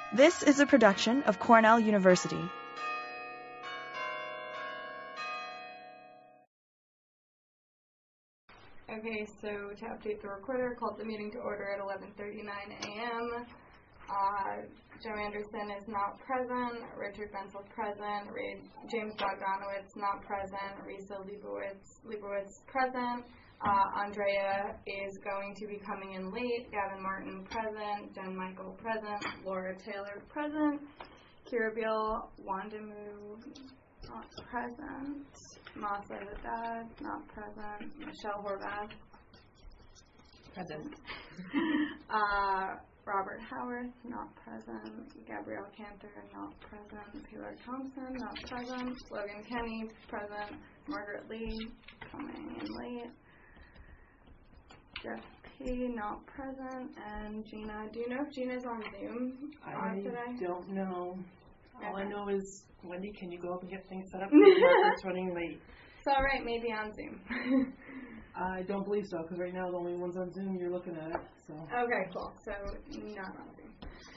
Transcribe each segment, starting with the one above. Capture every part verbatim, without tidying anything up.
This is a production of Cornell University. Okay, so to update the recorder, called the meeting to order at eleven thirty-nine a.m. Uh, Joe Anderson is not present, Richard Bensel present, Ray, James Bogdanowicz not present, Risa Leibowitz, Leibowitz present, uh, Andrea is going to be coming in late, Gavin Martin present, Jen Michael present, Laura Taylor present, Kira Beal, Wandamu not present, Masa Haddad not present, Michelle Horvath present. uh, Robert Howarth, not present. Gabrielle Cantor, not present. Taylor Thompson, not present. Logan Kenny, present. Margaret Lee, coming in late. Jeff P., not present. And Gina, do you know if Gina's on Zoom I today? don't know. All Okay. I know is, Wendy, can you go up and get things set up? It's running late. It's all right, maybe on Zoom. I don't believe so, because right now the only ones on Zoom, you're looking at it. So. Okay, cool. So, not on Zoom.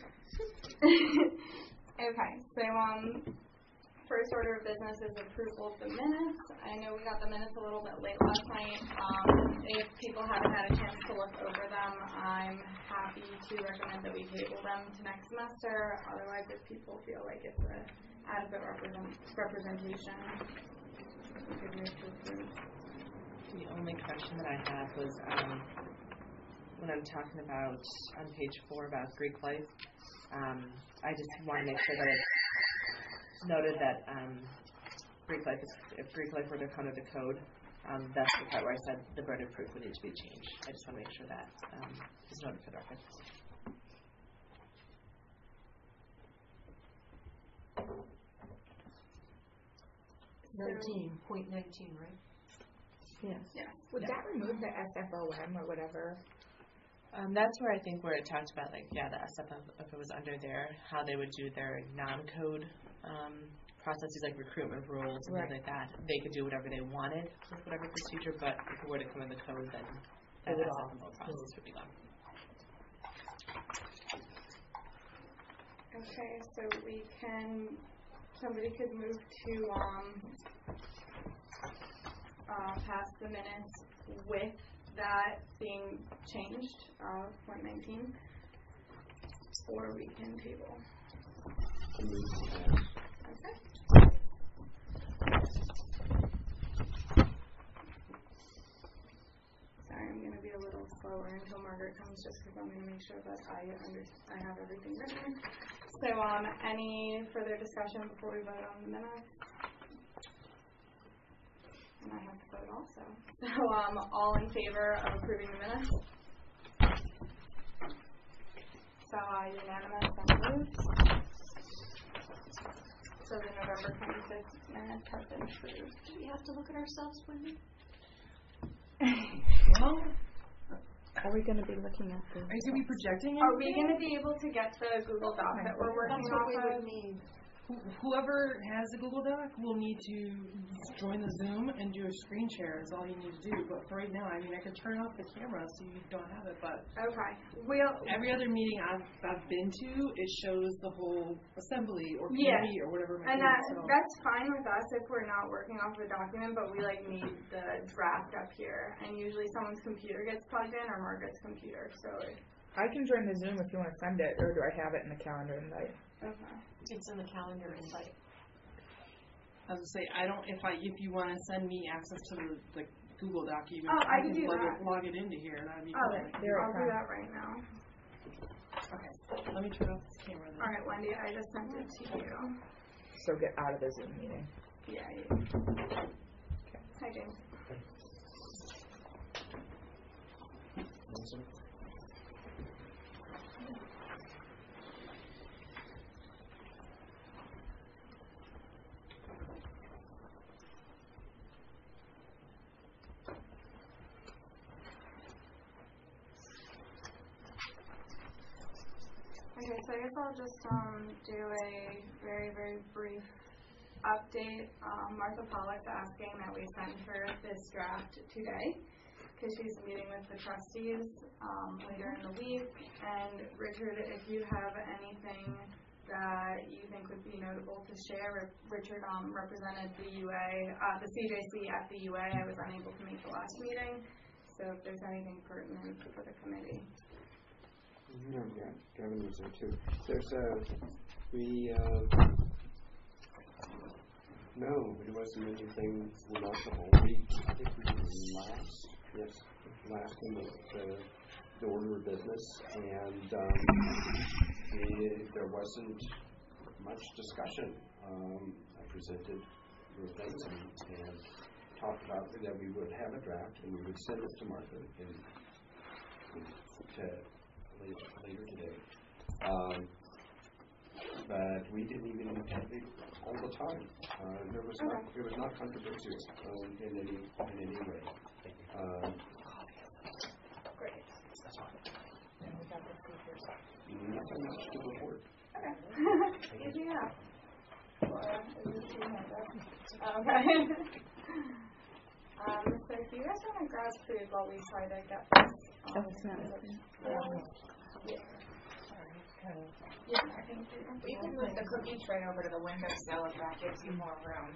Okay, so um, first order of business is approval of the minutes. I know we got the minutes a little bit late last night. Um, if people haven't had a chance to look over them, I'm happy to recommend that we table them to next semester. Otherwise, if people feel like it's a adequate represent- representation, we could move to approve. The only question that I had was um, when I'm talking about on page four about Greek life, um, I just want to make sure that it's noted that um, Greek life, is, if Greek life were to come to the code, um, that's the part where I said the burden of proof would need to be changed. I just want to make sure that um, is noted for the record. nineteen, point nineteen, right? Yes. Yeah. Would Yeah. that remove the S F O M or whatever? Um, that's where I think where it talked about, like, yeah, the S F F, if it was under there, how they would do their non-code um, processes, like recruitment rules and Right. things like that. They could do whatever they wanted with whatever procedure, but if it were to come in the code, then that It would S all F M O process would be gone. Okay, so we can, somebody could move to um, uh, pass the minutes with that being changed, uh, point nineteen, or we can table. Okay. Sorry, I'm going to be a little slower until Margaret comes, just because I'm going to make sure that I under, I have everything written. So, um, any further discussion before we vote on the minutes? And I have to vote also. So, um, all in favor of approving the minutes? So, uh, unanimous and moved. So, the November twenty-fifth minutes have been approved. Do we have to look at ourselves, Wendy? Well, Are we going to be looking at the... are you going to be projecting it? Are we going to be able to get the Google Doc that we're working That's what off we of? would need. Whoever has the Google Doc will need to join the Zoom and do a screen share is all you need to do. But for right now, I mean, I could turn off the camera so you don't have it. But Okay. We'll, every other meeting I've, I've been to, it shows the whole assembly or Yeah. committee or whatever it might and be. that, So. that's fine with us if we're not working off the document, but we like need the draft up here. And usually someone's computer gets plugged in or Margaret's computer. So, I can join the Zoom if you want to send it, or do I have it in the calendar invite? okay. It's in the calendar invite. I was gonna say, I don't. If I if you want to send me access to the, the Google Doc, even Oh, I can can do log that. it, log it into here. That'd be Oh, fine. There, I'll do okay. that right now. Okay. Let me turn off the camera then. All right, Wendy, I just sent it to you. So get out of the Zoom meeting. Yeah. You. Hi, James. Okay, so I guess I'll just um, do a very, very brief update. Um, Martha Pollock's asking that we send her this draft today. because she's meeting with the trustees um, later in the week. And Richard, if you have anything that you think would be notable to share, Richard um, represented the U A, uh, the C J C at the U A. I was unable to make the last meeting, so if there's anything pertinent for the committee. No, yeah, Gavin was there too. There's a, we, uh, no, it wasn't anything remarkable. We, I think we did last, yes, last in the, the, the order of business, and um, we, there wasn't much discussion. Um, I presented your things and, and talked about that we would have a draft and we would send it to Martha and to later, later today. Um, but we didn't even have it all the time. Uh, there was not, it was not controversial um, in any in any way. Um, Great. Nothing much to report. Okay. Easy enough. Laura, is this your hand up? Okay. um, so if you guys want to grab food while we try to get this. Um, Oh, it's not open. Yeah. Yeah, I think we can move the cookie tray over to the windowsill if that gives you more room.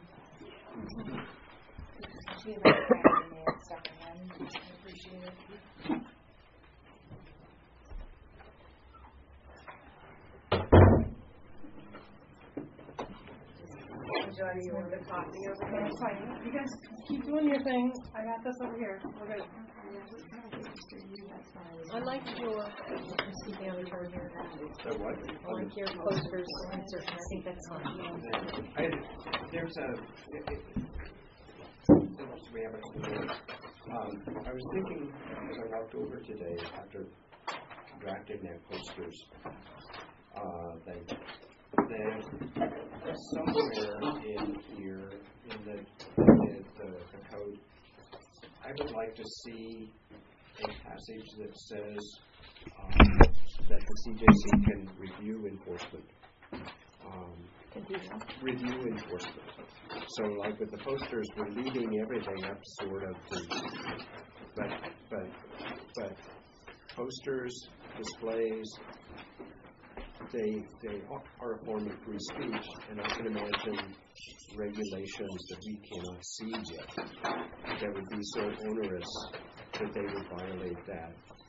She's like handing me and stuff in. I appreciate it. Enjoy you want the coffee over there. That's fine. You guys keep doing your thing. I got this over here. We're good. I like your, excuse me, I'm over here. So what? I like your posters insertion. I think that's fine. I, there's a. It, it, we have a, um, I was thinking as I walked over today after drafting that posters uh, thing, that somewhere in here in the, in the the code, I would like to see a passage that says um, that the C J C can review enforcement. Um, review enforcement. So, like with the posters, we're leaving everything up sort of to, but but but posters, displays, they they are a form of free speech, and I can imagine regulations that we cannot see yet that would be so onerous that they would violate that.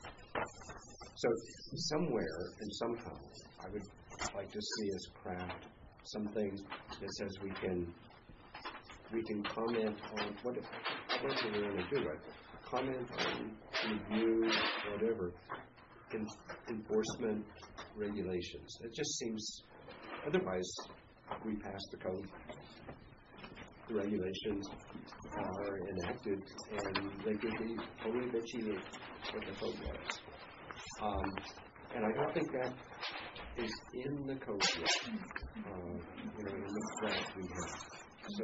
So somewhere and somehow, I would like to see us craft something that says we can we can comment on what what we want to do it, comment on, review, whatever, in, enforcement regulations. It just seems otherwise we pass the code. The regulations are enacted, and they could be totally bitchy with what the code was. Um, and I don't think that is in the code yet, uh, you know, in the draft we have. So,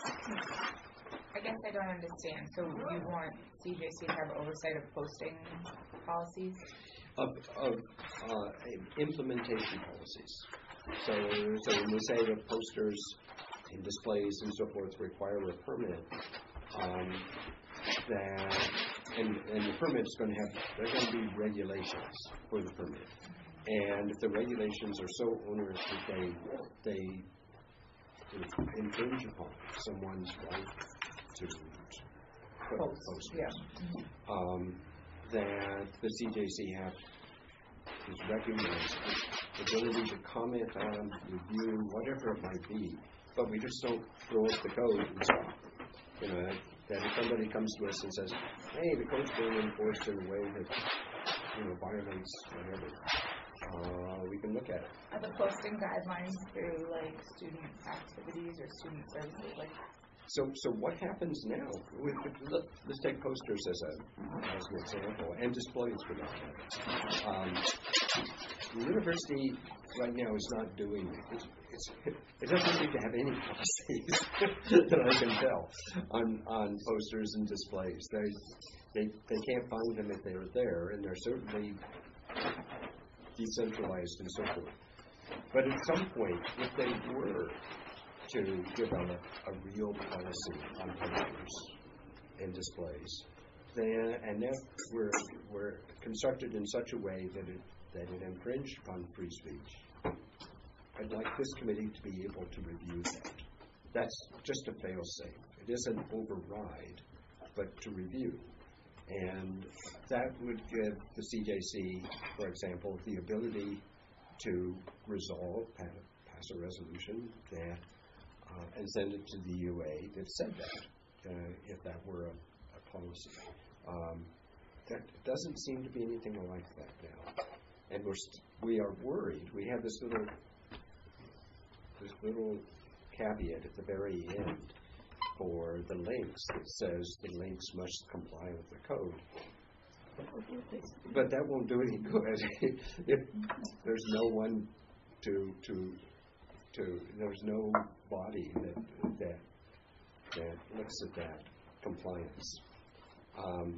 I guess I don't understand. So you want C J C to have oversight of posting policies? of, of uh, implementation policies. So, so when we say that posters and displays and so forth require a permit, um, that and, and the permit is going to have, there are going to be regulations for the permit. And if the regulations are so onerous that they they infringe upon someone's right to put Post, posters, yeah. um, that the C J C have is recognized the ability to comment on, review, whatever it might be, but we just don't throw up the code and stop. You know, that, that if somebody comes to us and says, hey, the code's being enforced in a way that, you know, violates whatever, uh, we can look at it. Are the posting guidelines through like student activities or student services? Like, So, so what happens now? We, let, let's take posters as a as an example, and displays for that matter. Um, the university right now is not doing it. It's, it's, it doesn't seem to have any policies that I can tell on on posters and displays. They they they can't find them if they're there, and they're certainly decentralized and so forth. But at some point, if they were to develop a real policy on posters and displays, then, and that were, were constructed in such a way that it, that it infringed upon free speech, I'd like this committee to be able to review that. That's just a fail-safe. It isn't override, but to review. And that would give the C J C, for example, the ability to resolve, pass a resolution that, uh, and send it to the U A that said that, uh, if that were a, a policy. Um, that doesn't seem to be anything like that now. And we're st- we are worried. We have this little this little caveat at the very end for the links that says the links must comply with the code. But that won't do any good if there's no one to to to there's no body that that that looks at that compliance. Um,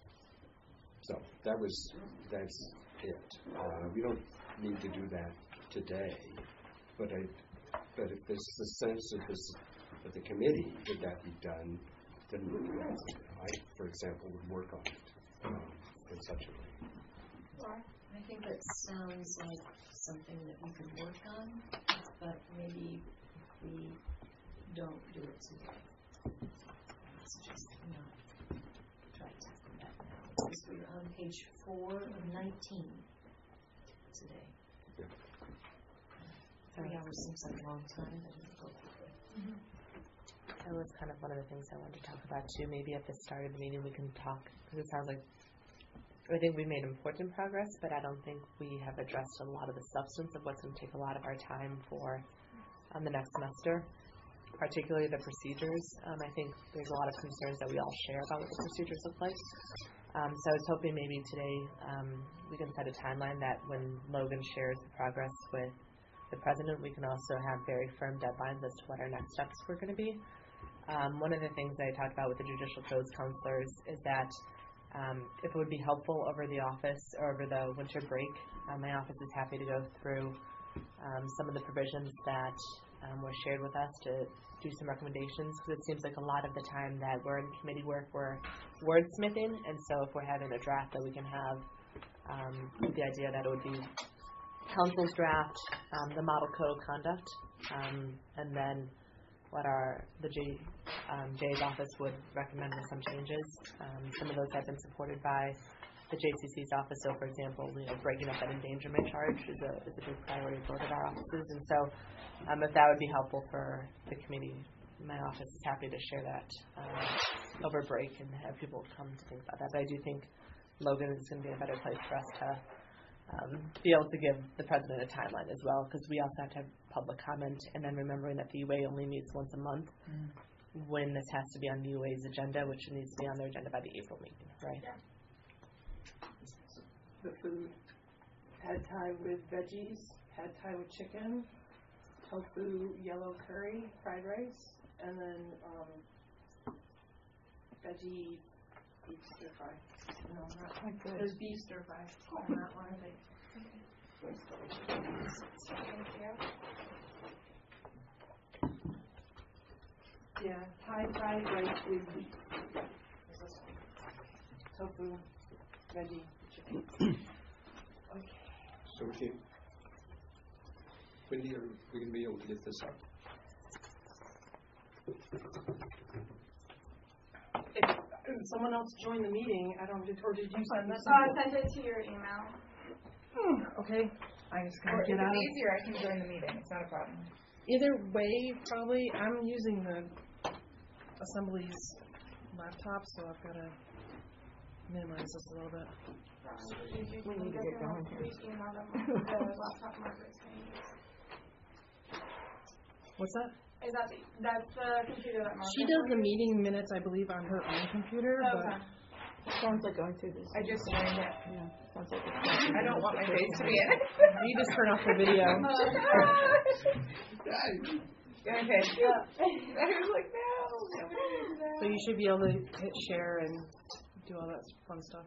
so that was that's it. Uh, we don't need to do that today, but I but if there's the sense of this of the committee that that be done, then I, for example, would work on it um, in such a way. I think that sounds like something that we could work on, but maybe if we don't do it today. I suggest not try to tackle that now. Because we're on page four of nineteen today. Yeah. Three hours seems like a long time, but it'll go quickly. Mm-hmm. That was kind of one of the things I wanted to talk about too. Maybe at the start of the meeting we can talk, because it sounds like I think we made important progress, but I don't think we have addressed a lot of the substance of what's going to take a lot of our time for um, the next semester, particularly the procedures. Um, I think there's a lot of concerns that we all share about what the procedures look like. Um, so I was hoping maybe today um, we can set a timeline that when Logan shares the progress with the president, we can also have very firm deadlines as to what our next steps were going to be. Um, one of the things that I talked about with the judicial codes counselors is that um, if it would be helpful over the office or over the winter break, uh, my office is happy to go through um, some of the provisions that um, were shared with us to do some recommendations, because it seems like a lot of the time that we're in committee work, we're wordsmithing, and so if we're having a draft that we can have um, with the idea that it would be council's draft, um, the model code of conduct, um, and then what our the J, um, J's office would recommend with some changes. Um, some of those have been supported by the J C C's office. So, for example, you know, breaking up that endangerment charge is a is a big priority for both of our offices. And so, um, if that would be helpful for the committee, my office is happy to share that uh, over break and have people come to think about that. But I do think Logan is going to be a better place for us to Um, be able to give the president a timeline as well, because we also have to have public comment, and then remembering that the U A only meets once a month mm. when this has to be on the U A's agenda, which needs to be on their agenda by the April meeting, right? Yeah. The food, pad thai with veggies, pad thai with chicken, tofu, yellow curry, fried rice, and then um, veggie beef stir fry. No, not quite good. There's beef stir fry. Oh, not one of it. Yeah, Thai fried rice with beef. Tofu, veggie, chicken. Okay. So we can, when are we going to be able to get this up? If someone else joined the meeting, I don't, or did you send that? Oh, I sent it to your email. Hmm, okay. I just gotta Or get if out. it's easier, I can join the meeting. It's not a problem. Either way, probably. I'm using the Assembly's laptop, so I've got to minimize this a little bit. We need to get going here. Email them the laptop Margaret's going to use. What's that? Is that the, that's the computer that Margaret She does the meeting minutes, I believe, on her own computer. Okay. Sounds like going through this. I just joined it. Yeah, sounds like I don't want my face to be in it. But you just turn off the video. Okay. Yeah. I was like, no. So you should be able to hit share and do all that fun stuff.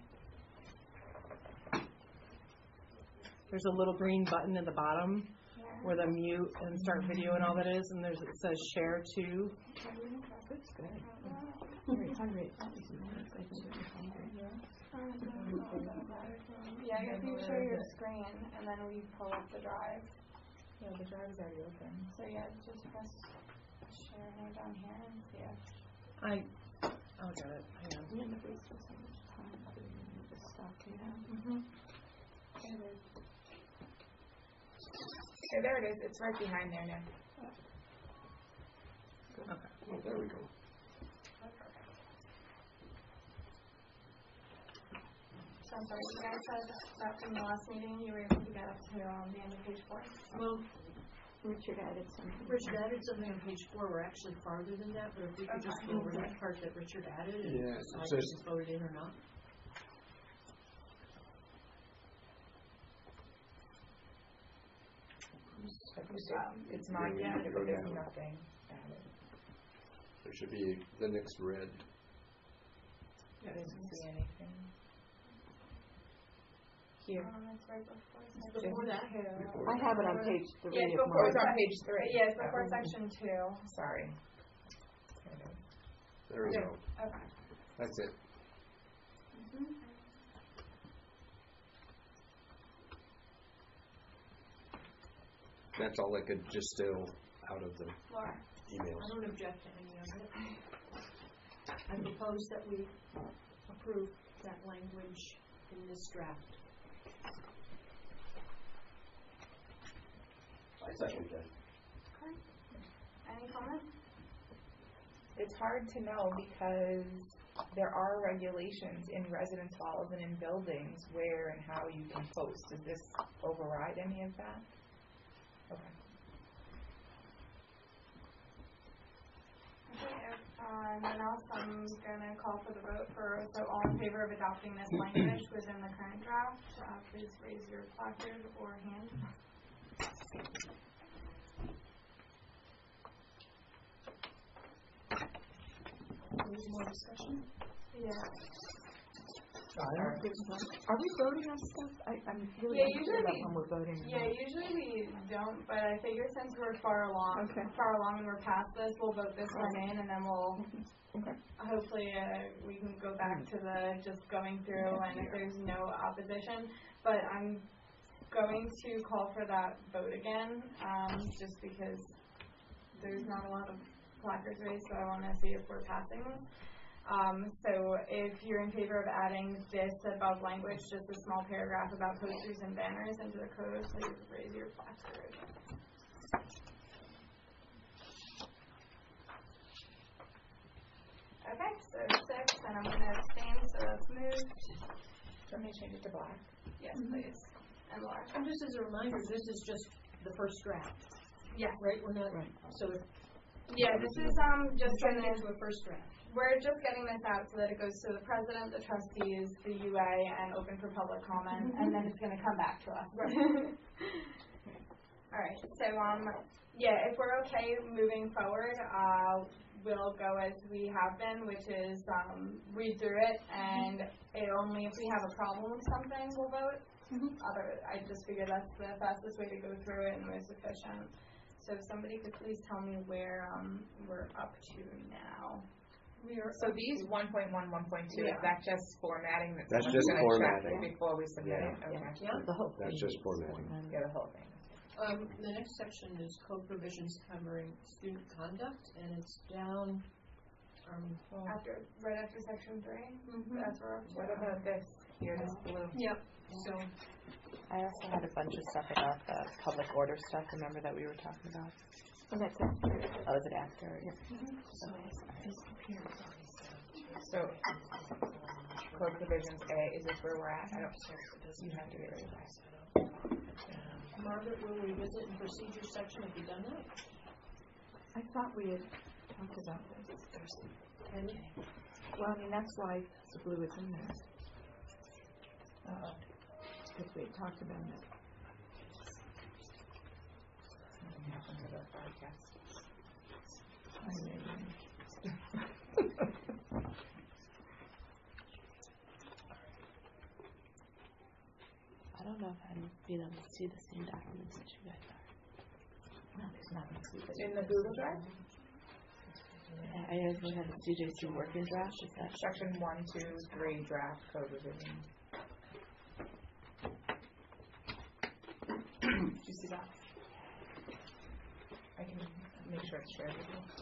There's a little green button at the bottom where the mute and start video and all that is, and there's, it says share to. That's good. Very hungry. That was nice. I think it was hungry. Yeah, if you share your screen and then we pull up the drive. Yeah, the drive is already open. So yeah, just press share here down here and see it. I, I'll get it. Hang on. Yeah, but we still so much time putting in the stuff, you know? Mm-hmm. Okay, there it is. It's right behind there now. Okay. Oh, there we go. So I'm sorry, you guys said that from the last meeting you were able to get up to um, the end of page four? Well, Richard added something. Richard added something on page four. We're actually farther than that, but if we could just go over that part that Richard added and Yeah, it decide if says- it's voted in or not. It's not Yeah, we yet, need to but go there's down. nothing added. There should be the next red. I didn't see anything. Here. Um, it's right before section Before that, two. I have it on page three Yeah, it's of before It's mine. on page three. Yeah, it's before section two. Sorry. There it is. There we go. Okay. That's it. Mm-hmm. That's all I could just distill out of the Laura. emails. I don't object to any of it. I propose that we approve that language in this draft. I second that. Any comments? It's hard to know because there are regulations in residence halls and in buildings where and how you can post. Does this override any of that? Okay. Okay, if uh, none else, I'm gonna call for the vote for, so all in favor of adopting this language within the current draft, uh, please raise your placard or hand. Any more discussion? Yeah. Are we voting on stuff? I, I'm really Yeah, unsure usually about we- when we're voting. Yeah, usually we don't, but I figure since we're far along, Okay. far along and we're past this, we'll vote this one in and then we'll, Okay. hopefully, uh, we can go back to the just going through and if there's no opposition. But I'm going to call for that vote again, um, just because there's not a lot of placards raised, so I wanna see if we're passing this. Um, so if you're in favor of adding this above language, just a small paragraph about posters and banners into the code, please raise your placard. Okay, so six, and I'm gonna abstain, so that's moved. Let me change it to black. Yes, please. And Laura? And just as a reminder, this is just the first draft, Yes. right? We're not, Right. so if Yeah, this is, um, just trying to gonna, get to a first draft. we're just getting this out so that it goes to the president, the trustees, the U A, and open for public comment, and then it's gonna come back to us. Alright, so, um, yeah, if we're okay moving forward, uh, we'll go as we have been, which is, um, read through it, and it only if we have a problem with something, we'll vote. Other, I just figured that's the fastest way to go through it and most efficient. So if somebody could please tell me where, um, we're up to now. We are So these one point one, one point two, Yeah. is that just formatting that That's someone's just gonna check formatting. before we submit it? Yeah. Okay. Yeah. The whole thing. That's just formatting. Yeah, the whole thing. Um, the next section is code provisions covering student conduct, and it's down, um, well, After, right after section three, that's where we're up to. What about this? Here, this blue. yep, so, I also had a bunch of stuff about the public order stuff, remember that we were talking about? And that's it. Oh, is it after? Yeah. So, code provisions A, is this where we're at? I don't, you have to get rid of that. Margaret will revisit and procedure section, have you done that? I thought we had talked about this. And Well, I mean, that's why the blue is in there. Uh, because we had talked about it. I mean, I don't know if I'd be able to see the same documents that you guys are. In the Google Drive? I usually have a C J C working draft. Is that Section one, two, three, draft code revision. Did you see that? I can make sure it's shared with you.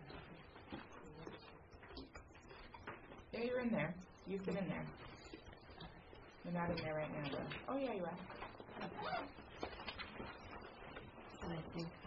Yeah, you're in there. You've been in there. You're not in there right now, though. Oh, yeah, you are. I think.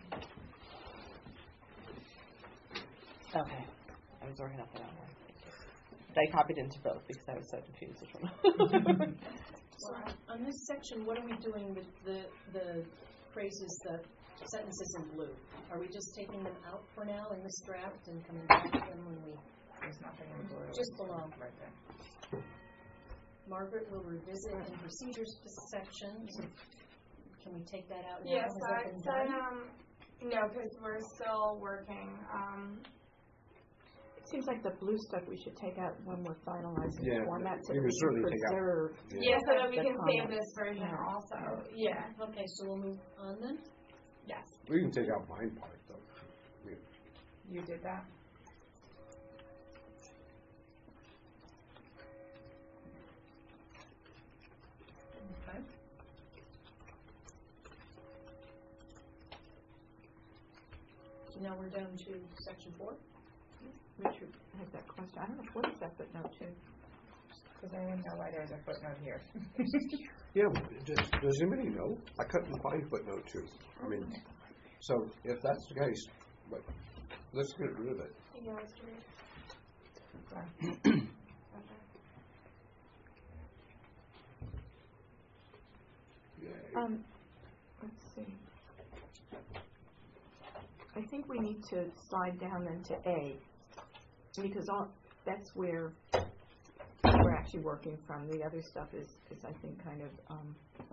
Okay. I was working up that one. I copied into both because I was so confused which one. So on this section, what are we doing with the, the phrases, the sentences in blue? Are we just taking them out for now in this draft and coming back to them when we... There's nothing in the blue. Just below. Right there. Margaret will revisit in procedures section. So can we take that out now? Yes, Has so, that I- been so done? um, no, because we're still working. Um, It seems like the blue stuff we should take out when we're finalizing the Yeah, format so you that can we can certainly take out- preserve. yeah, so that we The can save comments. this version Yeah. also. Yeah. Okay, so we'll move on then. Yes. We can take out mine part though. Yeah. You did that? Okay. So now we're down to section four. Richard has that question. I don't know, what is that footnote to? Does anyone know why there's a footnote here? Yeah, but does, does anybody know? I couldn't find footnote two. I mean, so if that's the case, but let's get rid of it. You guys do it. Okay. Okay. Yay. Um, let's see. I think we need to slide down then to A, because all, that's where we're actually working from. The other stuff is, is I think kind of, um,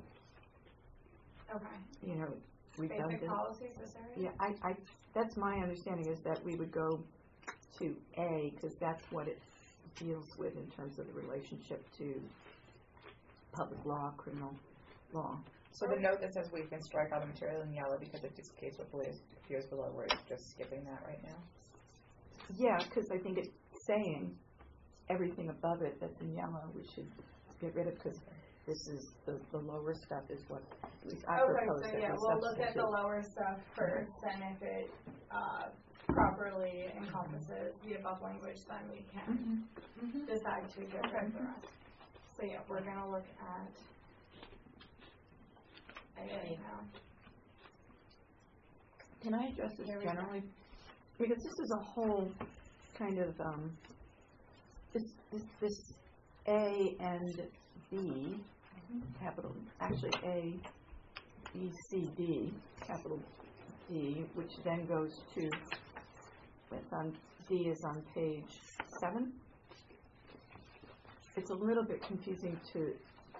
Okay. you know, Basic redundant. policies, is there? Yeah, I, I, that's my understanding is that we would go to A, because that's what it deals with in terms of the relationship to public law, criminal law. So the note that says we can strike all the material in yellow because it indicates what appears appears below, we're just skipping that right now? Yeah, because I think it's saying everything above it that's in yellow we should get rid of, because this is the, the lower stuff is what at least I Okay, propose so that yeah, we we'll look at the substitute. lower stuff first, and if it uh, properly encompasses the above language, then we can Mhm. decide to get rid of the rest. So yeah, we're gonna look at A now. Can I address this Here we go. generally? Because this is a whole kind of, um, this, this, this A and B, capital, actually A, B, C, D, capital D, which then goes to, it's on, D is on page seven. It's a little bit confusing to,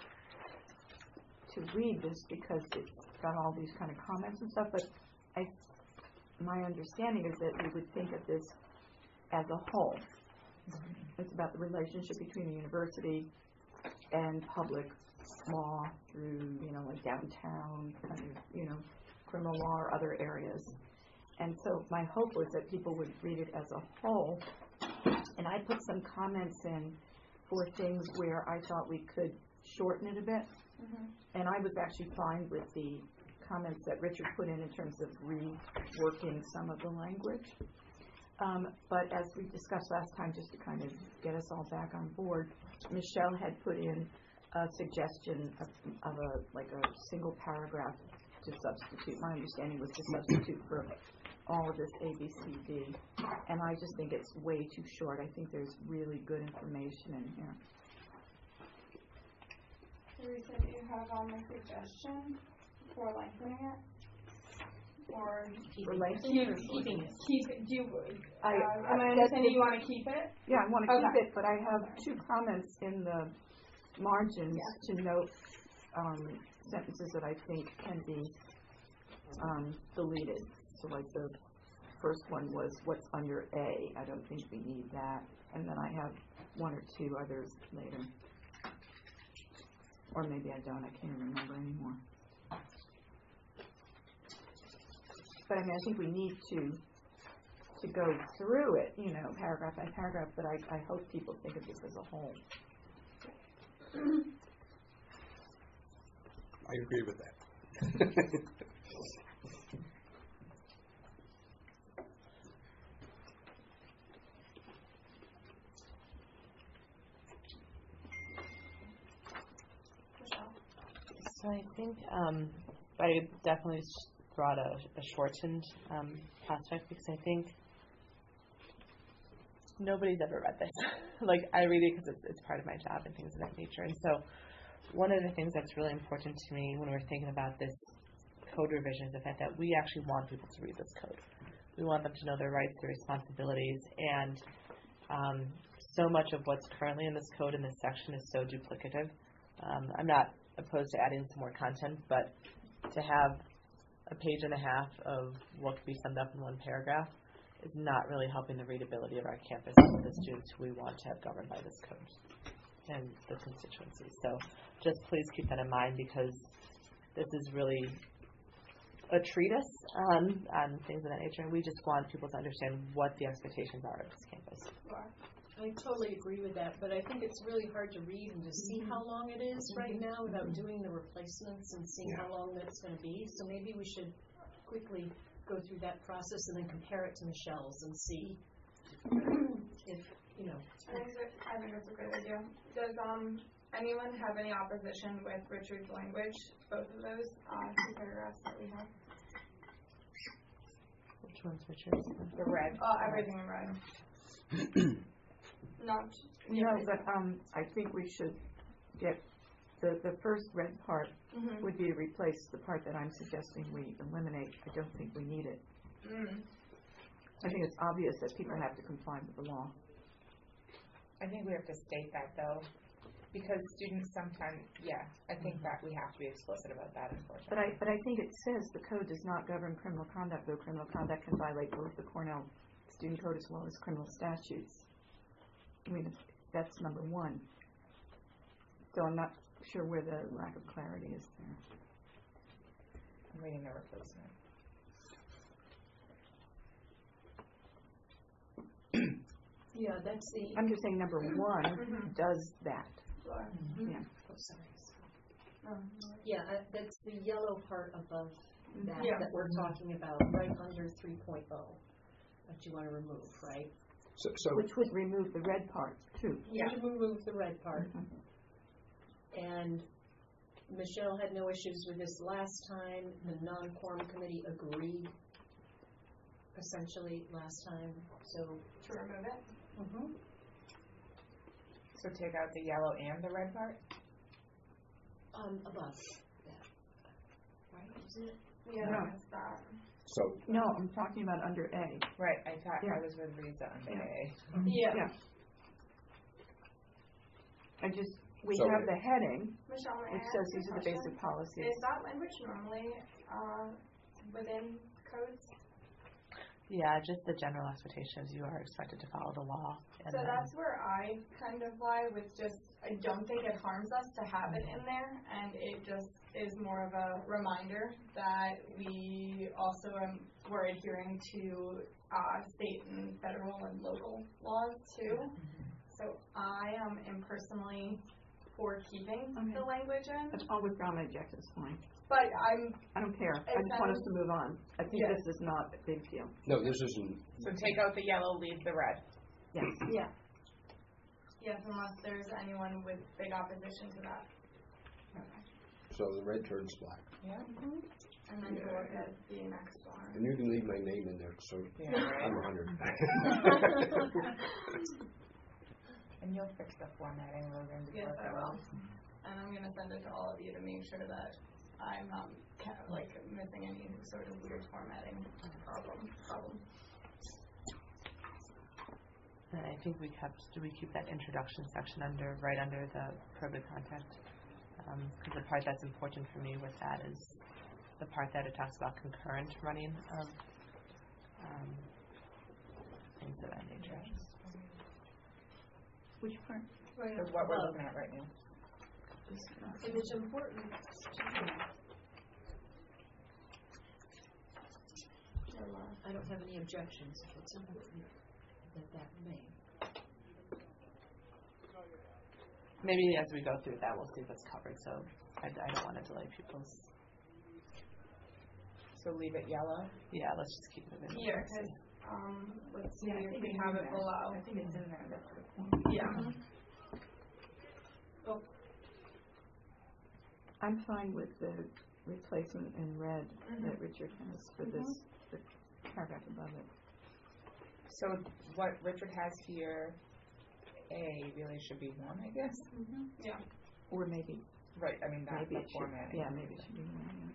to read this because it's got all these kind of comments and stuff, but I, my understanding is that we would think of this as a whole. It's about the relationship between the university and public law through, you know, like downtown, kind of, you know, criminal law or other areas. And so my hope was that people would read it as a whole. And I put some comments in for things where I thought we could shorten it a bit. Mm-hmm. And I was actually fine with the comments that Richard put in in terms of reworking some of the language. Um, but as we discussed last time, just to kind of get us all back on board, Michelle had put in a suggestion of, of a like a single paragraph to substitute. My understanding was to substitute for all of this A, B, C, D. And I just think it's way too short. I think there's really good information in here. Teresa, do you have um, a suggestion for lengthening it? Or For lengthening keep, or keep, shortening it? keep it, do you, I- uh, am I I- understanding you want to keep it? Yeah, I want to Okay. keep it, but I have two comments in the margins to note um, sentences that I think can be um, deleted. So like the first one was what's under A. I don't think we need that. And then I have one or two others later. Or maybe I don't. I can't remember anymore. but I mean, I think we need to, to go through it, you know, paragraph by paragraph, but I, I hope people think of this as a whole. I agree with that. So I think um, I definitely brought a, a shortened um, prospect because I think nobody's ever read this. Like, I read it because it's, it's part of my job and things of that nature. And so one of the things that's really important to me when we're thinking about this code revision is the fact that we actually want people to read this code. We want them to know their rights, their responsibilities, and um, so much of what's currently in this code in this section is so duplicative. Um, I'm not opposed to adding some more content, but to have a page and a half of what could be summed up in one paragraph is not really helping the readability of our campus and the students who we want to have governed by this code and the constituencies. So just please keep that in mind because this is really a treatise on, on things of that nature, and we just want people to understand what the expectations are of this campus. I totally agree with that, but I think it's really hard to read and to see how long it is right now without doing the replacements and seeing Yeah. how long that's going to be. So maybe we should quickly go through that process and then compare it to Michelle's and see if, you know. I think that- I think that's a great idea. Does um anyone have any opposition with Richard's language, both of those uh, two paragraphs that we have? Which one's Richard's? The red. Uh, everything in red. Not. No, but um, I think we should get, the, the first red part Mm-hmm. would be to replace the part that I'm suggesting we eliminate. I don't think we need it. Mm. I think it's obvious that people have to comply with the law. I think we have to state that though, because students sometimes, yeah, I think that we have to be explicit about that, unfortunately. But I, but I think it says the code does not govern criminal conduct, though criminal conduct can violate both the Cornell student code as well as criminal statutes. I mean, that's number one. So I'm not sure where the lack of clarity is there. I'm reading the replacement. Yeah, that's the. I'm just saying number one Mhm. does that. Sure. Mhm. Yeah. Oh, sorry. Um, Yeah, uh, that's the yellow part above that Yeah. that we're talking about, right under three point oh, that you want to remove, right? So, so Which would remove the red part, too. You want to remove the red part. Mhm. And Michelle had no issues with this last time. The non-quorum committee agreed, essentially, last time. So, to remove it. mm-hmm. So take out the yellow and the red part? um, above that, right? Isn't it? Yeah, No. that's that. so No, I'm talking about under A. Right, I thought, Yeah. I was with Rita on the Yeah. A. Yeah. Yeah. I just, we So- have the heading, Michelle, may I which ask says you a these are the question? basic policies. Is that language normally uh, within codes? Yeah, just the general expectations. You are expected to follow the law. And So then- that's where I kind of lie with just, I don't think it harms us to have it in there, and it just is more of a reminder that we also um, were adhering to uh, state and federal and local laws too. So I um, am personally for keeping Okay. the language in, I'll I'll withdraw my objection, it's fine. but I'm, I don't care. I It just want us sounds- to move on. I think Yeah. this is not a big deal. no, this isn't. So take out the yellow, leave the red. Yes. Yeah. yes, unless there's anyone with big opposition to that. So the red turns black, Yeah. And then you look at the next one. and you can leave my name in there. So Yeah, I'm a right. hundred. And you'll fix the formatting, Logan, before Yes, I it will. goes. And I'm gonna send it to all of you to make sure that I'm not ca- like missing any sort of weird formatting problem. Problem. And I think we kept, do we keep that introduction section under, right under the prohibited contact? Because the part that's important for me with that is the part that it talks about concurrent running of um, things of that nature. Which part? Is what we're looking at right now. If it's important to you, I don't have any objections if it's something that that may. Maybe as we go through that, we'll see what's covered. So I, I don't want to delay people's. So leave it yellow? Yeah, let's just keep moving. Yeah, because, um, let's see Yeah, I if think we it's have in it there. below. I think it's in there, that's the point. Yeah. I'm fine with the replacement in red Mhm. that Richard has for this, the paragraph above it. So what Richard has here, A, really should be one, I guess? Yeah. Or maybe, Right, I mean, that's maybe the it should, formatting. yeah, maybe it should be more, yeah.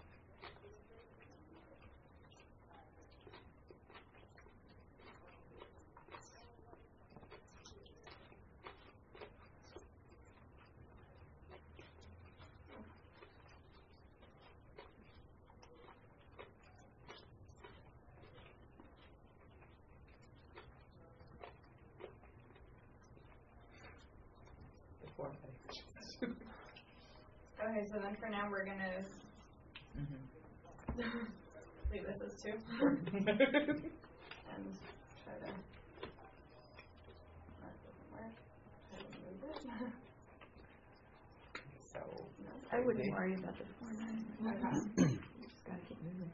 The formatting. Okay, so then for now, we're gonna Mhm. leave this as two. And try to. That doesn't work. Try to move it. So, I wouldn't worry about the formatting. Okay. Just gotta keep moving.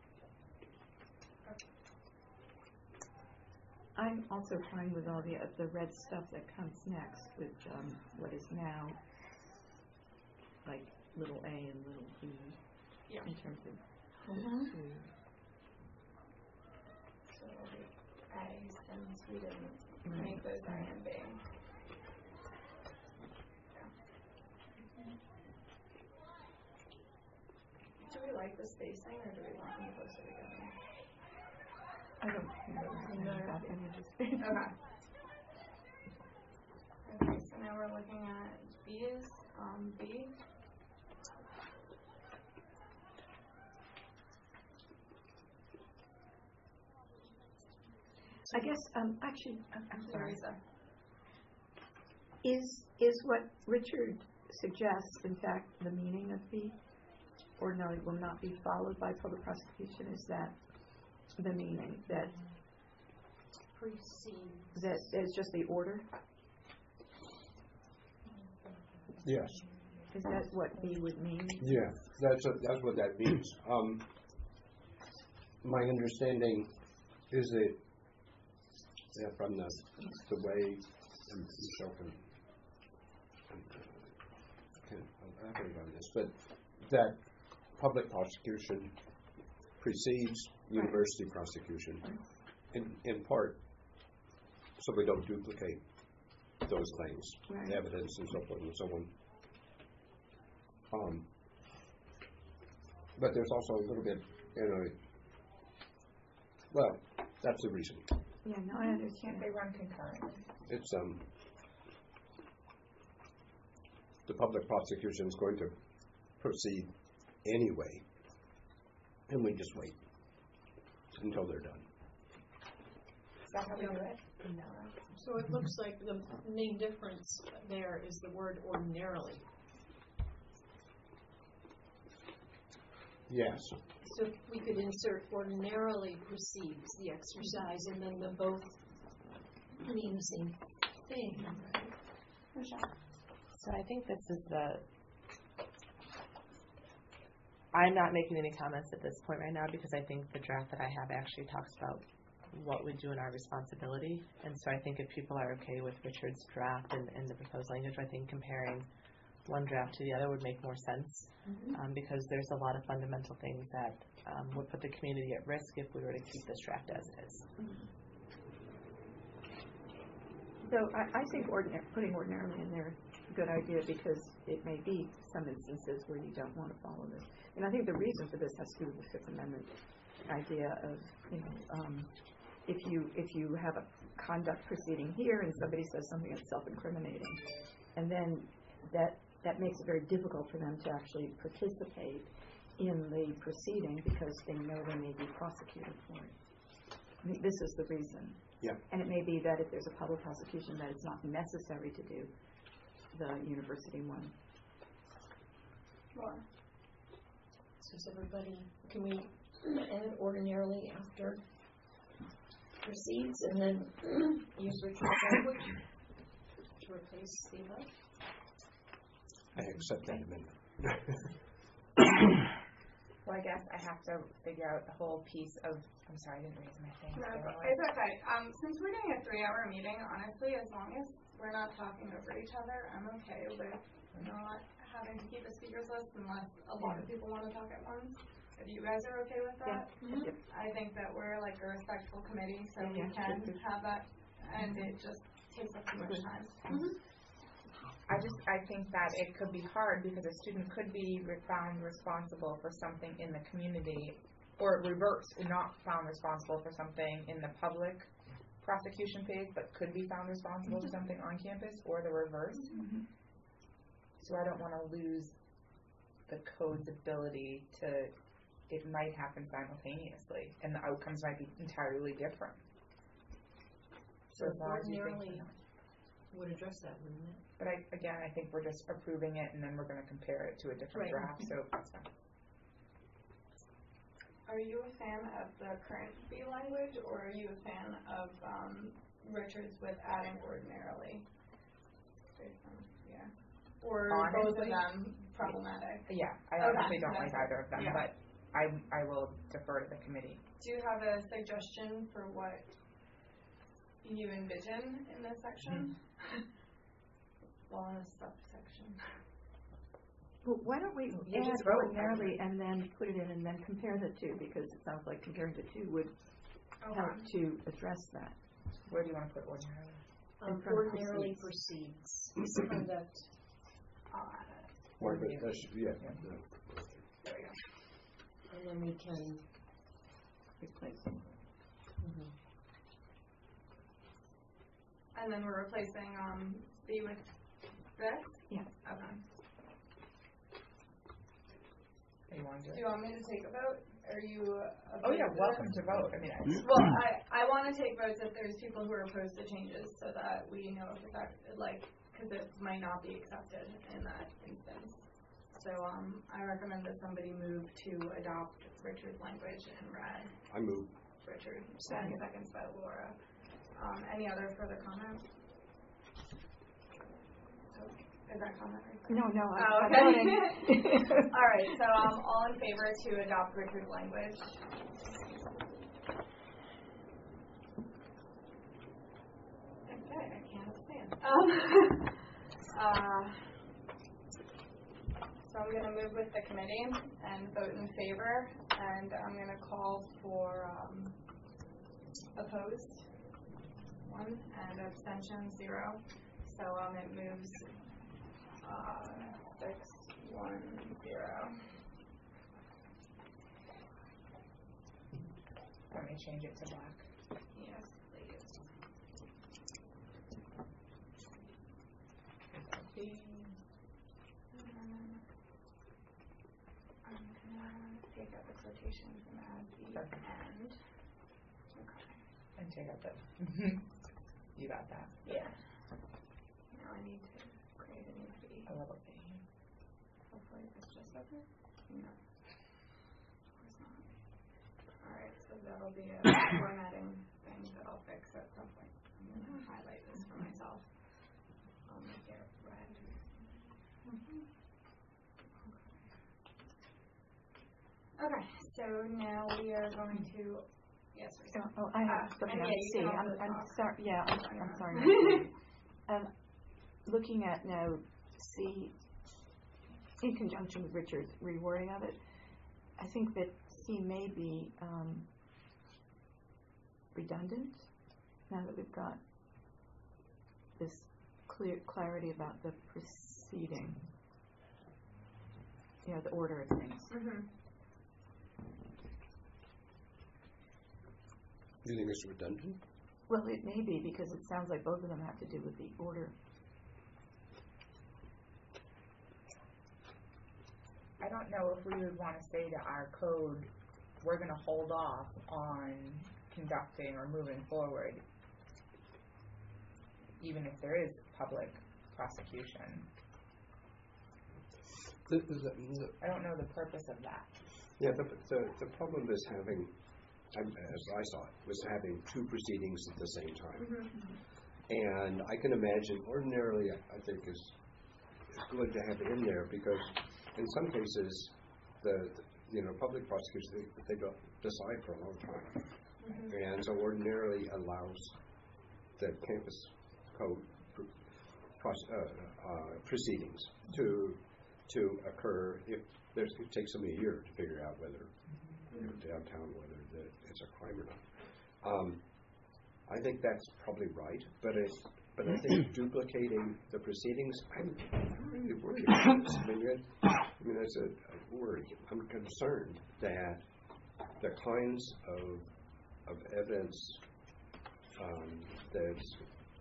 I'm also fine with all the, uh, the red stuff that comes next with, um, what is now, like, little a and little b. Yeah. In terms of the Mhm. two. So it'll be A, since we didn't Right. make those A and B. Do we like the spacing, or do we want them closer together? I don't care about any of this. Okay. Okay, so now we're looking at B's, um, B. I guess, um, actually, I'm, I'm sorry. Teresa. Is, is what Richard suggests, in fact, the meaning of B? Ordinarily will not be followed by public prosecution, is that the meaning, that, Precedes. that is just the order? Yes. Is that what B would mean? Yeah, that's, a- that's what that means. Um, my understanding is that, yeah, from the, the way, and Michelle can, can elaborate on this, but that public prosecution precedes university prosecution, in, in part, so we don't duplicate those claims, Right. evidence and so forth and so on. Um, but there's also a little bit, you know, well, that's the reason. Yeah, no, I understand. Can't they run concurrently? It's, um, the public prosecution is going to proceed anyway, and we just wait until they're done. Is that how we do it? No. So it looks like the main difference there is the word ordinarily. Yes. So if we could insert ordinarily precedes the exercise, and then the both mean the same thing, right? So I think this is the. I'm not making any comments at this point right now because I think the draft that I have actually talks about what we do in our responsibility. And so I think if people are okay with Richard's draft and, and the proposed language, I think comparing one draft to the other would make more sense. Mm-hmm. Um, because there's a lot of fundamental things that um, would put the community at risk if we were to keep this draft as it is. So I, I think ordinary, putting ordinarily in there is a good idea because it may be some instances where you don't want to follow this. And I think the reason for this has to do with the Fifth Amendment idea of, you know, um, if you if you have a conduct proceeding here and somebody says something that's self-incriminating, and then that that makes it very difficult for them to actually participate in the proceeding because they know they may be prosecuted for it. I think this is the reason. Yeah. And it may be that if there's a public prosecution that it's not necessary to do the university one. Well, So is everybody, can we and ordinarily after proceeds, and then use Richard's language to replace the above. I accept that amendment. Well, I guess I have to figure out the whole piece of, I'm sorry, I didn't raise my thing. No, so it's it's okay. Um, since we're doing a three-hour meeting, honestly, as long as we're not talking over each other, I'm okay with not having to keep a speakers list unless a lot of people want to talk at once. If you guys are okay with that, Yep. I think that we're like a respectful committee, so we Yeah, can sure. have that, and it just takes up too much time. I just, I think that it could be hard because a student could be re- found responsible for something in the community, or reverse, not found responsible for something in the public prosecution phase, but could be found responsible for something on campus, or the reverse. Mhm. So I don't want to lose the code's ability to, it might happen simultaneously, and the outcomes might be entirely different. So as long as you think, Ordinarily would address that, wouldn't it? but I, again, I think we're just approving it, and then we're going to compare it to a different Right. draft, so that's fine. Are you a fan of the current B language, or are you a fan of um, Richard's with adding ordinarily? Based on, yeah. Or both of Honestly, them problematic? Yeah, I Okay, honestly don't like that's- either of them, yeah. but I, I will defer to the committee. Do you have a suggestion for what you envision in this section? Well, in a subsection. Well, why don't we You add just wrote ordinarily and then put it in and then compare the two, because it sounds like comparing the two would help Okay. to address that. Where do you want to put ordinarily? In Um, front of ordinarily proceeds, misconduct, Uh, Or, but that's, yeah. there we go. and then we can, Replace. And then we're replacing um, B with this? Yeah. Okay. Do you want to do Do it? you want me to take a vote? Are you opposed Oh, yeah, to welcome this? to vote. I mean, I, Well, I, I want to take votes if there's people who are opposed to changes so that we know if it's act- like, because it might not be accepted in that instance. So um, I recommend that somebody move to adopt Richard's language in red. I move. Richard, and seconds by Laura. Um, any other further comments? Is that comment right there? No, no, Oh, I'm okay. voting. All right, so um, all in favor to adopt Richard's language? Okay, I can't abstain. Um, uh, so I'm going to move with the committee and vote in favor, and I'm going to call for um, opposed, one, and abstention, zero. So um, it moves uh, six, one, zero. let me change it to black. Yes, please. Um, I'm gonna take out the quotations and add the Perfect. end. Okay. And take out the, you got that. Yeah. Now I need to create a new fee. A little thing. Hopefully it's just up here. No. Of course not. Alright, so that'll be a formatting thing that I'll fix at some point. I'm gonna highlight this for myself. I'll make it red. Okay, so now we are going to, yes, please. Oh, oh, I have Uh, something and on yeah, you C. can I'm, also I'm talk. sorry, yeah, I'm, I I'm know. sorry. Um, looking at now C, in conjunction with Richard's rewording of it, I think that C may be, um, redundant, now that we've got this clear, clarity about the proceeding, you know, the order of things. Mhm. Do you think it's redundant? Well, it may be, because it sounds like both of them have to do with the order. I don't know if we would want to say to our code, we're going to hold off on conducting or moving forward, even if there is public prosecution. The, the, the, I don't know the purpose of that. yeah, the, the, the problem is having, I- as I saw it, was having two proceedings at the same time. Mm-hmm. And I can imagine ordinarily, I think, is is good to have it in there because in some cases, the, you know, public prosecutors, they, they don't decide for a long time. Mm-hmm. And so ordinarily allows the campus code pr- pros- uh, uh, proceedings to to occur if there's, it takes them a year to figure out whether, you know, downtown, whether the, it's a crime or not. Um, I think that's probably right, but it, but I think duplicating the proceedings, I'm really worried about this. I mean, it, I mean, that's a, a worry. I'm concerned that the kinds of of evidence um, that's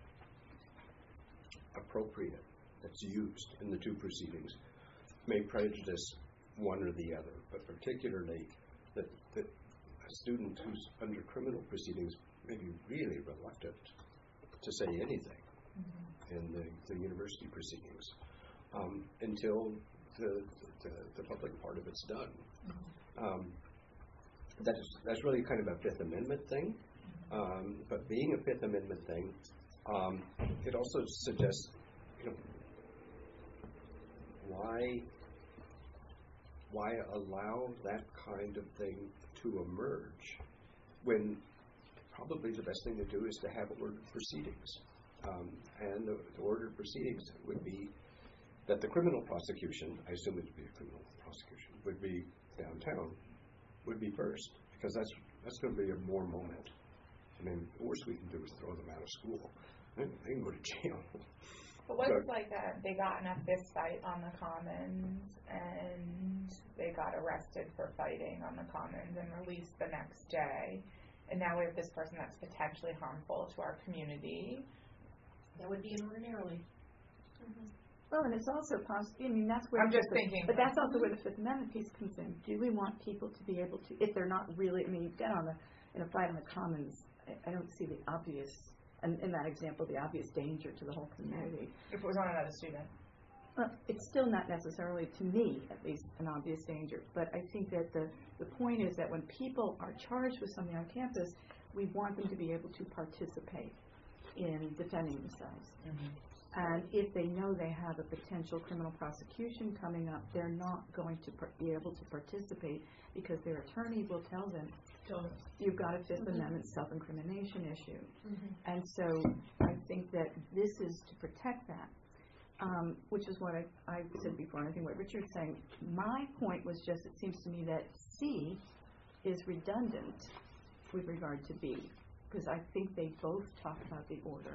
appropriate, that's used in the two proceedings, may prejudice one or the other, but particularly that, that a student who's under criminal proceedings may be really reluctant to say anything mm-hmm. in the, the university proceedings um, until the, the, the public part of it's done. Mm-hmm. Um, that's, that's really kind of a Fifth Amendment thing, um, but being a Fifth Amendment thing, um, it also suggests, you know, why why allow that kind of thing to emerge when probably the best thing to do is to have ordered proceedings. Um, and the, the ordered proceedings would be that the criminal prosecution, I assume it would be a criminal prosecution, would be downtown, would be first, because that's that's going to be a more moment. I mean, the worst we can do is throw them out of school. They, they can go to jail. But what if, like, that they got in a fist fight on the Commons and they got arrested for fighting on the Commons and released the next day, and now we have this person that's potentially harmful to our community? That would be an ordinarily. Mm-hmm. Well, and it's also possible, I mean, that's where... I'm just the, thinking. But that's also where the Fifth Amendment piece comes in. Do we want people to be able to, if they're not really, I mean, you get on a, in a fight on the Commons, I, I don't see the obvious, and in that example, the obvious danger to the whole community. If it was on another student. Well, it's still not necessarily, to me, at least, an obvious danger. But I think that the, the point is that when people are charged with something on campus, we want them to be able to participate in defending themselves. Mm-hmm. And if they know they have a potential criminal prosecution coming up, they're not going to par- be able to participate because their attorney will tell them, you've got a Fifth mm-hmm. Amendment self-incrimination issue. Mm-hmm. And so I think that this is to protect that, um, which is what I, I said before, and I think what Richard's saying. My point was just, it seems to me that C is redundant with regard to B, because I think they both talk about the order.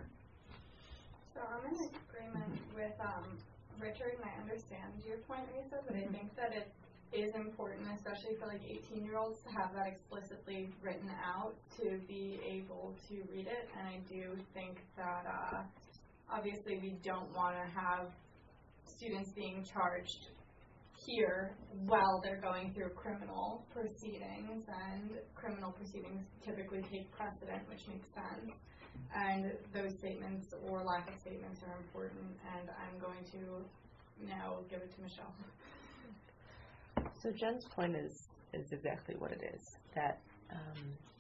So I'm in agreement with um, Richard, and I understand your point, Lisa, but I think that it is important, especially for like eighteen-year-olds, to have that explicitly written out to be able to read it. And I do think that uh, obviously we don't want to have students being charged here while they're going through criminal proceedings, and criminal proceedings typically take precedent, which makes sense. And those statements or lack of statements are important, and I'm going to now give it to Michelle. So Jen's point is, is exactly what it is, that um,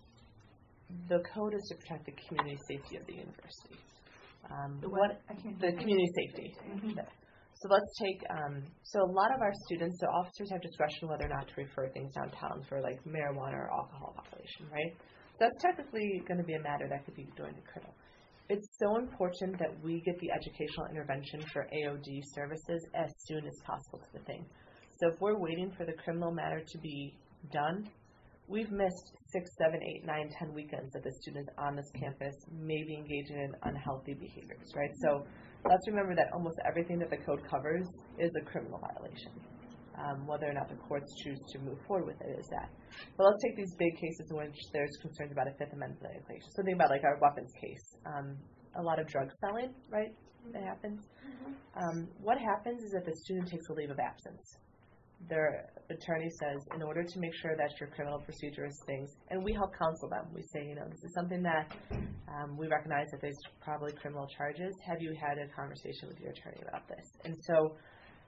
the code is to protect the community safety of the university. Um, the what? I can't the community safety. Mm-hmm. So let's take, um, so a lot of our students, so officers have discretion whether or not to refer things downtown for like marijuana or alcohol violation, right? That's technically going to be a matter that could be during the criminal. It's so important that we get the educational intervention for A O D services as soon as possible to the thing. So if we're waiting for the criminal matter to be done, we've missed six, seven, eight, nine, ten weekends that the students on this campus may be engaging in unhealthy behaviors, right? So let's remember that almost everything that the code covers is a criminal violation. Um, whether or not the courts choose to move forward with it is that. But let's take these big cases in which there's concerns about a Fifth Amendment violation. So think about like our weapons case. Um, a lot of drug selling, right, that happens. Um, what happens is that the student takes a leave of absence. Their attorney says, in order to make sure that your criminal procedure is things, and we help counsel them. We say, you know, this is something that um, we recognize that there's probably criminal charges. Have you had a conversation with your attorney about this? And so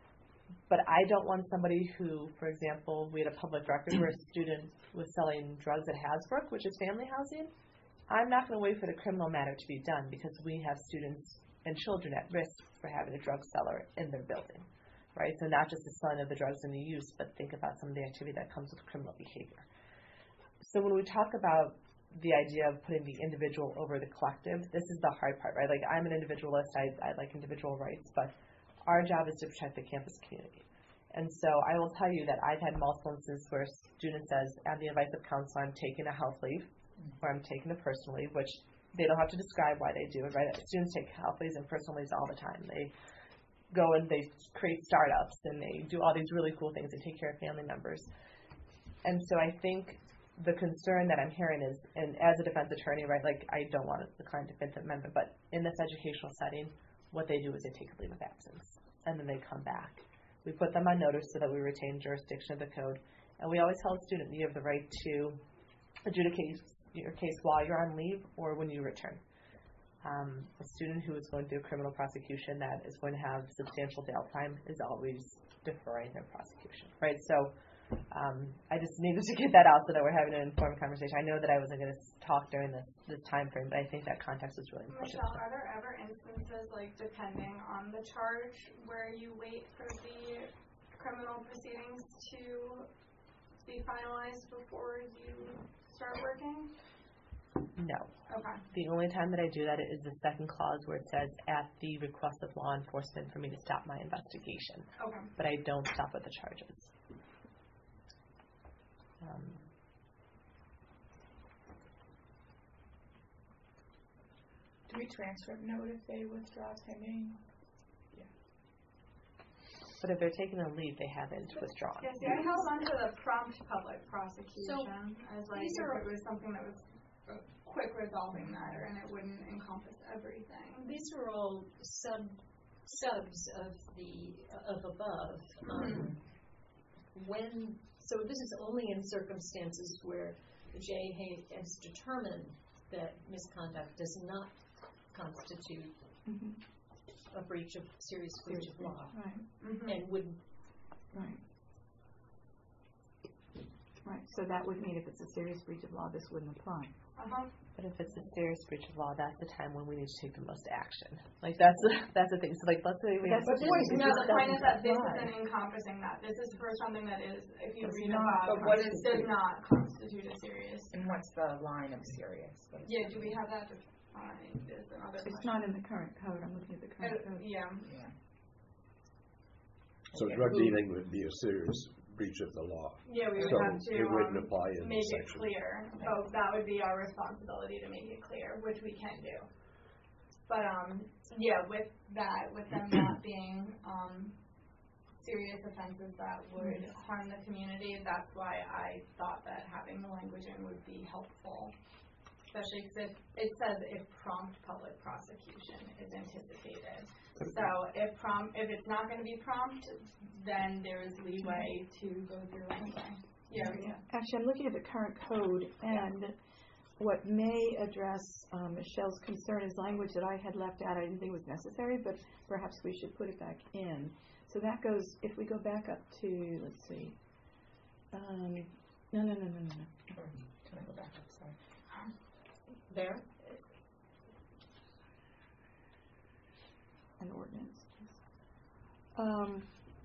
But I don't want somebody who, for example, we had a public record where a student was selling drugs at Hasbrook, which is family housing. I'm not going to wait for the criminal matter to be done because we have students and children at risk for having a drug seller in their building, right? So not just the selling of the drugs and the use, but think about some of the activity that comes with criminal behavior. So when we talk about the idea of putting the individual over the collective, this is the hard part, right? Like, I'm an individualist, I, I like individual rights, but our job is to protect the campus community. And so I will tell you that I've had multiple instances where a student says, at the advice of counsel, I'm taking a health leave, or I'm taking a personal leave, which they don't have to describe why they do it, right? Students take health leaves and personal leaves all the time. They go and they create startups, and they do all these really cool things. They take care of family members. And so I think the concern that I'm hearing is, and as a defense attorney, right, like, I don't want the client to Fifth Amendment, but in this educational setting, what they do is they take a leave of absence, and then they come back. We put them on notice so that we retain jurisdiction of the code, and we always tell a student you have the right to adjudicate your case while you're on leave or when you return. Um, a student who is going through a criminal prosecution that is going to have substantial jail time is always deferring their prosecution, right? So um, I just needed to get that out so that we're having an informed conversation. I know that I wasn't going to talk during this, this time frame, but I think that context is really important. Michelle, are there ever instances, like, depending on the charge, where you wait for the criminal proceedings to be finalized before you start working? No. Okay. The only time that I do that is the second clause where it says, at the request of law enforcement for me to stop my investigation. Okay. But I don't stop at the charges. Um, Do we transcript note if they withdraw pending? but if they're taking a leave, they haven't withdrawn. Yes, yeah, I held on to the prompt public prosecution as like these if are- it was something that was a quick resolving matter and it wouldn't encompass everything. These are all sub subs of the of above. Um, when so this is only in circumstances where the J A has determined that misconduct does not constitute Mhm. a breach of serious breach of law, Right, Mm-hmm. and would right. Right, so that would mean if it's a serious breach of law, this wouldn't apply. Uh-huh. But if it's a serious breach of law, that's the time when we need to take the most action. Like, that's that's the thing. So, like, let's say we have That's the something- point. No, This the point is that this doesn't isn't encompassing that. This is for something that is, if you Does read not above, But what this is does it? not constitute a serious. And what's the line of serious? What is Yeah, that? do we have that defined is another It's question. not in the current code, I'm looking at the Uh, current code. yeah. Yeah. So Okay, drug who- dealing would be a serious breach of the law. Yeah, we would So have to it wouldn't um, apply in make this it section. clear. So that would be our responsibility to make it clear, which we can do. But um, yeah, with that, with them not being um, serious offenses that would harm the community, that's why I thought that having the language in would be helpful. Especially because it says if prompt public prosecution is anticipated. So if prompt, if it's not going to be prompt, then there is leeway to go through anyway. Yeah, yeah. Actually, I'm looking at the current code, and what may address um, Michelle's concern is language that I had left out. I didn't think was necessary, but perhaps we should put it back in. So that goes, if we go back up to, let's see, um, no, no, no, no, no, no. Can I go back up? Sorry. there. An ordinance. Um,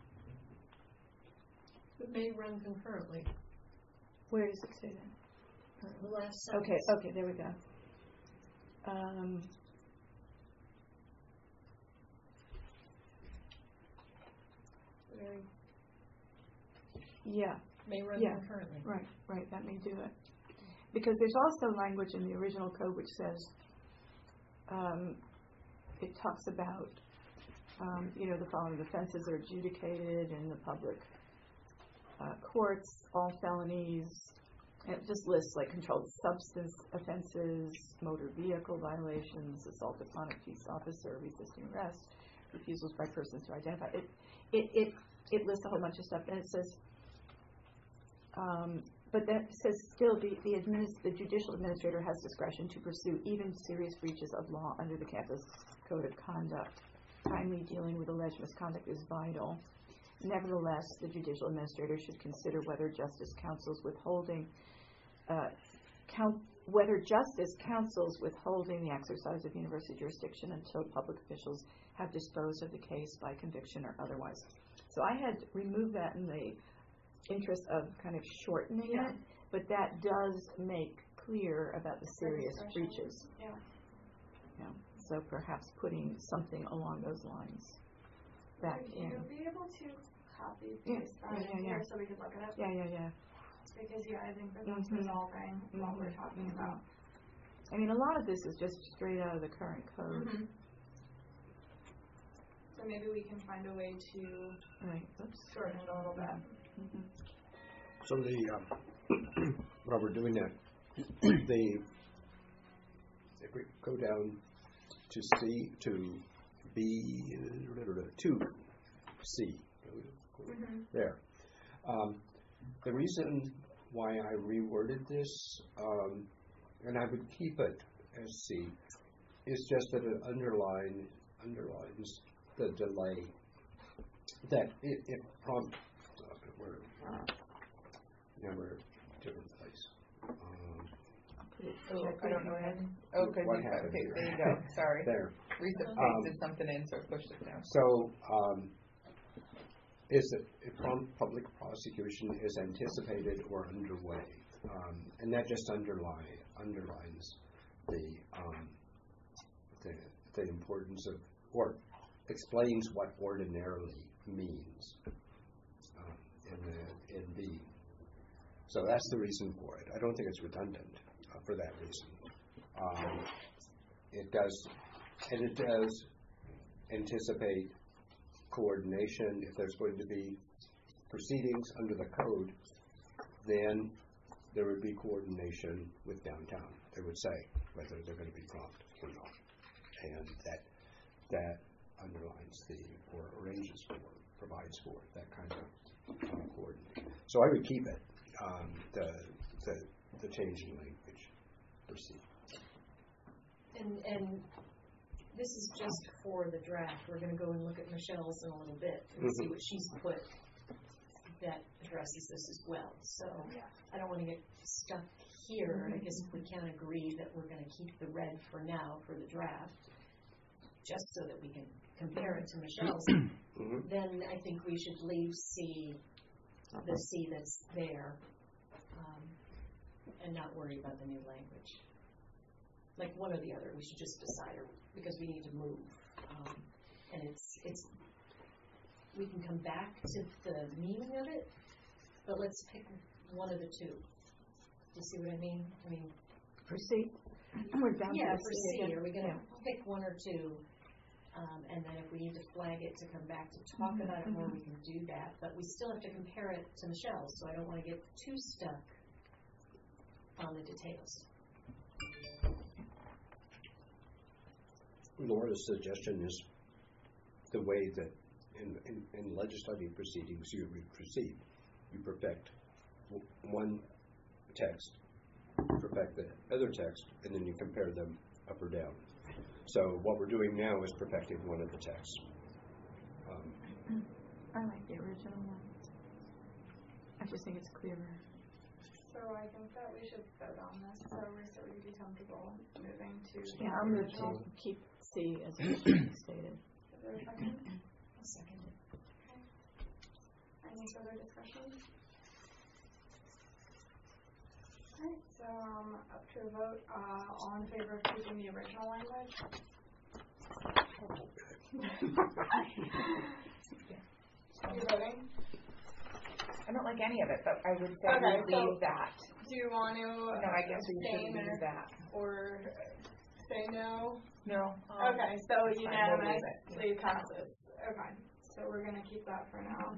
It may run concurrently. where does it say that? The last Okay, sentence. okay, there we go. Um, Very yeah, may run Yeah. concurrently. right, right, that may do it. Because there's also language in the original code which says, um, it talks about, um, you know, the following offenses are adjudicated in the public uh, courts, all felonies. And it just lists like controlled substance offenses, motor vehicle violations, assault upon a peace officer, resisting arrest, refusals by persons to identify. It it it, it lists a whole bunch of stuff, and it says, um, but that says still the the, administ- the judicial administrator has discretion to pursue even serious breaches of law under the campus code of conduct. Timely dealing with alleged misconduct is vital. nevertheless, the judicial administrator should consider whether justice counsels withholding, uh, count, whether justice counsels withholding the exercise of university jurisdiction until public officials have disposed of the case by conviction or otherwise. So I had removed that in the interest of kind of shortening Yeah. it, but that does make clear about the serious discretion. breaches. Yeah. Yeah. So perhaps putting something along those lines back Would in. you be able to copy Yeah, paste that yeah, in yeah, here yeah. so we could look it up? Yeah, yeah, yeah. Because yeah, I think that that's Mhm. resolving what we're Mhm, talking mhm. about. I mean, a lot of this is just straight out of the current code. Mhm. So maybe we can find a way to Right. Oops. shorten it a little bit. Mhm. So the, um, while we're doing that, the, if we go down to C, to B, to C, Mhm. there. Um, the reason why I reworded this, um, and I would keep it as C, is just that it underline, underlines the delay. That it, it prompts, uh, we're, now we're in a different place. Um, I'll put it. Oh, check I don't it. know what happened. Oh, because What you, happened okay, here? there you go, sorry. there. Risa Um, pasted something in, so it pushed it down. So, um, is it, if prompt public prosecution is anticipated or underway, um, and that just underline, underlines the, um, the, the importance of, or explains what ordinarily means, um, in the, in B. So that's the reason for it. I don't think it's redundant uh, for that reason. Um, it does, and it does anticipate coordination. If there's going to be proceedings under the code, then there would be coordination with downtown. They would say whether they're going to be prompt or not, and that that underlines the, or arranges for, provides for that kind of uh, coordination. So I would keep it, um, the, the the change in language per se. And, and this is just for the draft. We're gonna go and look at Michelle's in a little bit and see Mhm. what she's put that addresses this as well. So I don't wanna get stuck here. I guess if we can agree that we're gonna keep the red for now for the draft, just so that we can compare it to Michelle's, Mm-hmm. then I think we should leave C, the C that's there, um, and not worry about the new language. Like one or the other, we should just decide, or, because we need to move. Um, and it's, it's, we can come back to the meaning of it, but let's pick one of the two. Do you see what I mean? I mean, For C? We're down yeah, to for C C, again. are we gonna Yeah. pick one or two? Um, and then if we need to flag it to come back to talk Mhm, about it more, mhm. we can do that. But we still have to compare it to Michelle's, so I don't want to get too stuck on the details. Laura's suggestion is the way that in, in, in legislative proceedings you would proceed. You perfect w- one text, perfect the other text, and then you compare them up or down. So what we're doing now is perfecting one of the texts. Um, I like the original one. I just think it's clearer. So I think that we should vote on this. So Risa, would you be comfortable moving to Yeah, the I'll move original? to keep C as originally stated. Is there a second? I'll second it. Any further discussion? Alright, so um, up to a vote, uh, all in favor of keeping the original language? Are you voting? I don't like any of it, but I would say Okay, we so- leave that. Do you want to No, I guess we abstain should leave or, that. or say no? No. um, Okay, so fine, we'll leave unanimously passes. Okay, so we're gonna keep that for now.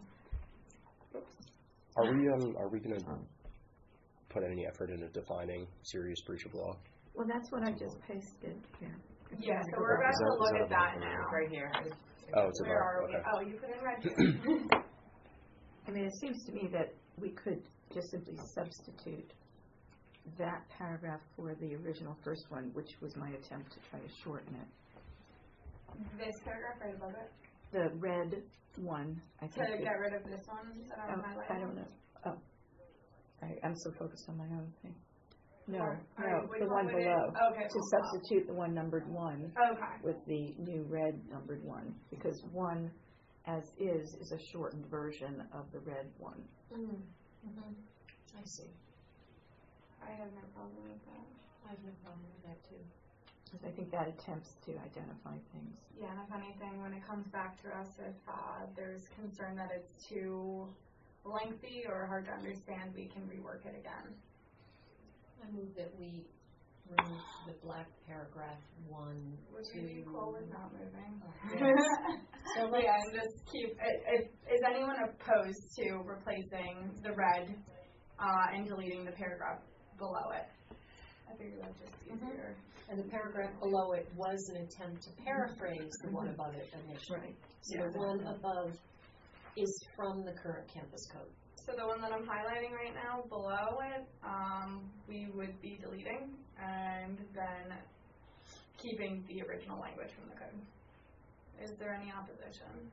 Are we um are we gonna put any effort into defining serious breach of law? Well, that's what I just pasted here. Yeah, so we're about Is to that- is look that at that about- now. Right here. Oh, it's Where are about we? okay. Oh, you put in red too. I mean, it seems to me that we could just simply substitute that paragraph for the original first one, which was my attempt to try to shorten it. This paragraph right above it? the red one, I To think. get is- rid of this one that I'm oh, highlighting. I don't know. Oh. I, I'm so focused on my own thing. No, Or- no, or which the one would it- below. Okay. To well, substitute the one numbered one Okay. with the new red numbered one, because one as is is a shortened version of the red one. Mm. Mm-hmm. I see. I have no problem with that. I have no problem with that too. Because I think that attempts to identify things. Yeah, and if anything, when it comes back to us, if uh, there's concern that it's too lengthy or hard to understand, we can rework it again. I move that we remove the black paragraph one, Would two. you be cool with not moving? Yes. So let's- yeah, and just keep. If, is anyone opposed to replacing the red uh, and deleting the paragraph below it? I figured that's just easier. And the paragraph below it was an attempt to paraphrase the one above it initially. Right. So Yeah. the one above is from the current campus code. So the one that I'm highlighting right now, below it, um, we would be deleting and then keeping the original language from the code. Is there any opposition?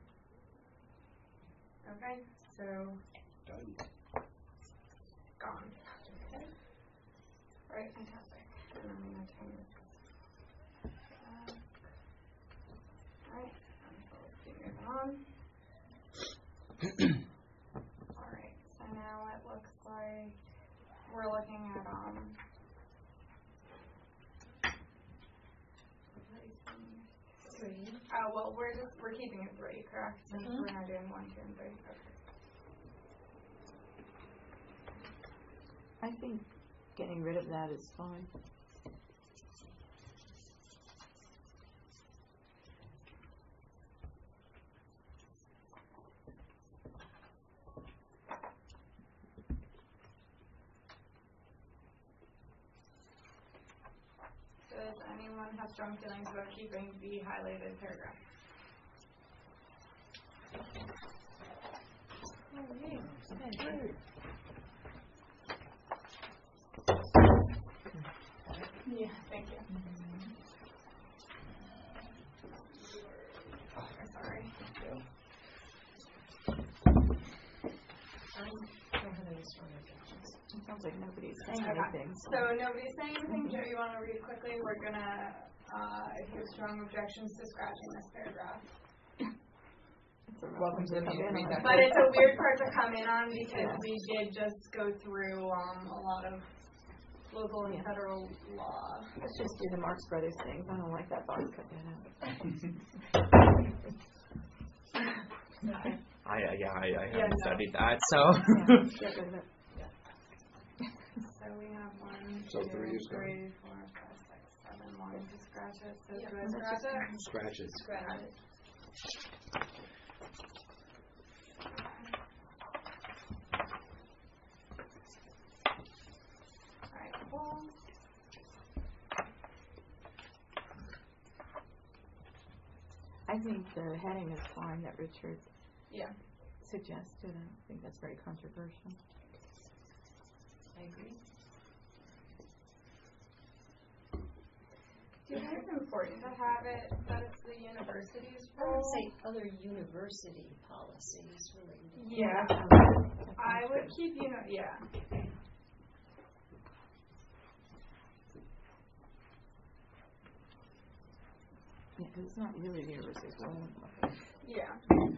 Okay, so Done. gone. Okay. All right, fantastic. And I'm gonna turn this back. All right, so let's keep moving on. All right, so now it looks like we're looking at um. Three. Oh well, we're just we're keeping it three, correct? Since Mhm. we're not doing one, two, and three. Okay. I think getting rid of that is fine. Does anyone have strong feelings about keeping the highlighted paragraph? Yeah, thank you. Sorry. I don't have any strong objections. It sounds like nobody's saying Okay. anything. So nobody's saying anything. Joe, you want to read quickly? We're gonna, uh, if you have strong objections to scratching this paragraph. Welcome to the meeting. Read that. But it's a weird part to come in on because we did just go through um, a lot of local and Yeah. federal law. Let's just do the Marx Brothers things. I don't like that box. Cut that out. I, uh, yeah, I, I Yeah, haven't no. studied that, so. Yeah, get rid of it. So we have one, So two, three is done. three, four, five, six, seven, one to scratch it. So Yeah. do I scratch it? Scratch it. Scratch it. Alright, cool. I think the heading is fine that Richard Yeah. suggested. I don't think that's very controversial. I agree. Do you think it's important to have it that it's the university's I role? would say other university policies related. Yeah. That sounds good. That I sounds would good. keep, you know, yeah. Yeah, 'cause it's not really the university's role. Yeah.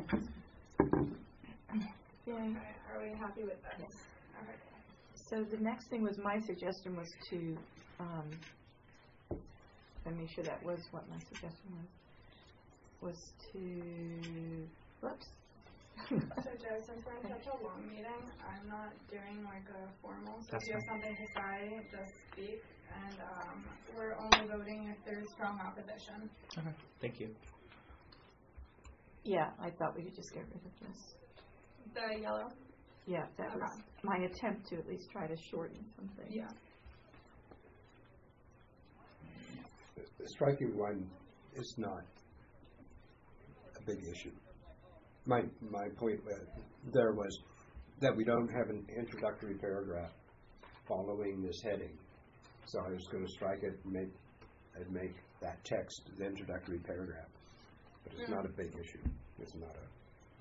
Yeah. Alright, are we happy with this? Okay. So the next thing was, my suggestion was to, um, let me sure that was what my suggestion was, was to, whoops. So Joe, since we're in such a long meeting, I'm not doing like a formal, so That's if you have fine. something to say, just speak. And um, we're only voting if there's strong opposition. Okay, thank you. Yeah, I thought we could just get rid of this. The yellow? Yeah, that was Okay. my attempt to at least try to shorten something. Yeah. Striking one is not a big issue. My, my point wa- there was that we don't have an introductory paragraph following this heading. So I was going to strike it and make, and make that text the introductory paragraph. But it's not a big issue. is not a.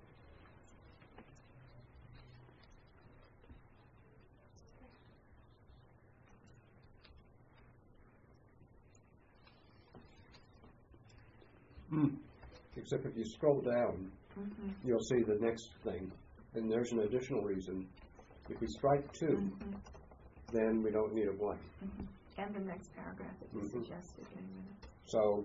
Hmm. Except if you scroll down, Mm-hmm. you'll see the next thing, and there's an additional reason. If we strike two, Mm-hmm. then we don't need a one. Mm-hmm. And the next paragraph that you Mhm. suggested, getting rid of. So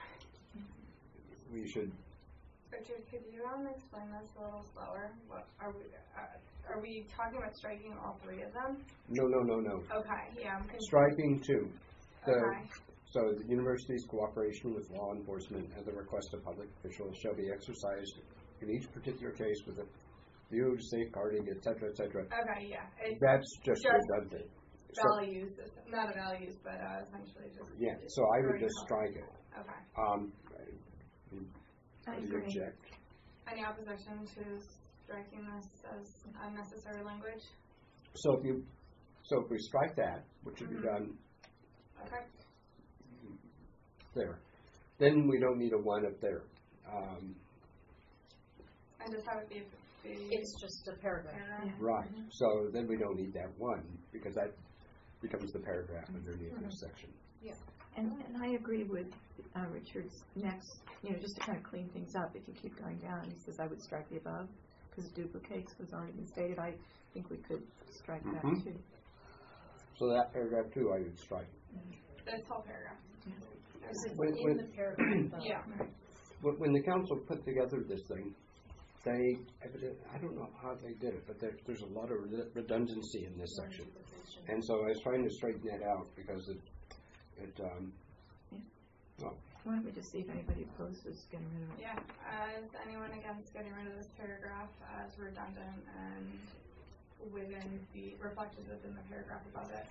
we should. Richard, could you um, explain this a little slower? What are we? Uh, are we talking about striking all three of them? No, no, no, no. Okay. Yeah. I'm confused. Striking two. The, Okay. So the university's cooperation with law enforcement at the request of public officials shall be exercised in each particular case with a view to safeguarding, et cetera, et cetera. Okay. Yeah. It's That's just, just redundant. So, values, not a values, but uh, essentially just. yeah, so I would throwing just it out. strike it. Okay. Um, I I agree. object. Any opposition to striking this as unnecessary language? So if you, so if we strike that, which would be Mhm. done Okay. there, then we don't need a one up there. Um, And just have it be. be It's just a paragraph. paragraph. right. So then we don't need that one because that becomes the paragraph underneath this section. And, and I agree with uh, Richard's next, you know, just to kind of clean things up, if you keep going down, he says I would strike the above, because duplicates was already been stated. I think we could strike that Mhm. too. So that paragraph two, I would strike. This whole paragraph. Because it's When- in when- the paragraph. uh, Yeah. When when the council put together this thing, they, evident- I don't know how they did it, but there, there's a lot of re- redundancy in this section. And so I was trying to straighten that out because it, it, um, Yeah. well, Why don't we just see if anybody opposes getting rid of it? Yeah. Uh, is anyone against getting rid of this paragraph as redundant and within the reflected within the paragraph above it?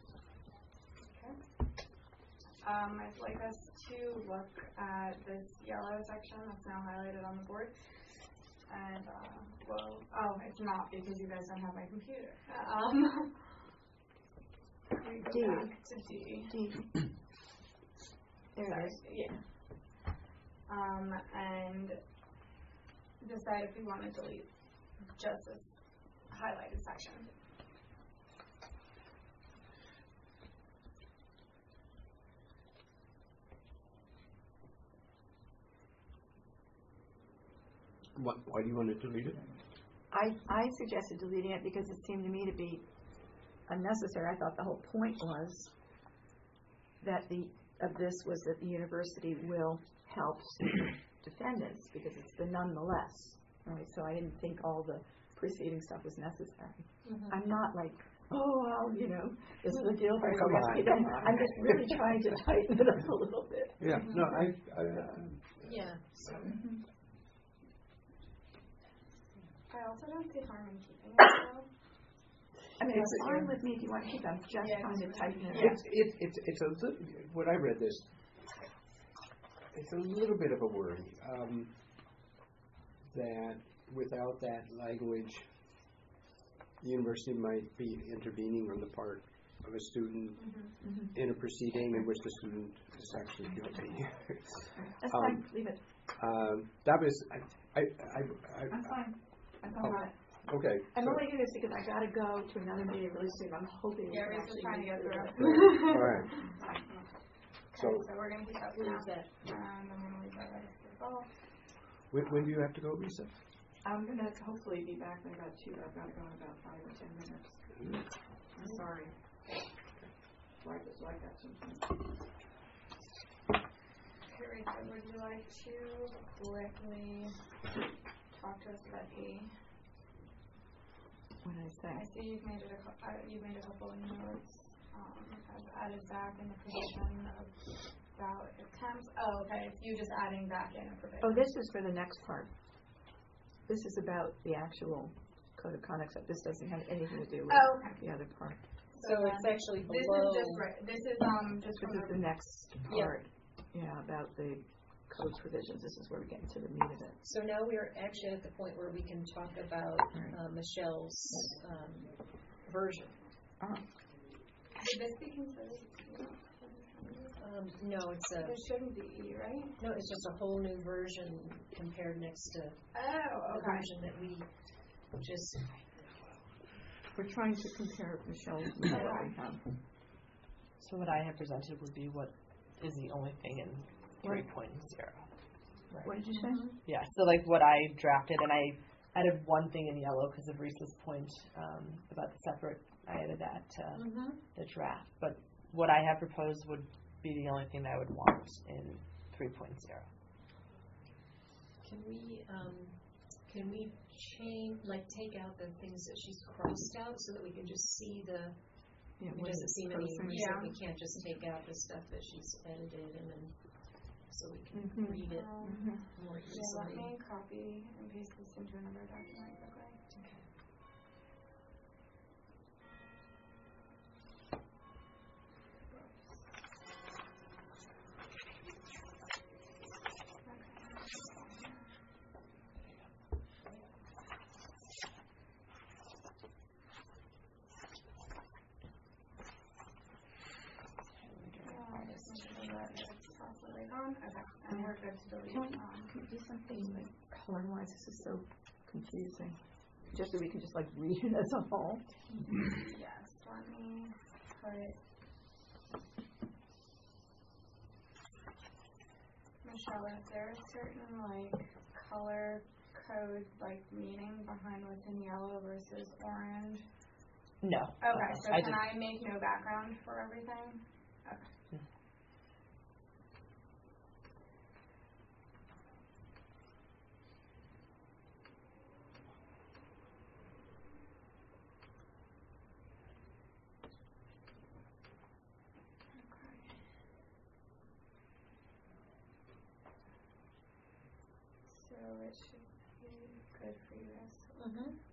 Okay. Um, I'd like us to look at this yellow section that's now highlighted on the board. And, uh, well, oh, it's not because you guys don't have my computer. Um, we go D. back to D. D. There Sorry, it is. yeah. Um, and decide if we want to delete just this highlighted section. what, why do you want to delete it? I, I suggested deleting it because it seemed to me to be unnecessary. I thought the whole point was that the, of this was that the university will help student defendants because it's the nonetheless, right? So I didn't think all the preceding stuff was necessary. Mhm. I'm not like, oh, well, you know, this is a deal breaker. Come we have to on, keep it. come on. I'm just really trying to tighten it up a little bit. Yeah, no, I, I, uh, Yeah, so, I also don't see harm in keeping it though. I mean, it's It's- fine with me if you want to keep it. I'm just Yeah. trying to tighten it up. it's, it, it's, it's a little, when I read this, it's a little bit of a worry, um, that without that language, the university might be intervening on the part of a student Mhm. in a proceeding in which the student is actually guilty. That's Um, fine. Leave it. um, that was, I, I, I, I I'm fine. I'm fine Oh. with it. okay. I'm so- only doing this because I gotta go to another meeting really soon. I'm hoping we Yeah, can we're just actually trying to make get it through. through. All right. Okay, So- so we're going to keep that for now. leave that. And I'm going to leave that as well. When, when do you have to go, Lisa? I'm gonna hopefully be back in about two. I've gotta go in about five or ten minutes. I'm sorry. Life is like that sometimes. Okay, Rachel, would you like to quickly talk to us about E? What did I say? I see you've made it a, cou- uh, you've made a couple of notes. Um, I've added back in the provision of ballot attempts. Oh, okay, it's you just adding back in a provision. Oh, this is for the next part. This is about the actual code of conduct stuff. This doesn't have anything to do with Oh, okay. the other part. So it's actually This below. is just right. This is um just This from is the next Yeah. part. Yeah, about the code provisions. This is where we get into the meat of it. So now we're actually at the point where we can talk about Right. uh, Michelle's um, version. Ah. Should this be considered? Uh, Um, no, it's a, There shouldn't be E, right? no, it's just a whole new version compared next to Oh, the okay. version that we just, We're trying to compare Michelle's with what we have. So what I have presented would be what is the only thing in three point zero. What did you say? Yeah, so like what I drafted, and I added one thing in yellow because of Reese's point um, about the separate, I added that to mm-hmm. the draft. But what I have proposed would be the only thing that I would want in three point zero. Can we, um, can we change, like take out the things that she's crossed out so that we can just see the, Yeah, it what doesn't is seem any person? reason Yeah. we can't just take out the stuff that she's edited and then, so we can Mhm. read it Um, more yeah, let easily. me copy and paste this into another document quickly. Okay, and we're good to delete. Can we, Um, can we do something like color-wise? This is so confusing. Just so we can just like read it as a whole. yes, let me put Michelle, is there a certain like color code like meaning behind what's in yellow versus orange? No. Okay, so I can just, I make no background for everything? Okay. So it should be good for you guys to look. Mm-hmm.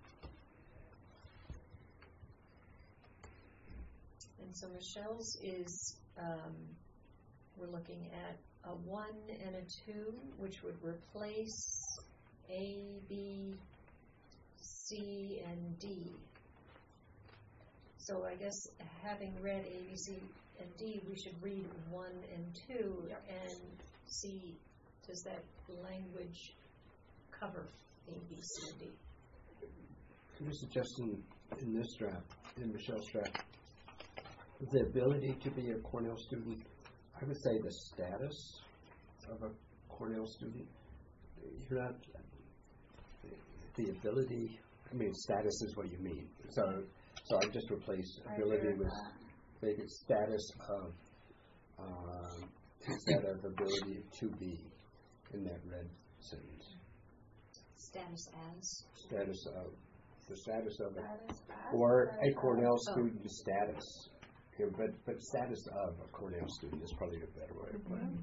And so Michelle's is, um, we're looking at a one and a two, which would replace A, B, C, and D. So I guess having read A, B, C, and D, we should read one and two and see, does that language cover A, B, C, and D? You're suggesting in this draft, in Michelle's draft, the ability to be a Cornell student, I would say the status of a Cornell student. You're not, the ability, I mean, status is what you mean. So, so I just replace I ability agree with with, that. make it status of, um, instead of ability to be in that red sentence. Status as? Status of, the status of it. Status as Or status a Cornell as. student status. Yeah, but, but status of a Cornell student is probably a better way to put it.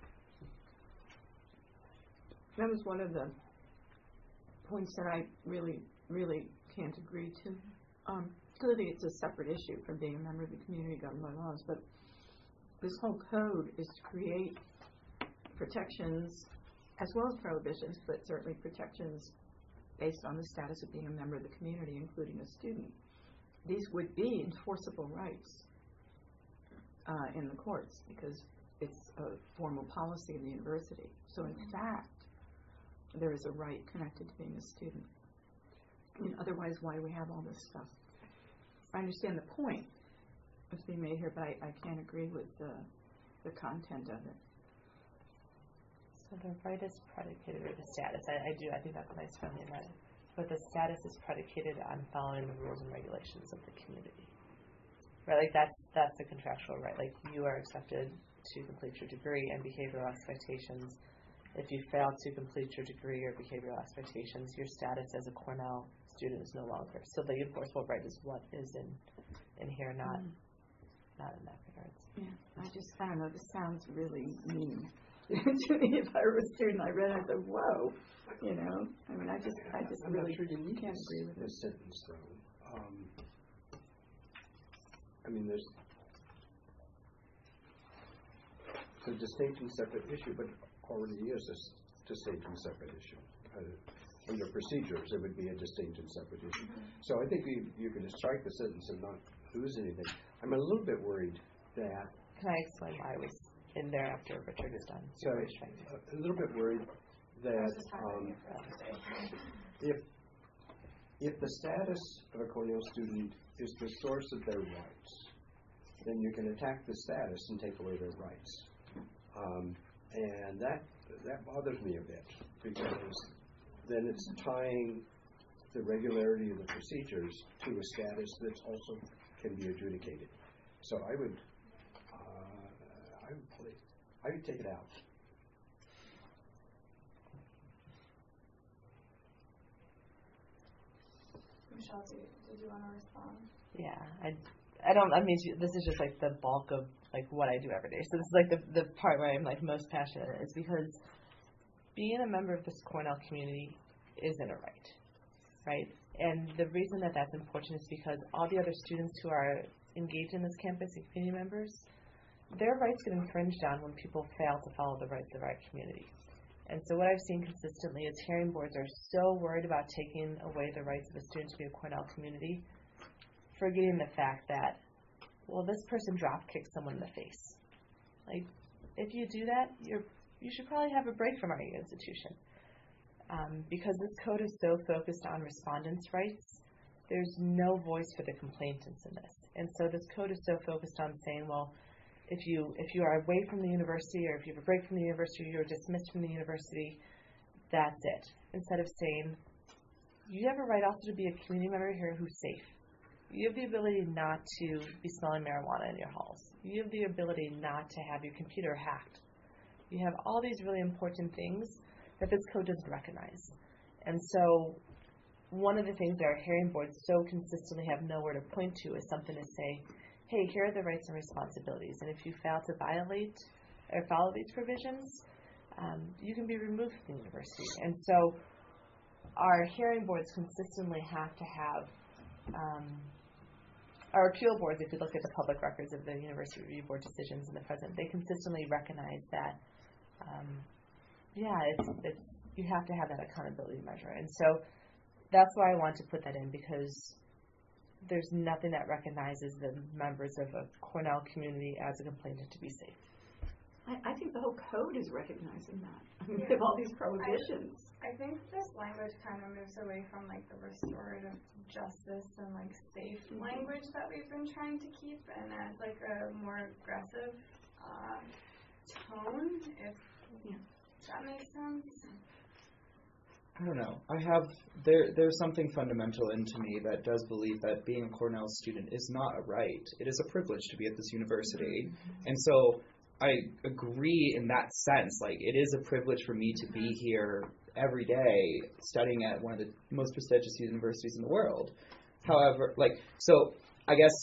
That was one of the points that I really, really can't agree to. Um, clearly, it's a separate issue from being a member of the community governed by laws, but this whole code is to create protections as well as prohibitions, but certainly protections based on the status of being a member of the community, including a student. These would be enforceable rights uh, in the courts because it's a formal policy of the university. So in fact, there is a right connected to being a student. I mean, otherwise, why do we have all this stuff? I understand the point that's being made here, but I, I can't agree with the, the content of it. so the right is predicated, or the status, I, I do, I think that's a nice friendly amendment. But the status is predicated on following the rules and regulations of the community. Right, like that's that's the contractual right. Like you are accepted to complete your degree and behavioral expectations. If you fail to complete your degree or behavioral expectations, your status as a Cornell student is no longer. So the enforceable right is what is in in here, not mm. not in that regards. Yeah, I just I don't know. This sounds really mean to me. If I were a student, I read it, I said, "Whoa," you know. I mean, I just I just I'm really not sure you need can't this, agree with this it. sentence though. Um, I mean, there's it's a distinct and separate issue, but already is a distinct and separate issue. Uh, under procedures, it would be a distinct and separate issue. Mm-hmm. So I think you, you can just strike the sentence and not lose anything. I'm a little bit worried that... Can I explain why I was in there after Richard is done. So, a little bit worried that um, if if the status of a Cornell student is the source of their rights, then you can attack the status and take away their rights. Um, and that that bothers me a bit, because then it's tying the regularity of the procedures to a status that also can be adjudicated. So I would, uh, I would, play, I would take it out. Michelle, did, did you want to respond? Yeah, I, I don't, I mean, this is just like the bulk of like what I do every day. So this is like the, the part where I'm like most passionate, is because being a member of this Cornell community isn't a right, right? And the reason that that's important is because all the other students who are engaged in this campus and community members, their rights get infringed on when people fail to follow the rights of our community. And so what I've seen consistently is hearing boards are so worried about taking away the rights of a student to be a Cornell community, forgetting the fact that, well, this person drop kicked someone in the face. Like, if you do that, you're you should probably have a break from our institution. Um, because this code is so focused on respondents' rights, there's no voice for the complainants in this. And so this code is so focused on saying, well, if you if you are away from the university, or if you have a break from the university, you're dismissed from the university, that's it. Instead of saying, you have a right also to be a community member here who's safe. You have the ability not to be smelling marijuana in your halls. You have the ability not to have your computer hacked. You have all these really important things that this code doesn't recognize. And so one of the things that our hearing boards so consistently have nowhere to point to is something to say, hey, here are the rights and responsibilities, and if you fail to violate or follow these provisions, um, you can be removed from the university. And so our hearing boards consistently have to have, um, our appeal boards, if you look at the public records of the University Review Board decisions in the present, they consistently recognize that, um, yeah, it's, it's you have to have that accountability measure. And so that's why I want to put that in, because there's nothing that recognizes the members of a Cornell community as a complainant to be safe. I, I think the whole code is recognizing that. I mean, we have all these prohibitions. I, I think this language kind of moves away from like the restorative justice and like safe mm-hmm. language that we've been trying to keep, and as like a more aggressive uh, tone, if yeah. that makes sense. I don't know. I have there. There's something fundamental into me that does believe that being a Cornell student is not a right. It is a privilege to be at this university, mm-hmm. and so I agree in that sense. Like, it is a privilege for me to be here every day, studying at one of the most prestigious universities in the world. However, like, so I guess.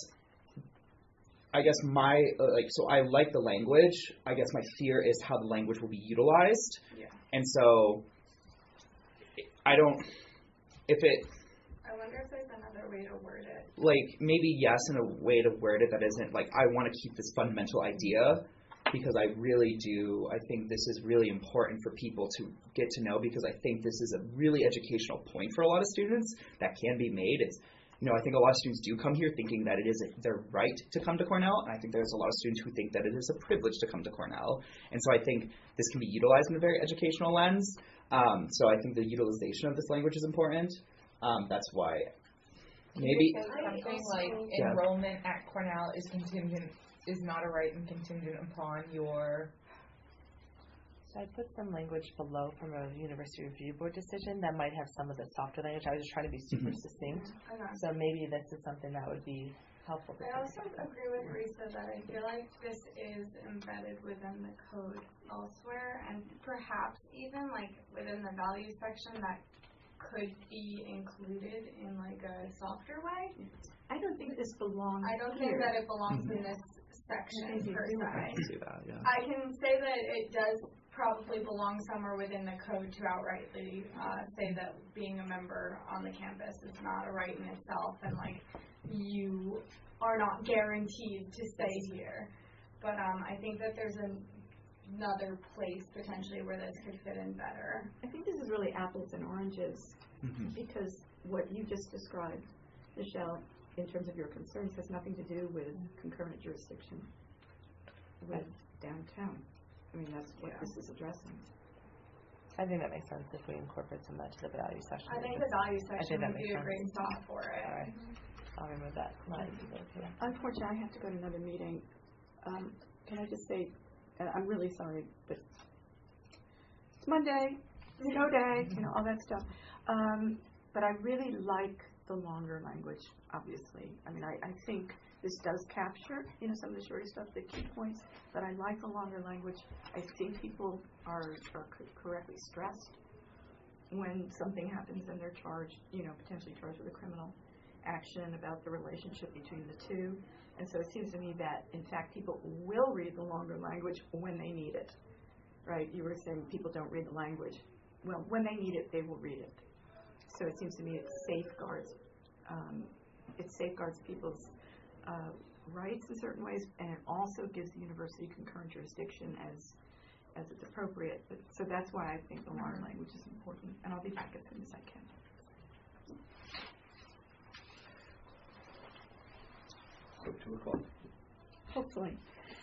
I guess my, uh, like, so I like the language. I guess my fear is how the language will be utilized. Yeah. And so, I don't, if it... I wonder if there's another way to word it. Like, maybe yes, in a way to word it that isn't, like, I want to keep this fundamental idea, because I really do, I think this is really important for people to get to know, because I think this is a really educational point for a lot of students that can be made. It's, you know, I think a lot of students do come here thinking that it is their right to come to Cornell, and I think there's a lot of students who think that it is a privilege to come to Cornell. And so I think this can be utilized in a very educational lens. Um, so I think the utilization of this language is important. Um, that's why maybe something like yeah. enrollment at Cornell is contingent, is not a right and contingent upon your... So I put some language below from a University Review Board decision that might have some of the softer language. I was just trying to be super mm-hmm. succinct. Okay. So maybe this is something that would be helpful. To I also agree with Risa that I feel like this is embedded within the code elsewhere, and perhaps even like within the values section that could be included in like a softer way. I don't think this belongs I don't here. think that it belongs mm-hmm. in this section per se. I can see that, yeah. I can say that it does probably belong somewhere within the code to outrightly uh, say that being a member on the campus is not a right in itself, and like you are not guaranteed to stay here. But um, I think that there's an, another place potentially where this could fit in better. I think this is really apples and oranges mm-hmm. because what you just described, Michelle, in terms of your concerns, has nothing to do with concurrent jurisdiction. With downtown. I mean, that's what Yeah. this is addressing. I think that makes sense if we incorporate some of that to the value section. I think the value section that would be makes a great sense. spot for it. Alright. I'll remove that. Mine, okay. Unfortunately, I have to go to another meeting. Um, can I just say, and I'm really sorry, but it's Monday, snow day, you know, all that stuff. Um, but I really like the longer language, obviously. I mean, I, I think this does capture, you know, some of the shorter stuff, the key points, but I like the longer language. I think people are, are co- correctly stressed when something happens and they're charged, you know, potentially charged with a criminal action about the relationship between the two. And so it seems to me that, in fact, people will read the longer language when they need it, right? You were saying people don't read the language. Well, when they need it, they will read it. So it seems to me it safeguards, um, it safeguards people's uh, rights in certain ways, and it also gives the university concurrent jurisdiction as as it's appropriate. But, so that's why I think the longer language is important, and I'll be back as soon as I can. So two o'clock. Hopefully.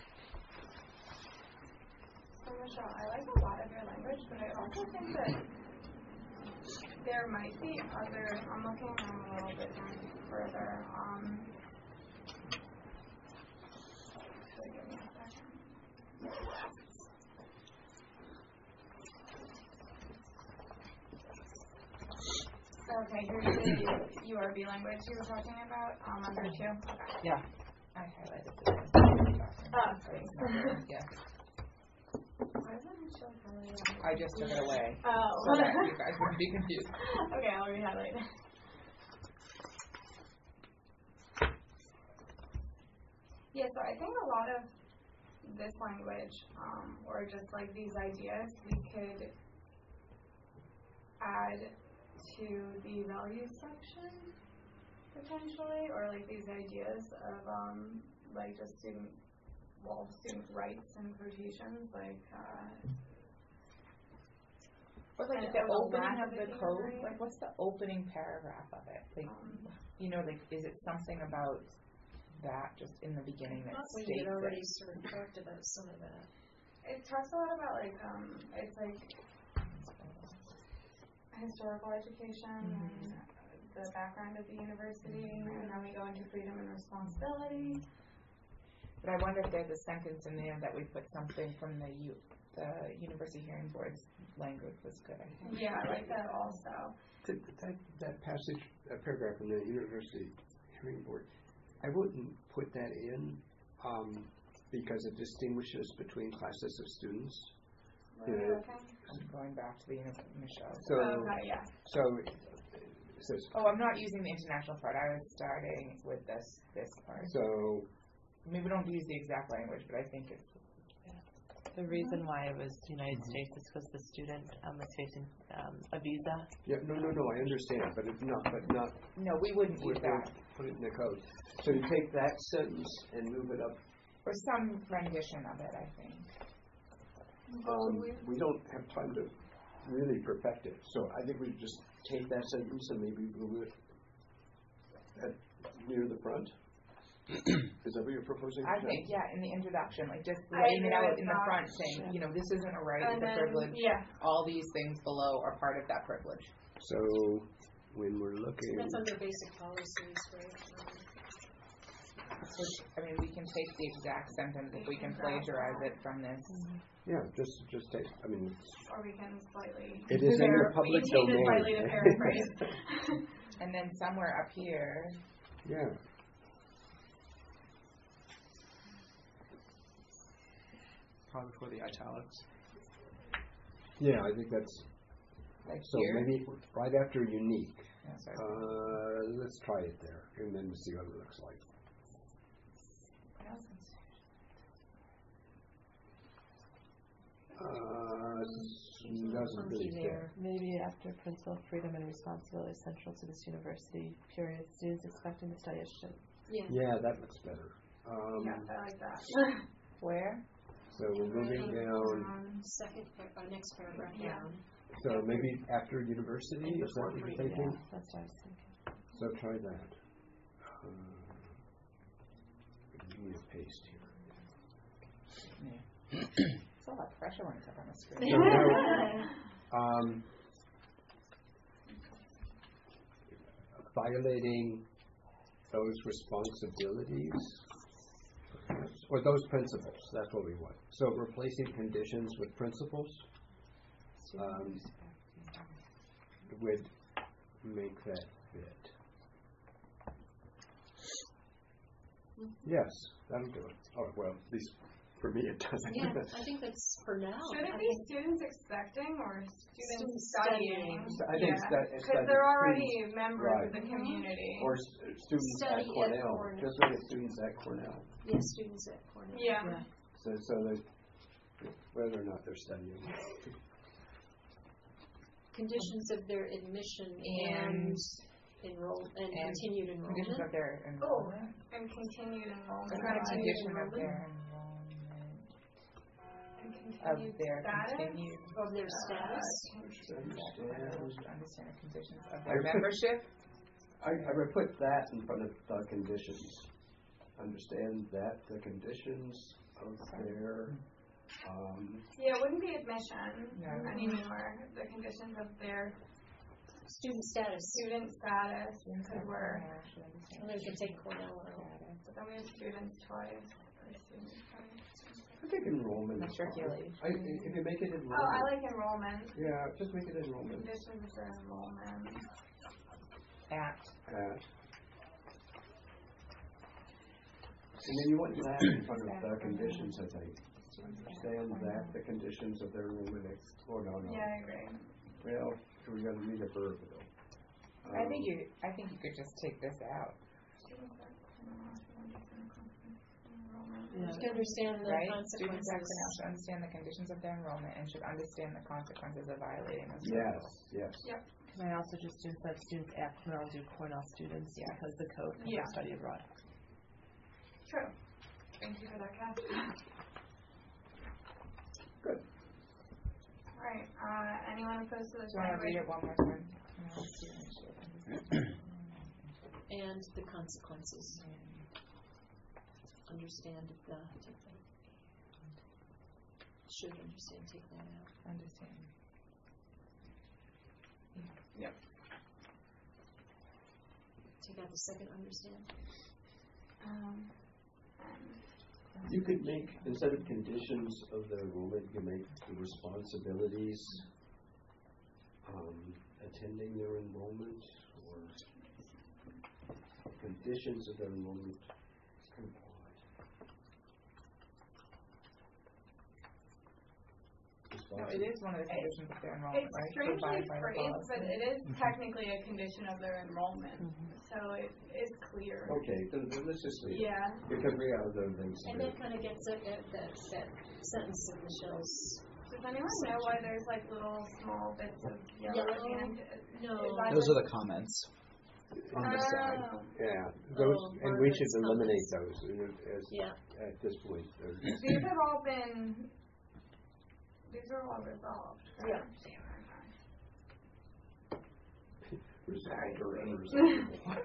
So Michelle, I like a lot of your language, but I also think that there might be other, I'm looking a little bit further, um, so give me a second. Okay, here's the U R B language you were talking about, um, under two. Okay. Yeah. I highlighted this. Oh, thanks. Yeah. Why doesn't it show highlighted? I just took it away. Oh. So that you guys wouldn't be confused. Okay, I'll re-highlight it. Yeah, so I think a lot of this language, um, or just like these ideas, we could add to the values section potentially, or like these ideas of um, like just student, well, student rights and quotations, like. Uh, Or like And the or the opening lack of of the it code, being like what's the opening paragraph of it? Like, Um, you know, like is it something about that just in the beginning that Thought we states had already it? sort of talked about some of that. It talks a lot about like um, it's like historical education Mhm. and the background of the university, and then we go into freedom and responsibility. But I wonder if there's a sentence in there that we put something from the U, the University Hearing Board's language was good, I think. Yeah, I like that also. That, that, that passage, that paragraph in the University Hearing Board, I wouldn't put that in um, because it distinguishes between classes of students. Right, Yeah. okay. I'm going back to the uni- Michelle. So, Okay, yeah. so it says, Oh, I'm not using the international part. I was starting with this this part. so, Maybe we don't use the exact language, but I think it's The reason why it was United States is because the student um, was facing um, a visa. yeah, no, no, no, I understand, but it's not, but not, no, we wouldn't use put that. put it in the code. So you take that sentence and move it up. Or some rendition of it, I think. Um, we don't have time to really perfect it, so I think we just take that sentence and maybe move it at, near the front. Is that what you're proposing? I Jen? think, yeah, in the introduction, like just I laying it agree out with in the that. front, saying, you know, this isn't a right, And it's a then, privilege. yeah. All these things below are part of that privilege. So when we're looking, That's under basic policies, right? Um, Which, I mean, we can take the exact sentence if we can plagiarize it from this. yeah, just just take. I mean, Or we can slightly. it is in the paraphr- public we can change it domain. slightly to paraphrase. And then somewhere up here, Yeah. Probably for the italics. Yeah, I think that's like so. here. Maybe right after unique. Yeah, sorry. Uh, let's try it there, and then see what it looks like. What else is- Uh, s- doesn't really fit. there. Maybe after principal freedom and responsibility central to this university, period. Students expecting to study should. Yeah. Yeah, that looks better. Um, Yes, I like that. Where? So we're moving down. Um, Second, par- uh, next paragraph Yeah. down. So maybe after university, is that what you're Yeah, thinking? that's what I was thinking. So try that. Uh, give me a paste here. Yeah. It's a lot of pressure when it's up on the screen. So now, um, violating those responsibilities, perhaps, or those principles, that's what we want. So replacing conditions with principles um, would make that fit. Yes, that'll do it. Oh, well, at least for me it doesn't. Yeah, I think that's for now. Should it I be think students expecting or students, Students studying? studying. So I think Yeah, stu- because study- they're already students- members right. of the community. Or s- students Study at at Cornell. Cornell. Just like students at Cornell. Yeah, students at Cornell. Yeah. So, so they, whether or not they're studying. Conditions of their admission And- and enroll, and and continued Conditions enrollment. of their Oh, enrollment. and continued enrollment. What kind of Continued condition of enrollment. their enrollment? And Of continued their status. continued. Of their status. Understand. Understand the conditions of I their put- membership. I, I would put that in front of the conditions. Understand that the conditions of their, um, Yeah, it wouldn't be admission No. anymore. The conditions of their Student status. student status, because we're, And they can take Cornell or but then we have students twice. or students twice. I think enrollment is fine. Matriculation. I, if you make it enrollment. Oh, I like enrollment. Yeah, just make it enrollment. Conditions for enrollment. At. Uh, And then you want that in front of the conditions, I think. Understand that the conditions of their enrollment, ex- oh, no, no. Yeah, I agree. Well, we gotta need a verb though. I think Um, you. I think you could just take this out, Yeah. to understand the right? Students at Cornell consequences. should understand the conditions of their enrollment and should understand the consequences of violating those. Yes, principles. yes. Can I also just do that students at Cornell do Cornell students Yeah. because the code covers Yeah. study abroad. True. Thank you for that catch. Good. Alright, uh, anyone opposed to this Do you want to read language? it one more time? No, students should understand. And the consequences. Understand the, take that. Should understand, take that out. Understand. Yep. Take out the second understand. Um, and You could make, instead of conditions of their enrollment, you could make the responsibilities, um, attending their enrollment, or conditions of their enrollment. It's kind of odd. No, it is one of the conditions of their enrollment, It's right? To strangely abide by the phrased, policy. but it is technically a condition of their enrollment, so it is clear. Okay, then, then let's just leave it. Yeah. Because we have other things to And do. that kind of gets at at that, that sentence of Michelle's. Does anyone know why there's like little small bits of yellow at the Yellow? end? No. Is that Those just- are the comments on the side. Oh. Yeah, those, Oh, and we Margaret's should eliminate comments. those uh, as, Yeah. at this point. They're just- These have all been, these are all resolved. correct? Resolved or Sorry. unresolved.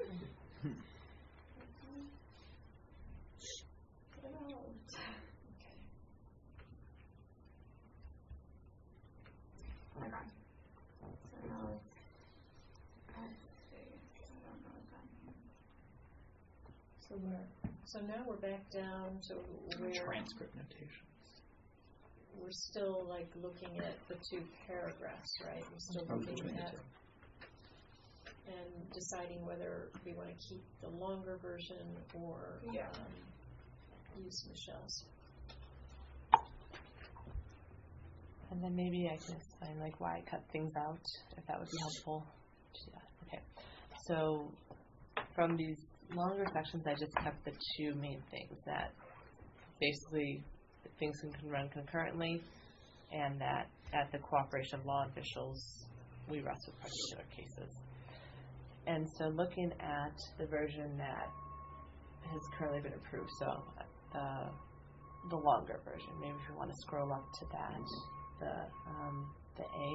Okay. So now let's, let's see. I don't know what that means. So we're, so now we're back down to where Transcript notation. we're still like looking at the two paragraphs, right? We're still I'm looking between the at two. and deciding whether we want to keep the longer version or Yeah. um, use Michelle's. And then maybe I can explain like why I cut things out, if that would be helpful. Yeah. Okay. So from these longer sections, I just kept the two main things that basically things can run concurrently, and that at the cooperation of law officials, we rest with particular cases. And so looking at the version that has currently been approved, so uh, the longer version, maybe if you want to scroll up to that, the um, the A.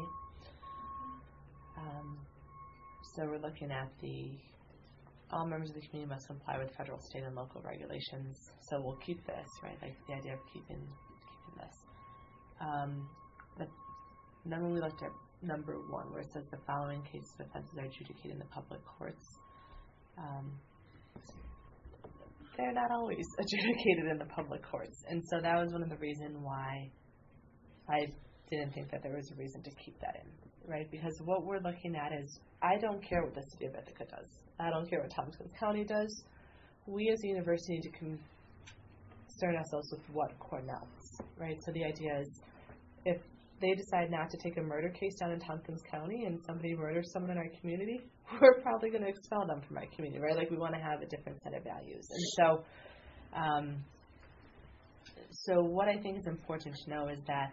Um, so we're looking at the all members of the community must comply with federal, state, and local regulations. So we'll keep this, right? Like the idea of keeping keeping in this. Um, but then when we looked at number one, where it says the following cases of offenses are adjudicated in the public courts, um, they're not always adjudicated in the public courts. And so that was one of the reasons why I didn't think that there was a reason to keep that in, right? Because what we're looking at is, I don't care what the city of Ithaca does. I don't care what Tompkins County does. We as a university need to concern ourselves with what Cornell is, right? So the idea is, if they decide not to take a murder case down in Tompkins County and somebody murders someone in our community, we're probably going to expel them from our community, right? Like, we want to have a different set of values. And so, um, so what I think is important to know is that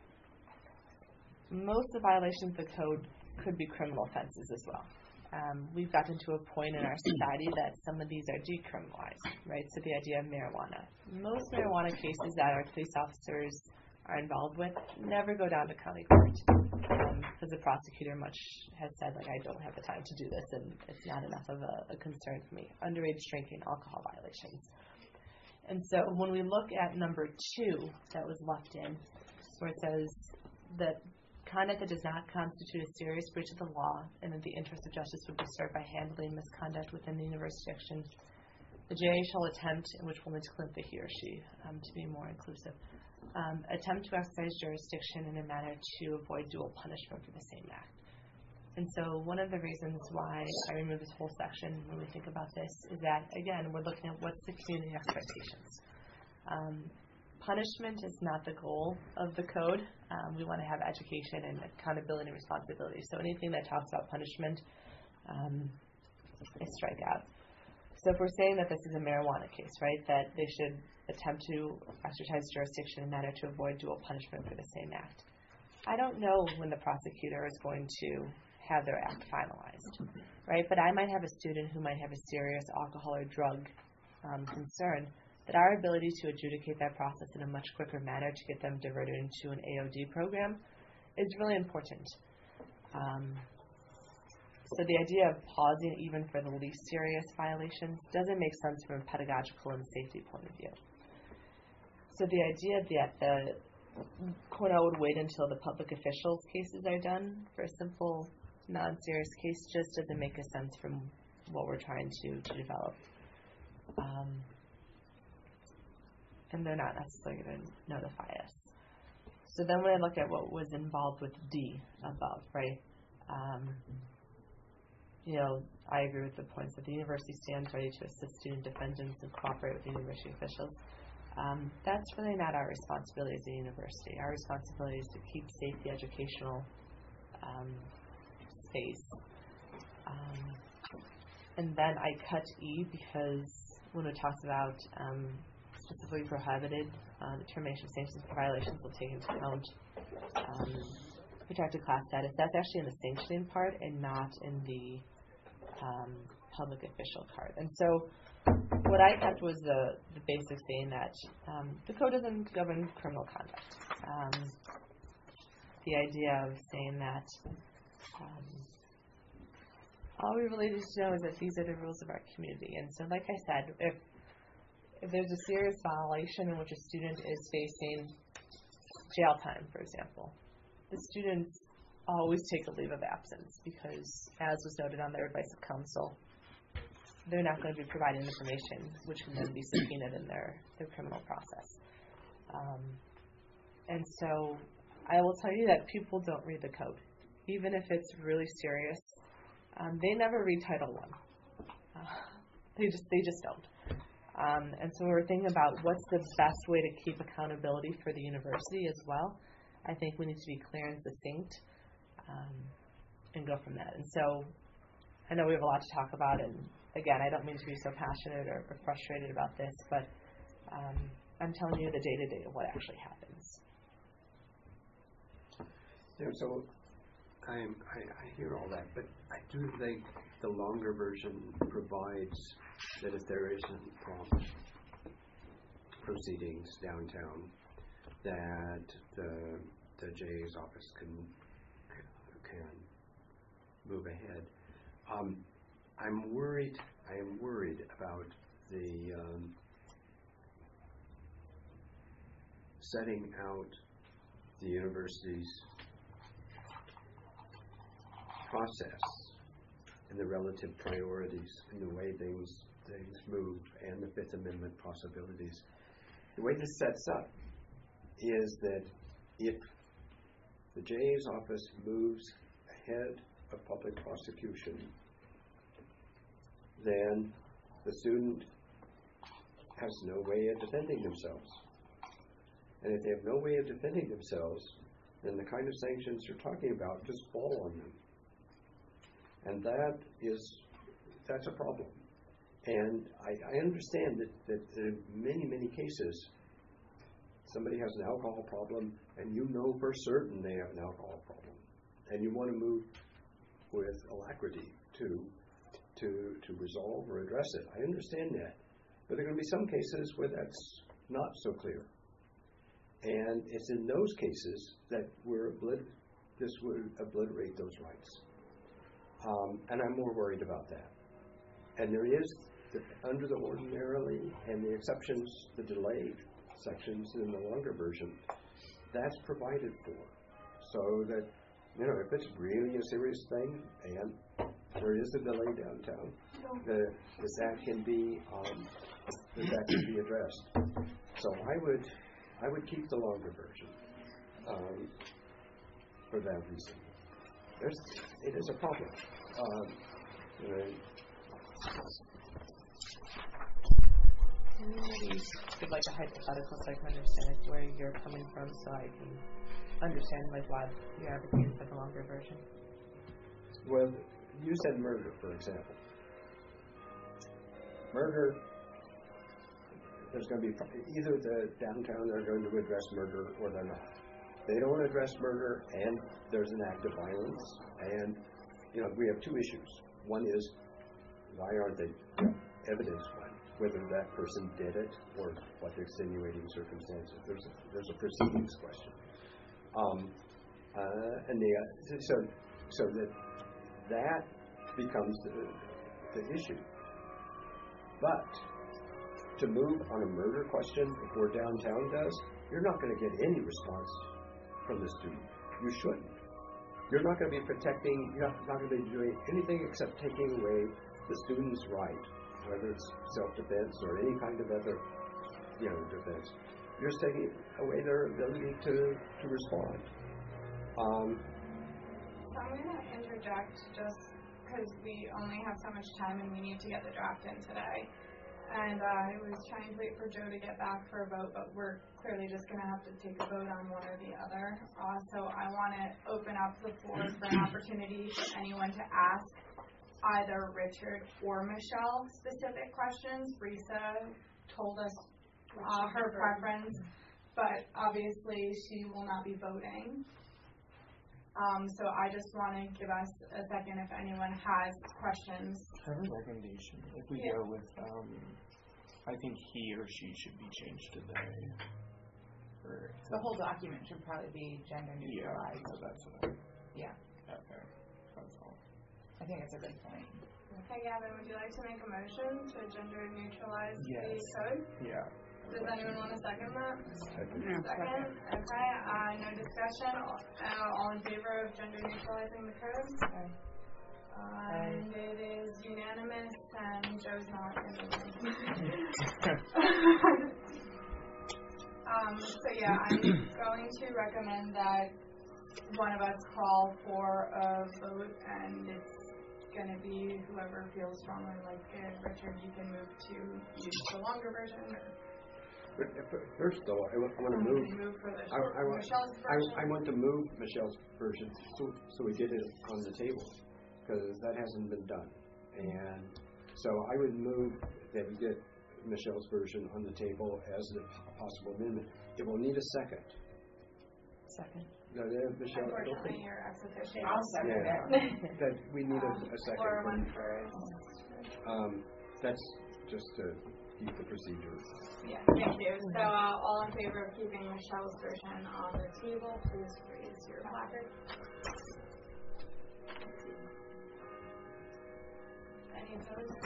most of the violations of the code could be criminal offenses as well. Um, we've gotten to a point in our society that some of these are decriminalized, right? So the idea of marijuana. Most marijuana cases that our police officers are involved with never go down to county court, because um, the prosecutor much has said, like, I don't have the time to do this, and it's not enough of a, a concern for me. Underage drinking, alcohol violations. And so when we look at number two that was left in, where it says that conduct that does not constitute a serious breach of the law and that the interest of justice would be served by handling misconduct within the university action, the J A shall attempt, in which will include the he or she, um, to be more inclusive, um, attempt to exercise jurisdiction in a manner to avoid dual punishment for the same act. And so one of the reasons why I removed this whole section when we think about this is that, again, we're looking at what's the community expectations. Um, punishment is not the goal of the code. Um, we want to have education and accountability and responsibility. So anything that talks about punishment um, is strike out. So if we're saying that this is a marijuana case, right, that they should attempt to exercise jurisdiction in a manner to avoid dual punishment for the same act. I don't know when the prosecutor is going to have their act finalized, right? But I might have a student who might have a serious alcohol or drug um, concern, that our ability to adjudicate that process in a much quicker manner to get them diverted into an A O D program is really important. Um, so the idea of pausing even for the least serious violations doesn't make sense from a pedagogical and safety point of view. So the idea that the Cornell would wait until the public officials' cases are done for a simple, non-serious case just doesn't make a sense from what we're trying to, to develop. Um, and they're not necessarily going to notify us. So then when I look at what was involved with D above, right, um, you know, I agree with the points that the university stands ready to assist student defendants and cooperate with the university officials. Um, that's really not our responsibility as a university. Our responsibility is to keep safe the educational um, space. Um, and then I cut E because when it talks about um, specifically prohibited, uh, the termination of sanctions for violations will take into account um, protected class status. That's actually in the sanctioning part and not in the um, public official part. And so what I kept was the, the basic saying that um, the code doesn't govern criminal conduct. Um, the idea of saying that um, all we really need to know is that these are the rules of our community. And so, like I said, if if there's a serious violation in which a student is facing jail time, for example, the students always take a leave of absence because, as was noted on their advice of counsel, they're not going to be providing information which can then be subpoenaed in their, their criminal process. Um, and so I will tell you that people don't read the code. Even if it's really serious, um, they never read Title One. Uh, they just they just don't. Um, and so we're thinking about what's the best way to keep accountability for the university as well. I think we need to be clear and succinct um, and go from that. And so I know we have a lot to talk about, and again, I don't mean to be so passionate or, or frustrated about this, but um, I'm telling you the day-to-day of what actually happens. Yeah, so I, am, I, I hear all that, but I do think the longer version provides that if there isn't prompt proceedings downtown, that the the J A's office can can move ahead. Um, I'm worried. I am worried about the um, setting out the university's process and the relative priorities and the way things things move and the Fifth Amendment possibilities. The way this sets up is that if the J A's office moves ahead of public prosecution, then the student has no way of defending themselves. And if they have no way of defending themselves, then the kind of sanctions you're talking about just fall on them. And that is, that's a problem. And I, I understand that, that in many, many cases, somebody has an alcohol problem, and you know for certain they have an alcohol problem. And you want to move with alacrity to, to, to resolve or address it. I understand that. But there are going to be some cases where that's not so clear. And it's in those cases that we're oblit- this would obliterate those rights. Um, and I'm more worried about that. And there is, the, under the ordinarily and the exceptions, the delayed sections in the longer version, that's provided for. So that, you know, if it's really a serious thing and there is a delay downtown, the, that that can be um, that, that can be addressed. So I would I would keep the longer version um, for that reason. There's it is a problem. Um, you know, Can you maybe give like a hypothetical so I can understand like where you're coming from, so I can understand like why you're advocating for the longer version? Well, you said murder, for example. Murder, there's going to be either the downtown they're going to address murder or they're not. They don't address murder and there's an act of violence, and you know we have two issues. One is why aren't they evidence one, whether that person did it or what the extenuating circumstances. There's a, there's a proceedings question, um, uh, and the uh, so so that that becomes the, the issue. But to move on a murder question before downtown does, you're not going to get any response from the student. You shouldn't. You're not going to be protecting, you're not going to be doing anything except taking away the student's right, whether it's self-defense or any kind of other, you know, defense. You're just taking away their ability to, to respond. Um, So I'm going to interject just because we only have so much time and we need to get the draft in today. And uh, I was trying to wait for Joe to get back for a vote, but we're clearly just going to have to take a vote on one or the other. Uh, so I want to open up the floor for an opportunity for anyone to ask either Richard or Michelle specific questions. Risa told us uh, her preference, but obviously she will not be voting. Um, so I just want to give us a second if anyone has questions. I have a recommendation. If we Yeah. go with, um, I think he or she should be changed to they. Or The whole document should probably be gender yeah, neutralized. so that's what Yeah, okay. That's all. I think that's a good point. Okay, Gavin, would you like to make a motion to gender neutralize Yes. the code? Yeah. Does anyone want to second that? Second. Second. Okay, uh, no discussion. All, uh, all in favor of gender neutralizing the code? Uh, and it is unanimous, and Joe's not in the room. um, so yeah, I'm going to recommend that one of us call for a vote, and it's going to be whoever feels strongly like it. Richard, you can move to use the longer version. Or But, but first, though, I, want- I want to move. move for the I, I, want, Michelle's version. I, I want to move Michelle's version so, so we get it on the table, because that hasn't been done. And so I would move that we get Michelle's version on the table as a possible amendment. It will need a second. Second. No, no, Michelle, I don't Unfortunately, think. you're ex officio. I'll second Yeah. it. That we need a, a second. Laura from- went first. Um, that's just to keep the procedure. Yeah, thank you. So, uh, all in favor of keeping Michelle's version on the table, please raise your placard. Any opposed?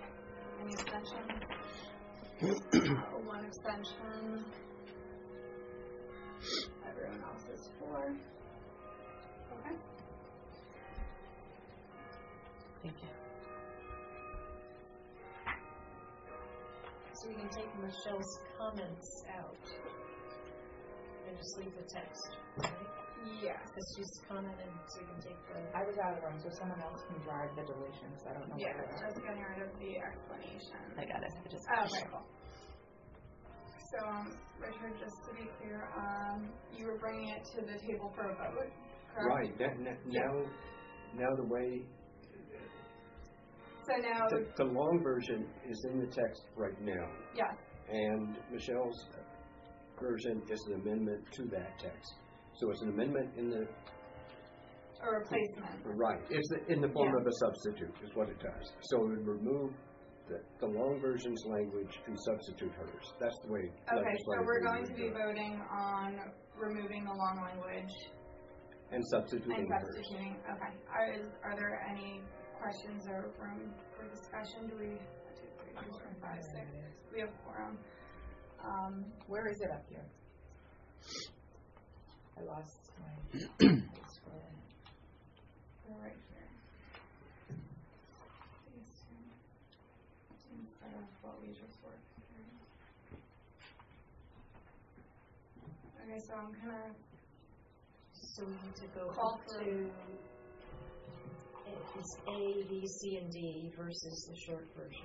Any abstentions? uh, one abstention. Everyone else is for. Okay. Thank you. So we can take Michelle's comments out and just leave the text, right? Yeah. Because she's commented, so we can take the. I was out of the room, so someone else can drive the deletions. I don't know. Yeah, where they are. just getting rid of the explanation. I got it. I just Oh, okay, cool. So, um, Richard, just to be clear, um, you were bringing it to the table for a vote, correct? Right, that, that, now, now the way, So now, the, the long version is in the text right now, yes, and Michelle's version is an amendment to that text. So it's an amendment in the, a replacement. right, it's the- in the form Yeah. of a substitute is what it does. So it would remove the, the long version's language and substitute hers. That's the way Okay, so we're legislatively going we to do be it. voting on removing the long language And substituting and hers. substituting. Okay. Are, is, are there any questions or room for discussion? Do we, one, two, three, four, five, six. We have quorum. Um, Where is it up here? I lost my. scrolling. they're right here. These two. Instead of what we just worked through. Okay, so I'm gonna So we need to go Call up for- to, it's A, B, C, and D versus the short version.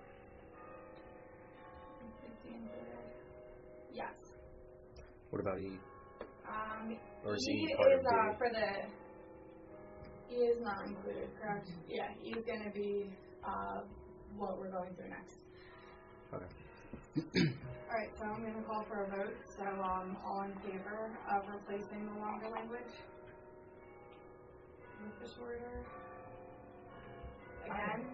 yes. What about E? Um, Or is E E part is of uh, D? for the E is not included, correct? Yeah, E is going to be uh, what we're going through next. Okay. All right, so I'm going to call for a vote. So um, all in favor of replacing the longer language with the shorter? Again?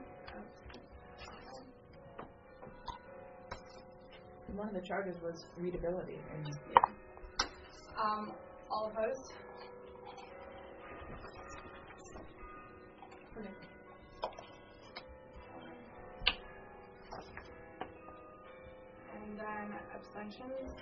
One of the charges was readability, and Yeah. Um, all opposed? Okay. And then abstentions?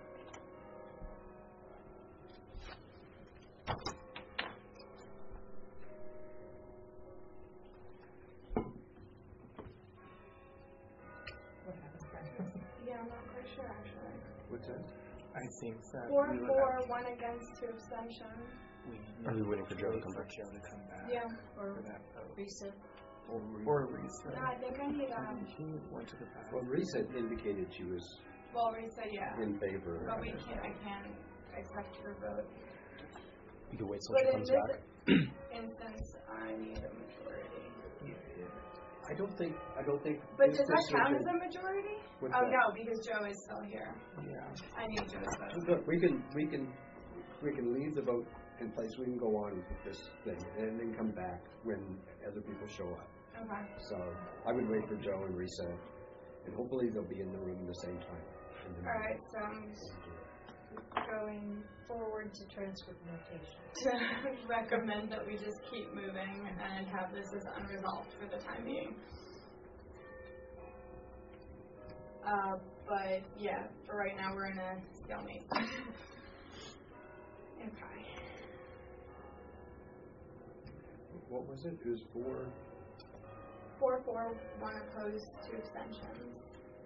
what happens then? Yeah, I'm not quite sure actually. What's that? I think that Four we would for, have, one against, two abstentions. we Are we waiting for Joe to come for back? Joe to come back Yeah. for that vote. Risa? Or, or Lisa. No, I think I need, um, He went to the back. Well, Risa indicated she was well, Risa, yeah. in favor. But we can't, I can't accept your vote. You can wait till But she in comes this back. instance, I need a majority. I don't think, I don't think. But this does that count as decision- a majority? What's Oh, that? no, because Joe is still here. Yeah. I need Joe's vote. Look, we can, we can, we can leave the vote in place, we can go on with this thing, and then come back when other people show up. Okay. So, I would wait for Joe and Risa, and hopefully they'll be in the room at the same time. And then- All right, so I'm going Forward to transcript notation. to recommend that we just keep moving and have this as unresolved for the time being. Uh, but yeah, for right now we're in a stalemate. Okay. What was it? It was four, Four, four, one opposed, two abstentions.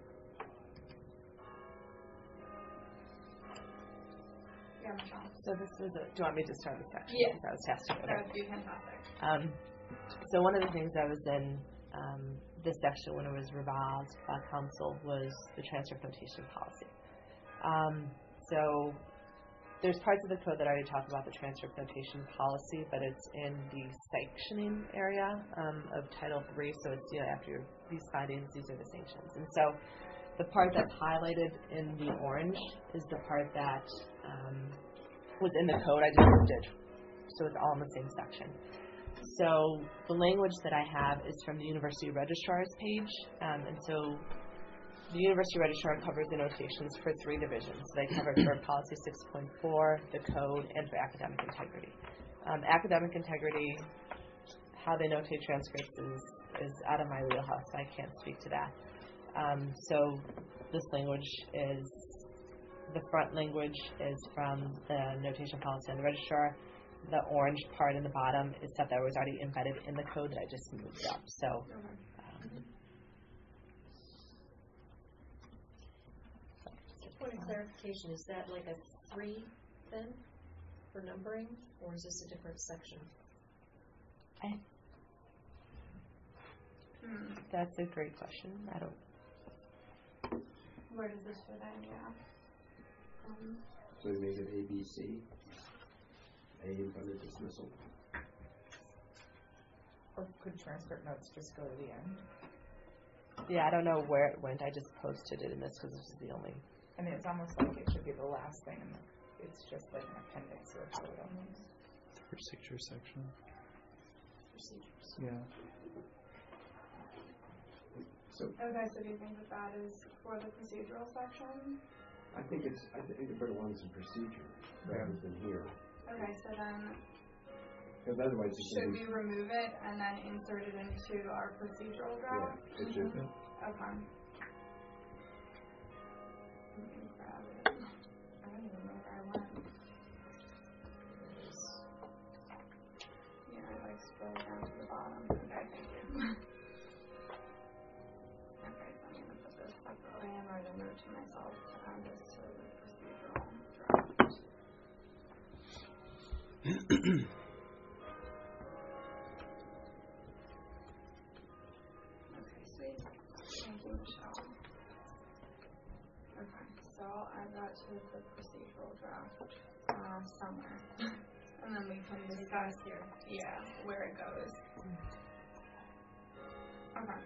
Yeah, Michelle. So this is a, do you want me to start the section? Yes. That was testing. That Okay. would be fantastic. Um, so one of the things that was in um, this section when it was revised by council was the transfer notation policy. Um, so there's parts of the code that already talk about the transfer notation policy, but it's in the sanctioning area um, of Title three. So it's, you know, after these findings, these are the sanctions. And so the part that's highlighted in the orange is the part that um, was in the code. I just moved it, so it's all in the same section. So the language that I have is from the University Registrar's page, um, and so the University Registrar covers the notations for three divisions. They cover it for Policy six point four, the code, and for academic integrity. Um, academic integrity, how they notate transcripts is, is out of my wheelhouse, so I can't speak to that. Um, so this language is the front language is from the notation policy on the registrar. The orange part in the bottom is stuff that was already embedded in the code that I just moved up. So, um, Point of clarification, is that like a three then for numbering, or is this a different section? I, Hmm. that's a great question. I don't. Where does this fit in? Yeah. Um, So we make it A, B, C. A in front of dismissal. Or could transcript notes just go to the end? Yeah, I don't know where it went. I just posted it in this because this is the only. I mean, it's almost like it should be the last thing, and it's just like an appendix or a code almost. Procedure section. Procedures. Yeah. So okay, so do you think that that is for the procedural section? I think it's, I think it belongs in procedure rather than here. Okay, so then Because otherwise it's should going we remove it and then insert it into our procedural draft? Yeah, it should. Okay. Let me grab it. I don't even know where I went. Yeah, I like scroll down to the bottom. Okay, thank you. Okay, so I'm gonna put this separately and write a note to myself to add this to the procedural draft. Okay, sweet. Thank you, Michelle. Okay, so I'll add that to the procedural draft uh, somewhere, and then we can discuss here. Yeah, where it goes. Okay.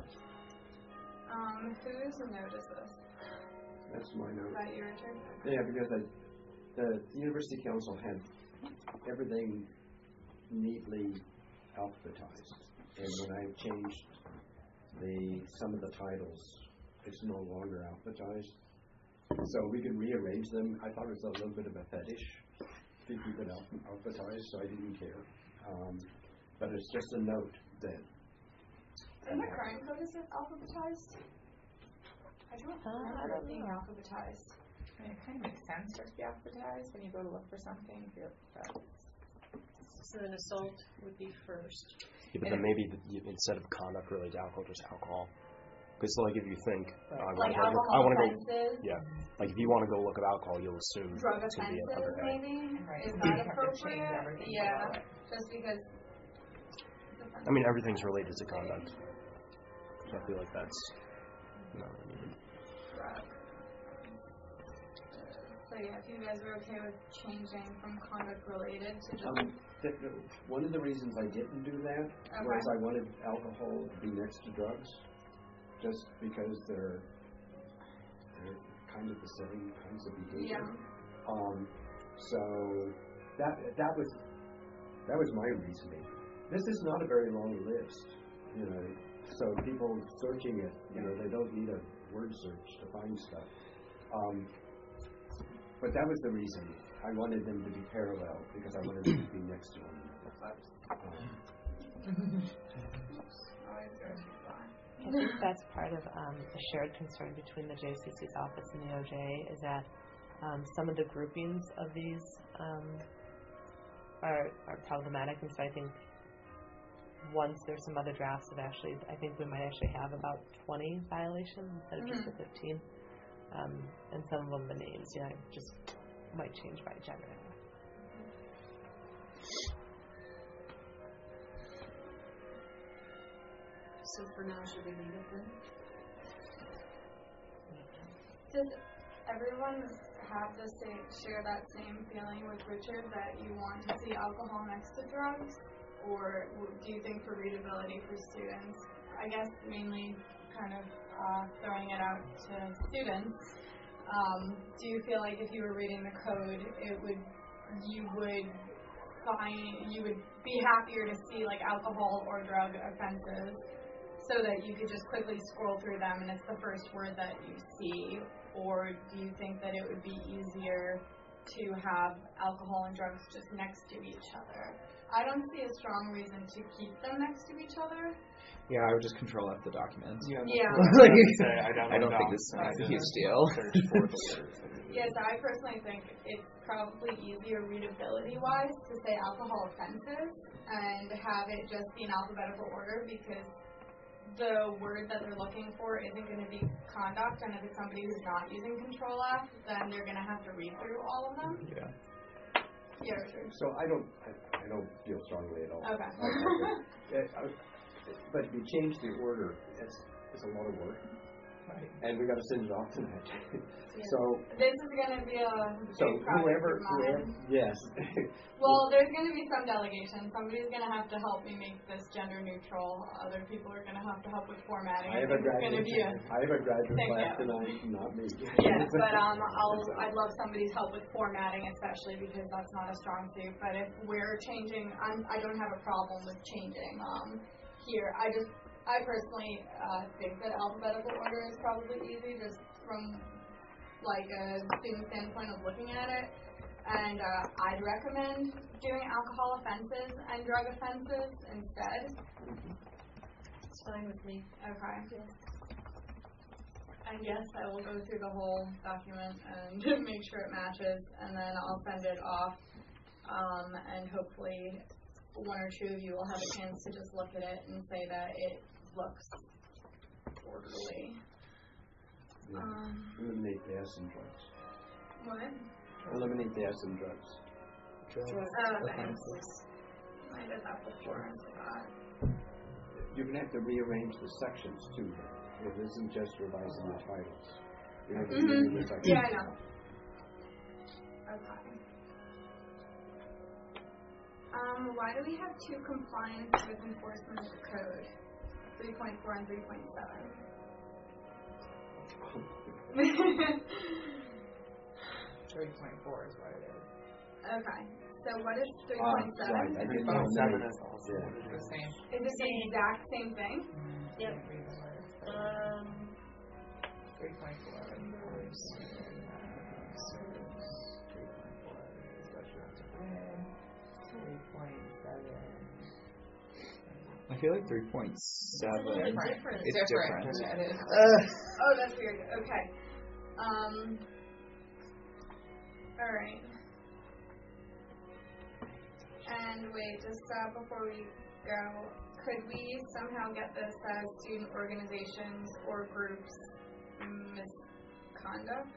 Um, whose note is this? That's my Is note. that your turn? Yeah, because I, the University Council had everything neatly alphabetized. And when I changed the, some of the titles, it's no longer alphabetized. So we could rearrange them. I thought it was a little bit of a fetish to keep it alph- alphabetized, so I didn't care. Um, but it's just a note that. In the current code, is it alphabetized? I don't Uh, remember I it don't being know. alphabetized. I mean, it kind of makes sense for it to be alphabetized when you go to look for something. If you're, but So an assault would be first. Yeah, but then maybe the, you, instead of conduct related to alcohol, just alcohol. Because like if you think, uh, I Like want to go, alcohol I want to go, offenses, yeah. Like if you want to go look at alcohol, you'll assume drug it's going to be offenses, under A. maybe? Right. Is You that have to change appropriate? everything Yeah, below it. just because. I mean, everything's related to conduct. So I feel like that's not needed. So yeah, if you guys are okay with changing from conduct related to just. Um, the, the, one of the reasons I didn't do that Okay. was I wanted alcohol to be next to drugs, just because they're they're kind of the same kinds of behavior. Yeah. Um, so that that was that was my reasoning. This is not a very long list, you know. So people searching it, you know, they don't need a word search to find stuff. Um, but that was the reason. I wanted them to be parallel because I wanted them to be next to one another. Um, Always goes too far. I think that's part of um, a shared concern between the J C C's office and the O J is that um, some of the groupings of these um, are, are problematic, and so I think once there's some other drafts of actually, I think we might actually have about twenty violations instead of just the fifteen, um, and some of them the names, you know, just might change by gender. So for now, should we leave it then? Does everyone have the same, share that same feeling with Richard that you want to see alcohol next to drugs? Or w- do you think for readability for students, I guess mainly kind of uh, throwing it out to students, um, do you feel like if you were reading the code, it would, you would find, you would be happier to see like alcohol or drug offenses so that you could just quickly scroll through them and it's the first word that you see? Or do you think that it would be easier to have alcohol and drugs just next to each other? I don't see a strong reason to keep them next to each other. Yeah, I would just control F the document. Yeah. Yeah. That's what I was gonna say. I, I don't think it's a huge deal. Search for the words. Yes, I personally think it's probably easier readability-wise to say alcohol offenses and have it just be in alphabetical order, because the word that they're looking for isn't going to be conduct, and if it's somebody who's not using Control F, then they're going to have to read through all of them. Yeah. Yeah, Richard. So I don't, I, I don't feel strongly at all. Okay. I, I, I, but if you change the order, it's, it's a lot of work. Right. And we got to send it off tonight. Yeah. So, This is going to be a so big project whoever, of mine. whoever, yes. Well, there's going to be some delegation. Somebody's going to have to help me make this gender neutral. Other people are going to have to help with formatting. I have a think it's going to graduate, be a I have a graduate Thank class you. tonight, not me. yes, but um, I'll I'd love somebody's help with formatting, especially because that's not a strong suit. But if we're changing, I'm, I don't have a problem with changing um here. I just I personally uh, think that alphabetical order is probably easy, just from like a student standpoint of looking at it. And uh, I'd recommend doing alcohol offenses and drug offenses instead. It's fine with me. Okay. And yes, I will go through the whole document and make sure it matches, and then I'll send it off, um, and hopefully one or two of you will have a chance to just look at it and say that it looks orderly. Yeah. Um, Eliminate the S in drugs. what? Eliminate the S in drugs. Oh, thanks. I did that before. Uh, You're going to have to rearrange the sections too. It isn't just revising the titles. You have to Mhm. rearrange the sections. Yeah, I know. Okay. Um, why do we have two compliance with enforcement of the code? three point four and three point seven. Three point four is what it is. Okay. So what is three Ah, point seven? right. I Three didn't point know. seven is also Yeah. what it The is. same. Is it the exact same thing? Yep. Can't read the words. Um, Three point four. Three point seven. I feel like three point seven. It's a little bit different. It's different. Yeah, it is. Uh, Oh, that's weird. Okay. Um. All right. And wait, just uh, before we go, could we somehow get this as student organizations or groups misconduct?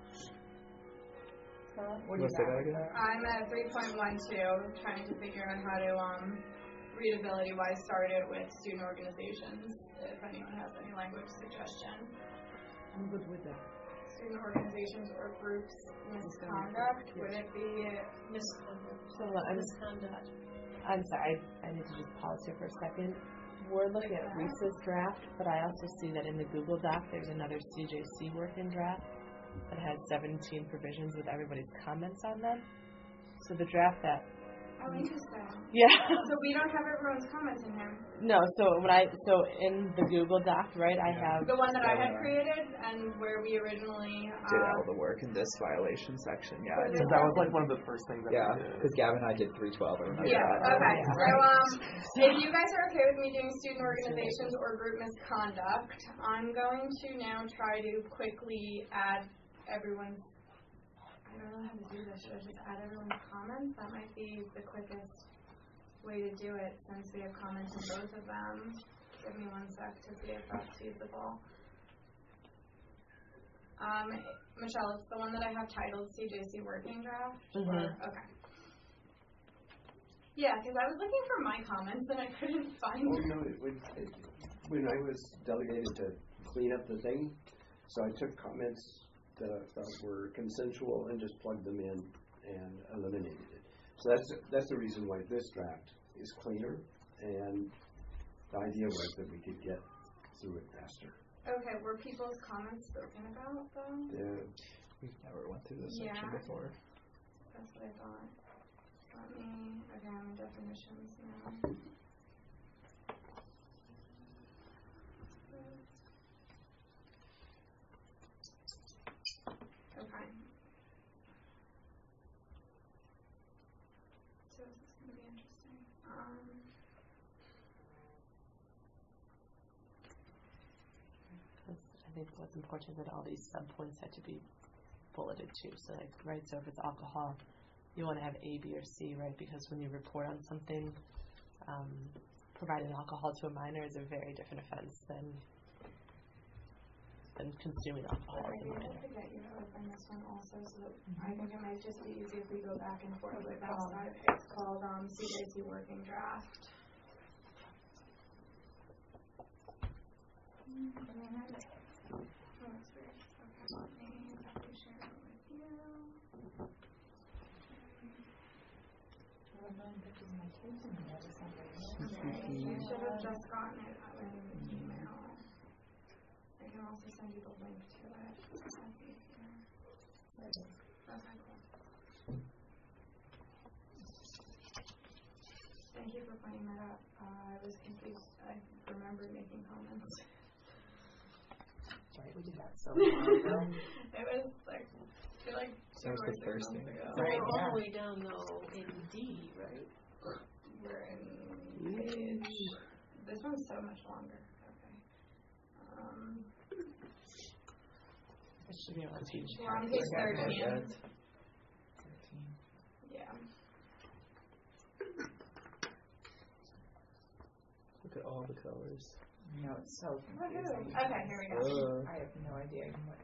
What do you Let's say got that with again. that? I'm at three point one two, trying to figure out how to um readability wise start it with student organizations. If anyone has any language suggestion. I'm good with that. Student organizations or groups misconduct, would it be misconduct. So I'm, Misconduct. I'm sorry, I, I need to just pause here for a second. We're looking at Lisa's draft, but I also see that in the Google Doc there's another C J C working draft that has seventeen provisions with everybody's comments on them. So the draft that, oh interesting. yeah, So we don't have everyone's comments in here. no. So when I so in the Google Doc, right, I have The one that I had created and where we originally uh, did all the work in this violation section. Yeah. So So that was like one of the first things that Yeah, we did. because Gavin and I did three twelve. I remember Yeah, that. okay. So um, if you guys are okay with me doing student organizations or group misconduct, I'm going to now try to quickly add everyone's, I don't know how to do this, should I just add everyone's comments? That might be the quickest way to do it since we have comments in both of them. Give me one sec to see if that's feasible. Um, Michelle, it's the one that I have titled C J C Working Draft? Mhm. Or, okay. Yeah, because I was looking for my comments and I couldn't find Oh, them. no, it would, it, when I was delegated to clean up the thing, so I took comments that I thought were consensual and just plugged them in and eliminated it. So that's, that's the reason why this draft is cleaner, and the idea was that we could get through it faster. Okay, were people's comments spoken about though? Yeah. We've never went through this Yeah. section before. That's what I thought. Let me, okay, I'm in definitions now. Okay. So this is going to be interesting. Um, I think what's important is that all these subpoints had to be bulleted too. So like, right, so if it's alcohol, you want to have A, B, or C, right? Because when you report on something, um, providing alcohol to a minor is a very different offense than than consuming alcohol But I as a think minor. we'll forget you to open this one also, so that I think it might just be easy if we go back and forth with that side. It's called, um, C J C Working Draft. Mm, Oh, that's weird. Okay, let me definitely share it with you. You should have just gotten it in an email. I can also send you the link to it. That's easier. Okay, cool. Thank you for pointing that out. Uh, I was confused. I remembered making comments. Right, we did that so long ago. It was like, I feel like two That was or the six first months thing. ago. Right, We're all yeah. the way down though in D, right? We're in page. This one's so much longer. Okay. Um, It should be able to teach. we're on page thirteen. Yet. Yeah. Look at all the colors. No, it's so Woohoo. confusing. Okay, here we go. Uh, I have no idea what.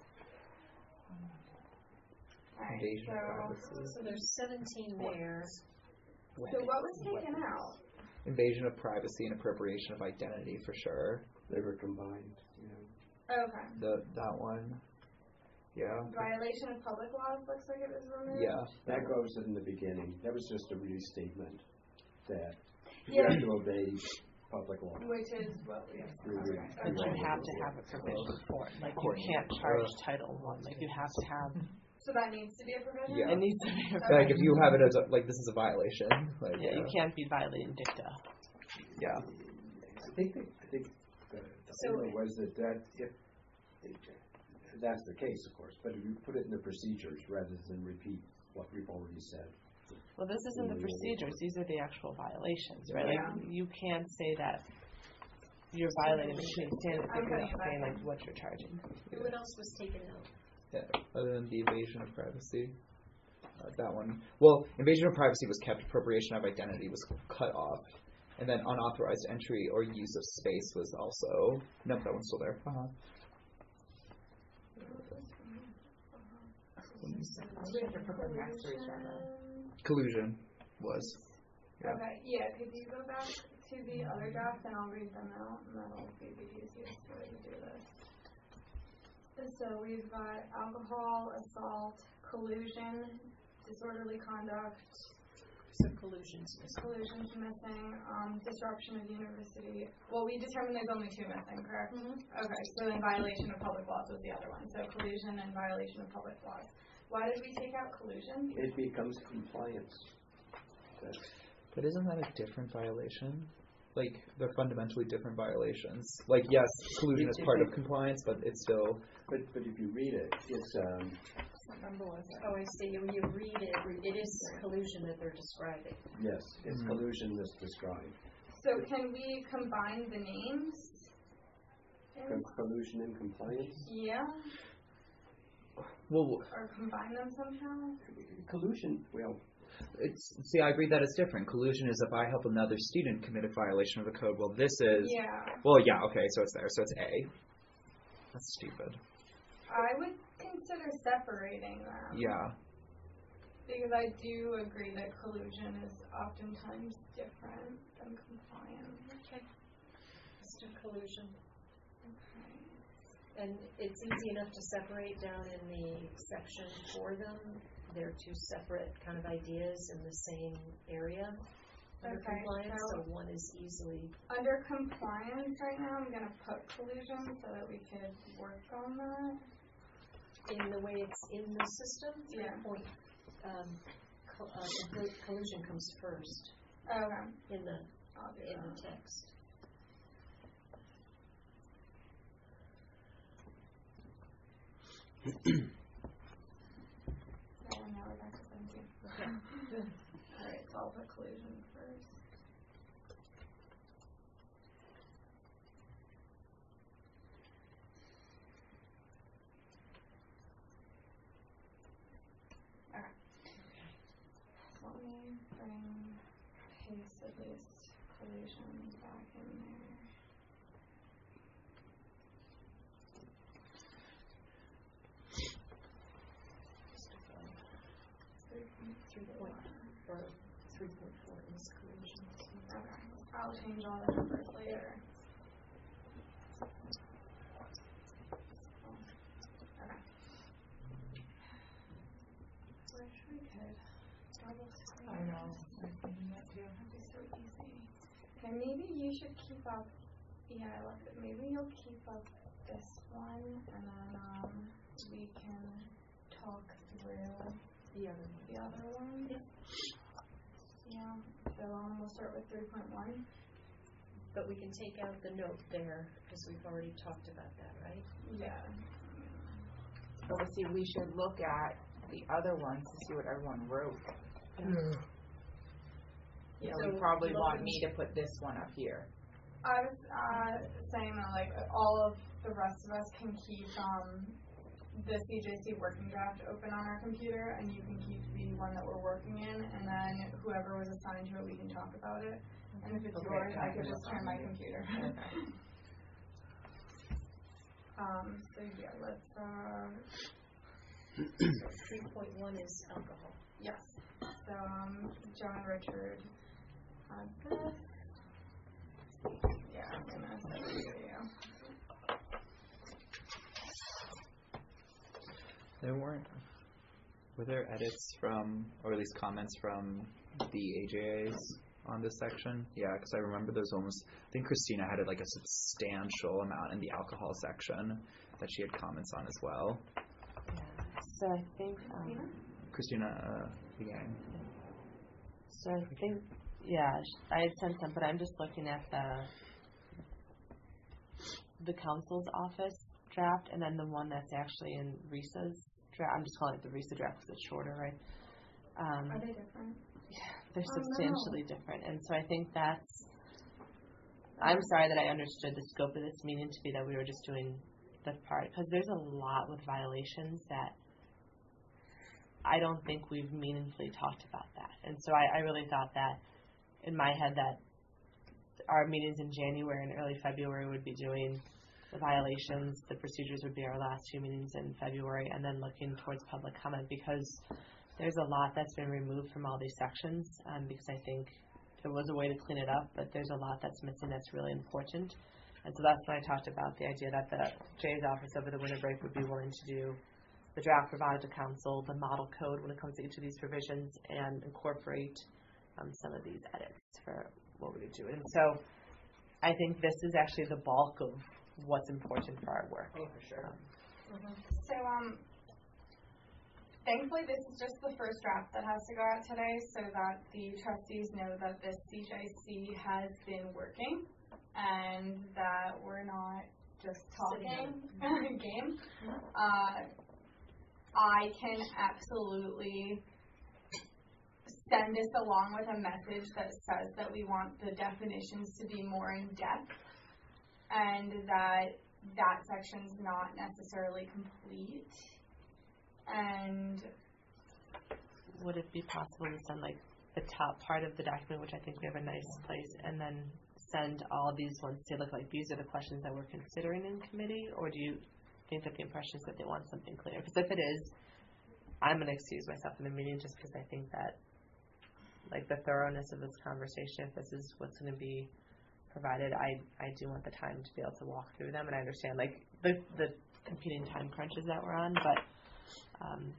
Alright, Invasion of so, privacy. So there's seventeen there. so what was taken out? Invasion of privacy and appropriation of identity for sure. They were combined, yeah. Okay. The that one. Yeah. Violation of public laws looks like it was removed. Yeah. That goes in the beginning. That was just a restatement that you Yeah. have to obey public law. Which is what we have. We would- Okay. But you Okay. have to have a provision for it. Like, you can't charge Title One. Like, you have to have. So that needs to be a provision? Yeah. It needs to be. A Okay. Like if you have it as a, like this is a violation. Like Yeah, you uh, can't be violating dicta. Yeah. I think, they- I think the, the So- thing was that that, if, that's the case, of course, but if you put it in the procedures rather than repeat what we've already said. Well, this isn't the procedures. These are the actual violations, right? Like, Yeah. you can't say that you're violating the community standards if I'm you're putting not it back saying, in. like, what you're charging. What else was taken out? Yeah. Other than the invasion of privacy. Uh, that one. Well, invasion of privacy was kept. Appropriation of identity was cut off. And then unauthorized entry or use of space was also. Nope, that one's still there. Uh-huh. Collusion was. Yeah. Okay, yeah, could you go back to the other draft and I'll read them out and that'll be the easiest way to do this. So we've got alcohol, assault, collusion, disorderly conduct, So collusion's missing. collusion's missing, um, disruption of university. Well, we determined there's only two missing, correct? Mhm. Okay, so then violation of public laws was the other one. So collusion and violation of public laws. Why did we take out collusion? It becomes compliance. That's, But isn't that a different violation? Like, they're fundamentally different violations. Like, yes, collusion is part of compliance, but it's still. but, but if you read it, it's, um, What number was it? Oh, I see. When you read it, it is collusion that they're describing. yes, it's Mhm. collusion that's described. So can we combine the names? Com- Collusion and compliance? Yeah, Well, or combine them somehow? Collusion, well, it's see, I agree that it's different. Collusion is if I help another student commit a violation of the code. Well, this is. Yeah. Well, yeah, okay, so it's there. So it's A. That's stupid. I would consider separating them. Yeah. Because I do agree that collusion is oftentimes different than compliance. Okay. Let's do collusion. Okay. And it's easy enough to separate down in the section for them. They're two separate kind of ideas in the same area under Okay, compliance, so- so one is easily. Under compliance right now, I'm going to put collusion so that we could work on that. In the way it's in the system, three Yeah. point, um, co- uh, collu- collusion comes first Okay. in the, I'll do in that. the text. Oh, now we're back to seventeen. Okay. Alright, so I'll put collusion first. regulations back in there. Three point, or three point four exclusions. Okay, I'll change all the numbers later. Okay. Wish we could double screen. I know, I was thinking that too. That'd be so easy. Okay, maybe you should keep up, yeah, I love it. Maybe you'll keep up this one, and then, um, we can talk through The other the other one. Yeah, so, um, we'll start with three point one. But we can take out the note there, because we've already talked about that, right? Yeah. Obviously, we should look at the other ones to see what everyone wrote. You know, So we probably look want at- me to put this one up here. I was, uh, saying that, like, all of the rest of us can keep, um, the C J C working draft open on our computer, and you can keep the one that we're working in, and then whoever was assigned to it, we can talk about it. And if it's Okay, yours, and I I could can just look turn on my it. computer. Okay. Um, so yeah, let's, uh, Three point one is alcohol. yes. So, um, Joe and Richard had this. Yeah, I'm gonna send it to you. There weren't. Were there edits from, or at least comments from the A J As on this section? Yeah, because I remember there's almost, I think Christina had like a substantial amount in the alcohol section that she had comments on as well. So I think, um, Christina uh, began. so I think, yeah, sh- I had sent some, but I'm just looking at the the council's office draft, and then the one that's actually in Risa's draft. I'm just calling it the Risa draft because it's shorter, right? Um, Are they different? Yeah, they're Oh, no. substantially different, and so I think that's. I'm sorry that I understood the scope of this meeting to be that we were just doing the part, because there's a lot with violations that I don't think we've meaningfully talked about that, and so I, I really thought that in my head that our meetings in January and early February would be doing the violations, the procedures would be our last two meetings in February, and then looking towards public comment, because there's a lot that's been removed from all these sections, um, because I think there was a way to clean it up, but there's a lot that's missing that's really important. And so that's when I talked about the idea that the Jay's office over the winter break would be willing to do the draft provided to council, the model code when it comes to each of these provisions, and incorporate um, some of these edits for what we would do. And so I think this is actually the bulk of what's important for our work. Oh, for sure. Um, So, um, thankfully this is just the first draft that has to go out today, so that the trustees know that the C J C has been working, and that we're not just talking game. Uh, I can absolutely send this along with a message that says that we want the definitions to be more in depth, and that that section's not necessarily complete. And would it be possible to send like the top part of the document, which I think we have a nice place, and then send all these ones to look like these are the questions that we're considering in committee? Or do you think that the impression is that they want something clear? Because if it is, I'm going to excuse myself in the meeting just because I think that like the thoroughness of this conversation, if this is what's going to be provided, I I do want the time to be able to walk through them, and I understand like the the competing time crunches that we're on, but um,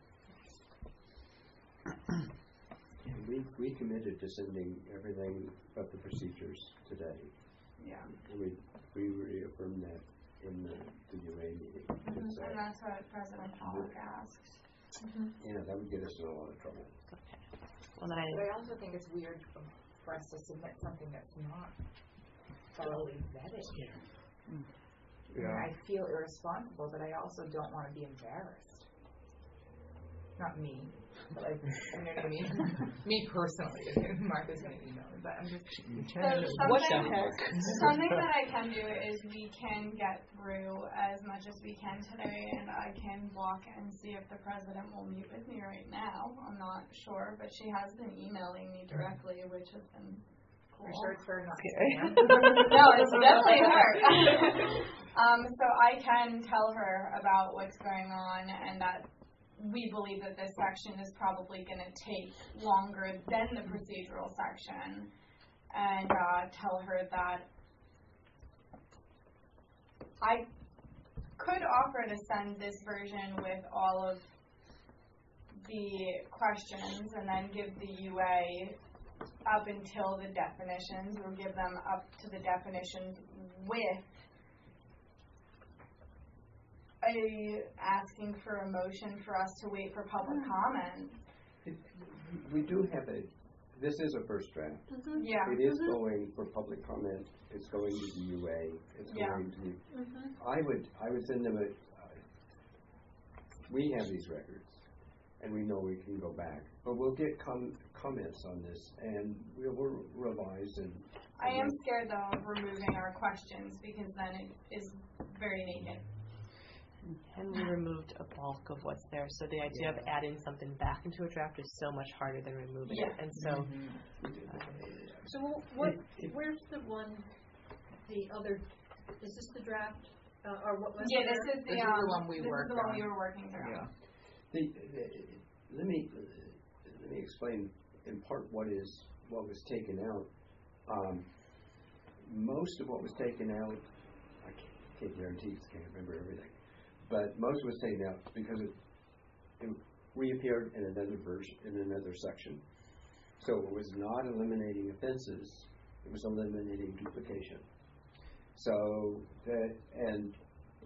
And we, we committed to sending everything but the procedures today. yeah, And we, we reaffirmed that in the, the U A meeting. and So, that's what President Pollock asked. you know, that would get us in a lot of trouble. okay. Well, then I But I also think it's weird for us to submit something that's not thoroughly vetted. I mean, Yeah. I feel irresponsible, but I also don't want to be embarrassed. Not me, but like, you know what I mean? Me personally. Martha's going to email me, but I'm just. So What the something, heck? something that I can do is we can get through as much as we can today, and I can walk and see if the president will meet with me right now. I'm not sure, but she has been emailing me directly, which has been Are you sure it's her, not No, it's definitely her. um, so I can tell her about what's going on and that we believe that this section is probably going to take longer than the procedural section, and uh, tell her that I could offer to send this version with all of the questions and then give the U A up until the definitions, or give them up to the definitions with a asking for a motion for us to wait for public comment. It, we do have a, this is a first draft. Mm-hmm. Yeah. It is mm-hmm. going for public comment. It's going to the U A. It's yeah. going to the, mm-hmm. I would, I would send them a, uh, we have these records and we know we can go back, but we'll get com- comments on this and we'll, we'll revise and. I am scared though of removing our questions because then it is very naked. And we removed a bulk of what's there, so the idea yeah. of adding something back into a draft is so much harder than removing yeah. it. And so, mm-hmm. um, so what? It, it, where's the one? The other? Is this the draft, uh, or what was? Yeah, this is the, this um, is the one we this worked is the one on. we were working through. Yeah. The, the, let me let me explain in part what is what was taken out. Um, most of what was taken out, I can't, can't guarantee because I can't remember everything. But most was taken out because it, it reappeared in another version, in another section. So it was not eliminating offenses; it was eliminating duplication. So that and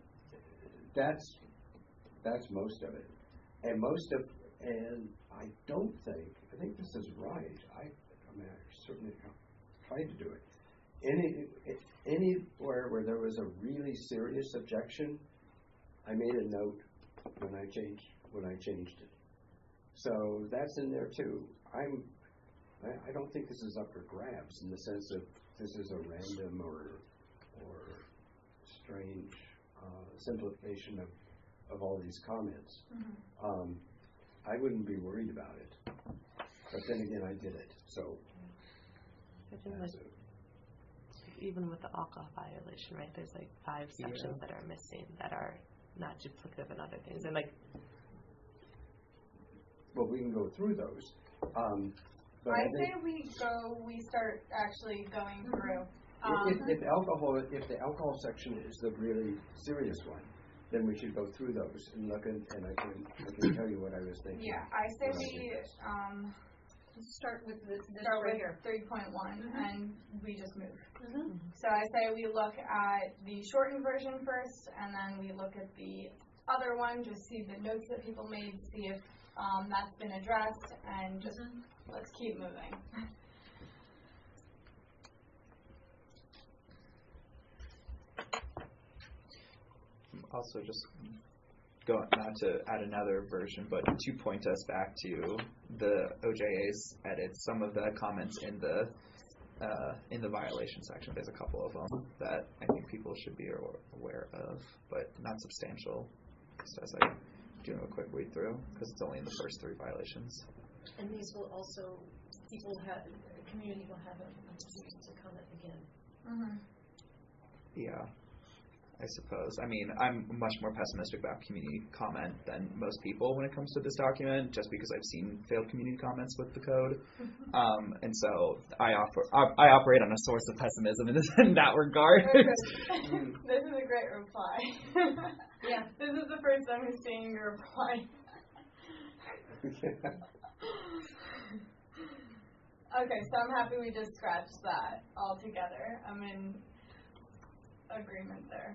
that's that's most of it, and most of and I don't think I think this is right. I I mean I certainly tried to do it. Any anywhere where there was a really serious objection, I made a note when I changed when I changed it. So that's in there too. I'm I, I don't think this is up for grabs in the sense of this is a random or or strange uh, simplification of, of all these comments. Mm-hmm. Um, I wouldn't be worried about it. But then again, I did it. So like, even with the alcohol violation, right? There's like five sections yeah. that are missing that are not duplicative and other things, and like. Well, we can go through those. Um, but I, I say we go. We start actually going through. Um, if, if, if alcohol, if the alcohol section is the really serious one, then we should go through those and look at, and I can I can tell you what I was thinking. Yeah, I say we um, start with this, this start right with here. three point one, mm-hmm. and we just move. Mm-hmm. So I say we look at the shortened version first, and then we look at the other one, just see the notes that people made, see if um, that's been addressed, and just mm-hmm. let's keep moving. Also, just go not to add another version, but to point us back to the O J A's edits. Some of the comments in the uh, in the violation section, there's a couple of them that I think people should be aware of, but not substantial. Just as I do a quick read through, because it's only in the first three violations. And these will also people have community will have an opportunity to comment again. Mm-hmm. Yeah. I suppose. I mean, I'm much more pessimistic about community comment than most people when it comes to this document, just because I've seen failed community comments with the code, mm-hmm. um, and so I offer I, I operate on a source of pessimism in, this, in that regard. This is a great reply. Yeah, this is the first time I'm seeing your reply. Okay, so I'm happy we just scratched that all together. I'm in agreement there.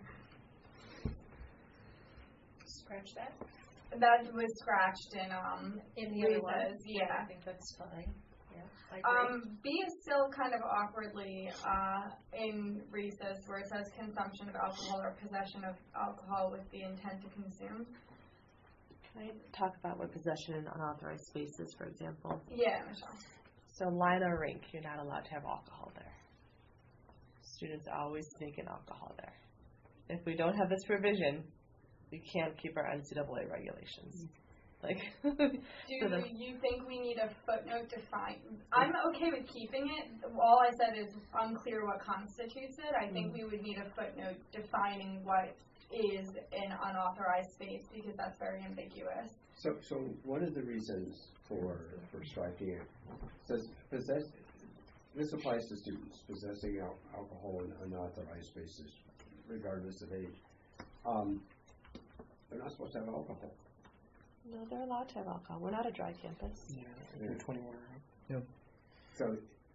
Scratch that? That was scratched in um in the other one. Yeah. I think that's fine. Yeah. I agree. Um B is still kind of awkwardly uh in recess where it says consumption of alcohol or possession of alcohol with the intent to consume. Can I talk about what possession in unauthorized spaces, for example? Yeah, Michelle. So line or rink, you're not allowed to have alcohol there. Students always sneak in alcohol there. If we don't have this provision, we can't keep our N C double A regulations. Like, Do so that's- you think we need a footnote define? I'm okay with keeping it. All I said is unclear what constitutes it. I think we would need a footnote defining what is an unauthorized space because that's very ambiguous. So, so one of the reasons for for striking it says possess. This applies to students possessing al- alcohol in unauthorized spaces, regardless of age. Um, they're not supposed to have alcohol. No, they're allowed to have alcohol. We're not a dry campus. Yeah, they're twenty-one. Yep. So,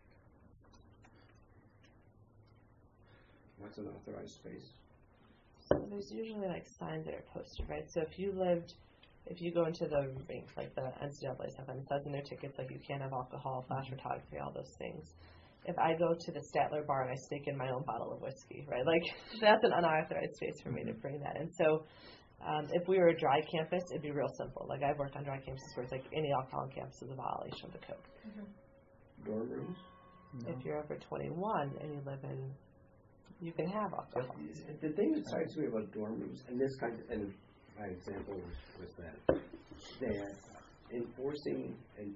what's an authorized space? So there's usually like signs that are posted, right? So if you lived, if you go into the rink, like the N C double A stuff, and it says in their tickets like you can't have alcohol, flash photography, all those things. If I go to the Statler bar and I stick in my own bottle of whiskey, right? Like that's an unauthorized space for me to bring that in. So um, if we were a dry campus, it'd be real simple. Like I've worked on dry campuses where it's like any alcohol on campus is a violation of the code. Mm-hmm. Dorm rooms? No. If you're over twenty-one and you live in, you can have alcohol. The thing that strikes me about dorm rooms, and this kind of, and my example was, was that, that enforcing and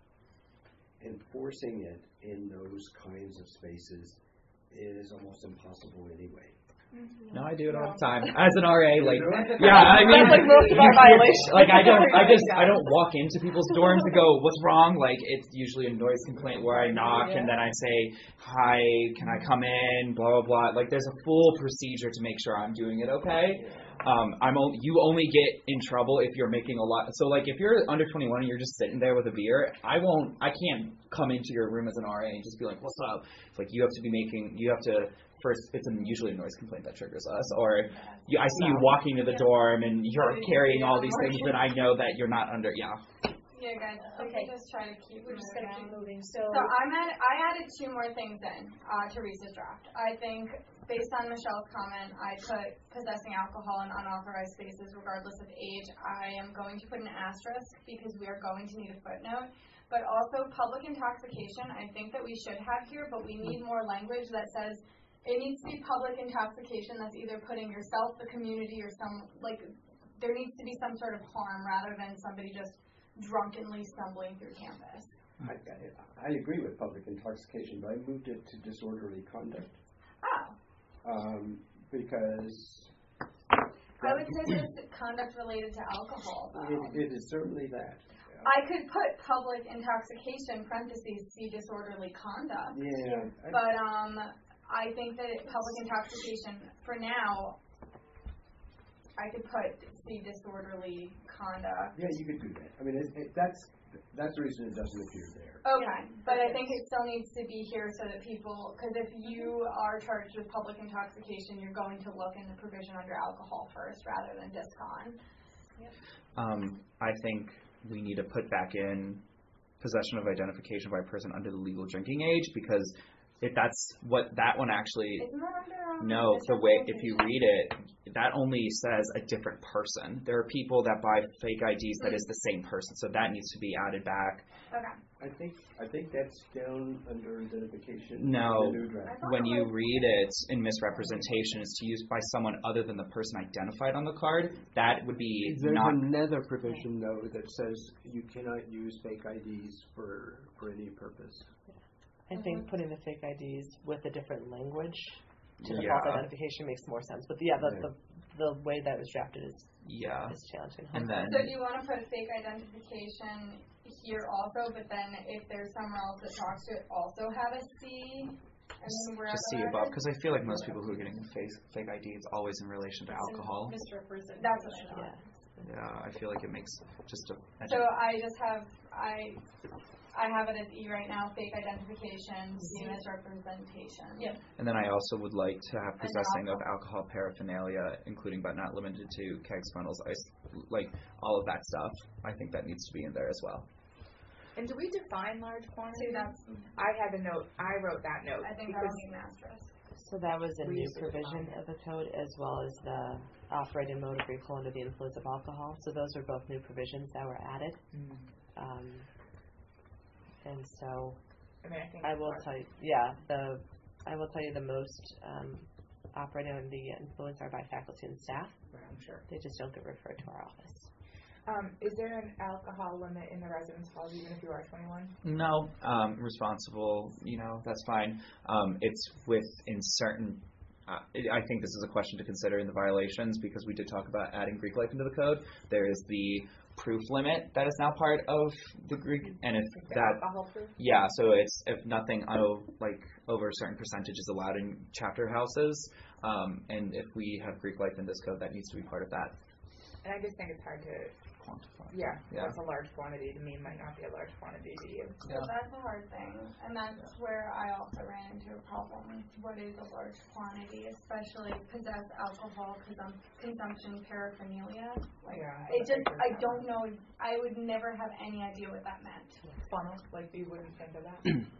enforcing it in those kinds of spaces is almost impossible anyway. No, I do it all the time. As an R A, like, You do it? yeah, I mean, That's like most of our violations. like I don't, I just, I don't walk into people's dorms and go, "What's wrong?" Like, it's usually a noise complaint where I knock and then I say, "Hi, can I come in?" Blah blah blah. Like, there's a full procedure to make sure I'm doing it okay. Um, I'm only, you only get in trouble if you're making a lot. So, like, if you're under twenty-one and you're just sitting there with a beer, I won't, I can't come into your room as an R A and just be like, "What's up?" It's like you have to be making, you have to. First, it's a, usually a noise complaint that triggers us, or you, I see you walking to the dorm and you're carrying all these things, and I know that you're not under. Yeah. Yeah, guys. Okay. Just try to keep. We're just gonna keep moving. So, So I'm at, I added two more things in uh, to Teresa's draft. I think based on Michelle's comment, I put possessing alcohol in unauthorized spaces regardless of age. I am going to put an asterisk because we are going to need a footnote. But also public intoxication, I think that we should have here, but we need more language that says it needs to be public intoxication that's either putting yourself, the community, or some, like, there needs to be some sort of harm rather than somebody just drunkenly stumbling through campus. I, I, I agree with public intoxication, but I moved it to disorderly conduct. Oh. Um, because I would say this is conduct related to alcohol, though. it, it is certainly that. I could put public intoxication, parentheses, see disorderly conduct. Yeah. I- But, um, I think that it, public intoxication, for now, I could put see disorderly conduct. Yeah, you could do that. I mean, it, it, that's that's the reason it doesn't appear there. Okay, but I think it still needs to be here so that people, because if you are charged with public intoxication, you're going to look in the provision under alcohol first rather than discon. Um, I think we need to put back in possession of identification by a person under the legal drinking age, because if that's what that one actually, Isn't that under, um, no, the way, if you read it, that only says a different person. There are people that buy fake I Ds that is the same person, so that needs to be added back. Okay. I think I think that's down under identification. No, in the new draft. when you read it in misrepresentation, it's to use by someone other than the person identified on the card. That would be There's not. another provision, though, that says you cannot use fake I Ds for, for any purpose. I think putting the fake I Ds with a different language to the Yeah. false identification makes more sense. But yeah, the, the the way that was drafted is Yeah. is challenging. And then So do you want to put fake identification here also, but then if there's somewhere else that talks to it, also have a C? And then wherever just see above, because I feel like most people who are getting fake fake I D, it's always in relation to alcohol. misrepresentation. That's what I thought. Yeah. Yeah, I feel like it makes just a. So I just have, I I have it as E right now, fake identification, C misrepresentation. Yep. And then I also would like to have And possessing of alcohol. alcohol paraphernalia, including but not limited to kegs, funnels, ice, like all of that stuff. I think that needs to be in there as well. And do we define large quantities? See, that's, I had a note, I wrote that note. I think because that'll be an asterisk. So that was a We new used to provision define of the code, as well as the operating motor vehicle under the influence of alcohol. So those were both new provisions that were added. Um, and so I mean, I think I will large- tell you, yeah, the I will tell you the most um, operating under the influence are by faculty and staff. Right, I'm sure. They just don't get referred to our office. Um, is there an alcohol limit in the residence halls even if you are twenty-one? No, um, responsible, you know, that's fine. Um, it's within certain, uh, I think this is a question to consider in the violations because we did talk about adding Greek life into the code. There is the proof limit that is now part of the Greek, and if The that, alcohol proof? yeah, so it's, if nothing, oh, like, over a certain percentage is allowed in chapter houses, um, and if we have Greek life in this code, that needs to be part of that. And I just think it's hard to quantify. Yeah, Yeah. what's a large quantity to me might not be a large quantity to you. So that's a hard thing, and that's where I also ran into a problem. What is a large quantity, especially possessed alcohol consum- consumption paraphernalia? Like, Yeah, it just, I I don't know, I would never have any idea what that meant. Funnel, like you wouldn't think of that.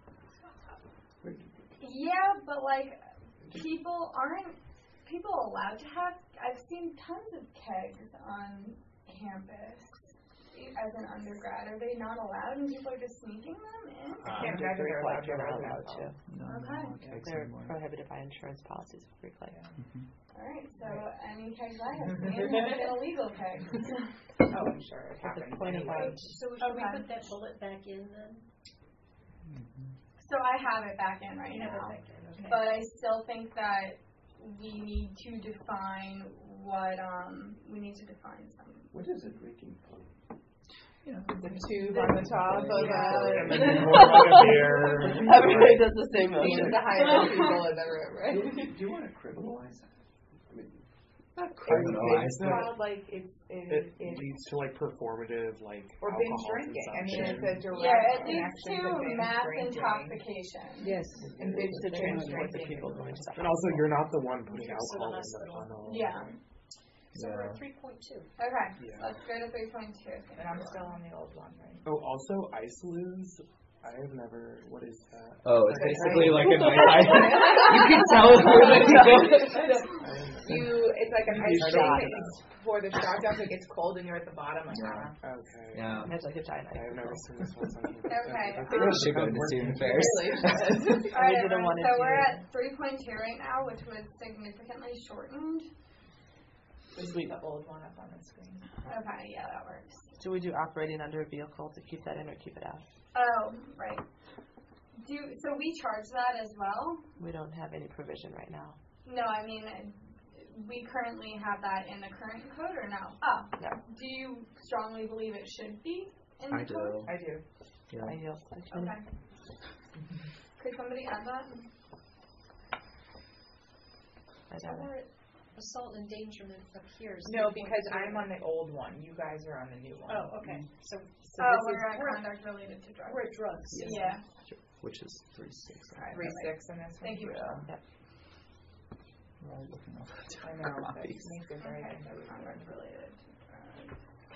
Yeah, but like, people aren't, people allowed to have, I've seen tons of kegs on campus as an undergrad. Are they not allowed and people are just sneaking them in? I can't imagine they're allowed to They're not residence allowed to. No, Okay. no, kegs They're anymore. prohibited by insurance policies for Greek life. Mhm. Alright, so any kegs I have seen have been illegal kegs. Oh, I'm sure it But the happens point anyway. about So should we Okay. put that bullet back in then? So I have it back in right You have it now. back in, okay. But I still think that we need to define what, um, we need to define some. What is a drinking point? The tube on the top of Yeah. a... Everybody does the same These motion. are the highest people in the room, right? Do you, do you want to criminalize that? I mean, Not criminalize It's it. called like, it's, It it, it's, leads to like performative like or binge alcohol drinking. I mean, consumption. it's a direct Yeah, it leads connection to to binge mass drinking. intoxication. Yes. And binge To binge transport the drinking. people going to the And also, you're not the one putting So the alcohol in the hospital. funnel. Yeah. So we're at three point two. Okay, Yeah. let's go to three point two. And I'm still on the old one, right? Oh, also isolins. I have never. What is that? Oh, it's Like a basically drink. like an ice. You can tell where the You, it's like an You ice shot. shake, and you pour the shot down so it gets cold and you're at the bottom like that. Okay. Yeah. It's like a giant I have never seen this one. So I'm- Okay, I think um, I should go to student fairs. Alright, We didn't everyone, want to so do we're it. at three point two right now, which was significantly shortened. Sweet. The old one up on the screen. Okay, yeah, that works. Do we do operating under a vehicle to keep that in or keep it out? Oh, right. Do, so we charge that as well? We don't have any provision right now. No, I mean, we currently have that in the current code or no? Oh, No. do you strongly believe it should be in the I code? do. I do. Yeah. I yield. Okay. Could somebody add that? I don't know. Or assault and endangerment up here. is No, three point because two. I'm on the old one. You guys are on the new one. Oh, okay. So, So Oh, this we're is at we're- conduct related to drugs. we're at drugs. Yeah. Which is three six. Alright, three perfect. six in this one. Thank you, Michelle. We're all looking up. I know, that makes it very Okay, good. so conduct related to drugs.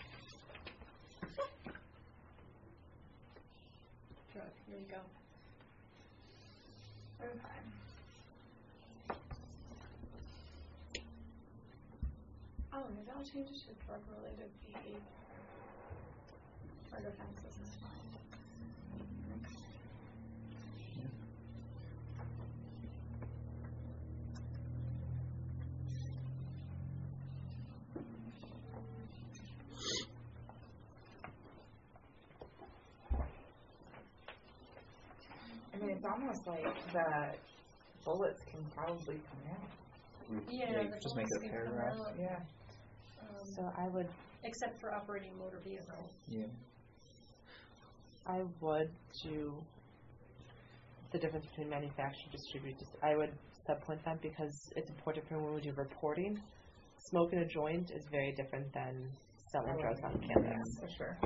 Drug, here you go. Okay. Oh, maybe I'll change it to drug related behavior. Drug offenses is fine. Okay. I mean, it's almost like the bullets can probably come out. Yeah, Yeah, the just make it a bullets can come paragraph. out, Yeah. um, So I would, except for operating motor vehicle. Yeah. I would do the difference between manufacture, distribute. dis- I would subpoint them because it's important for when we do reporting. Smoking a joint is very different than selling drugs on campus. For sure.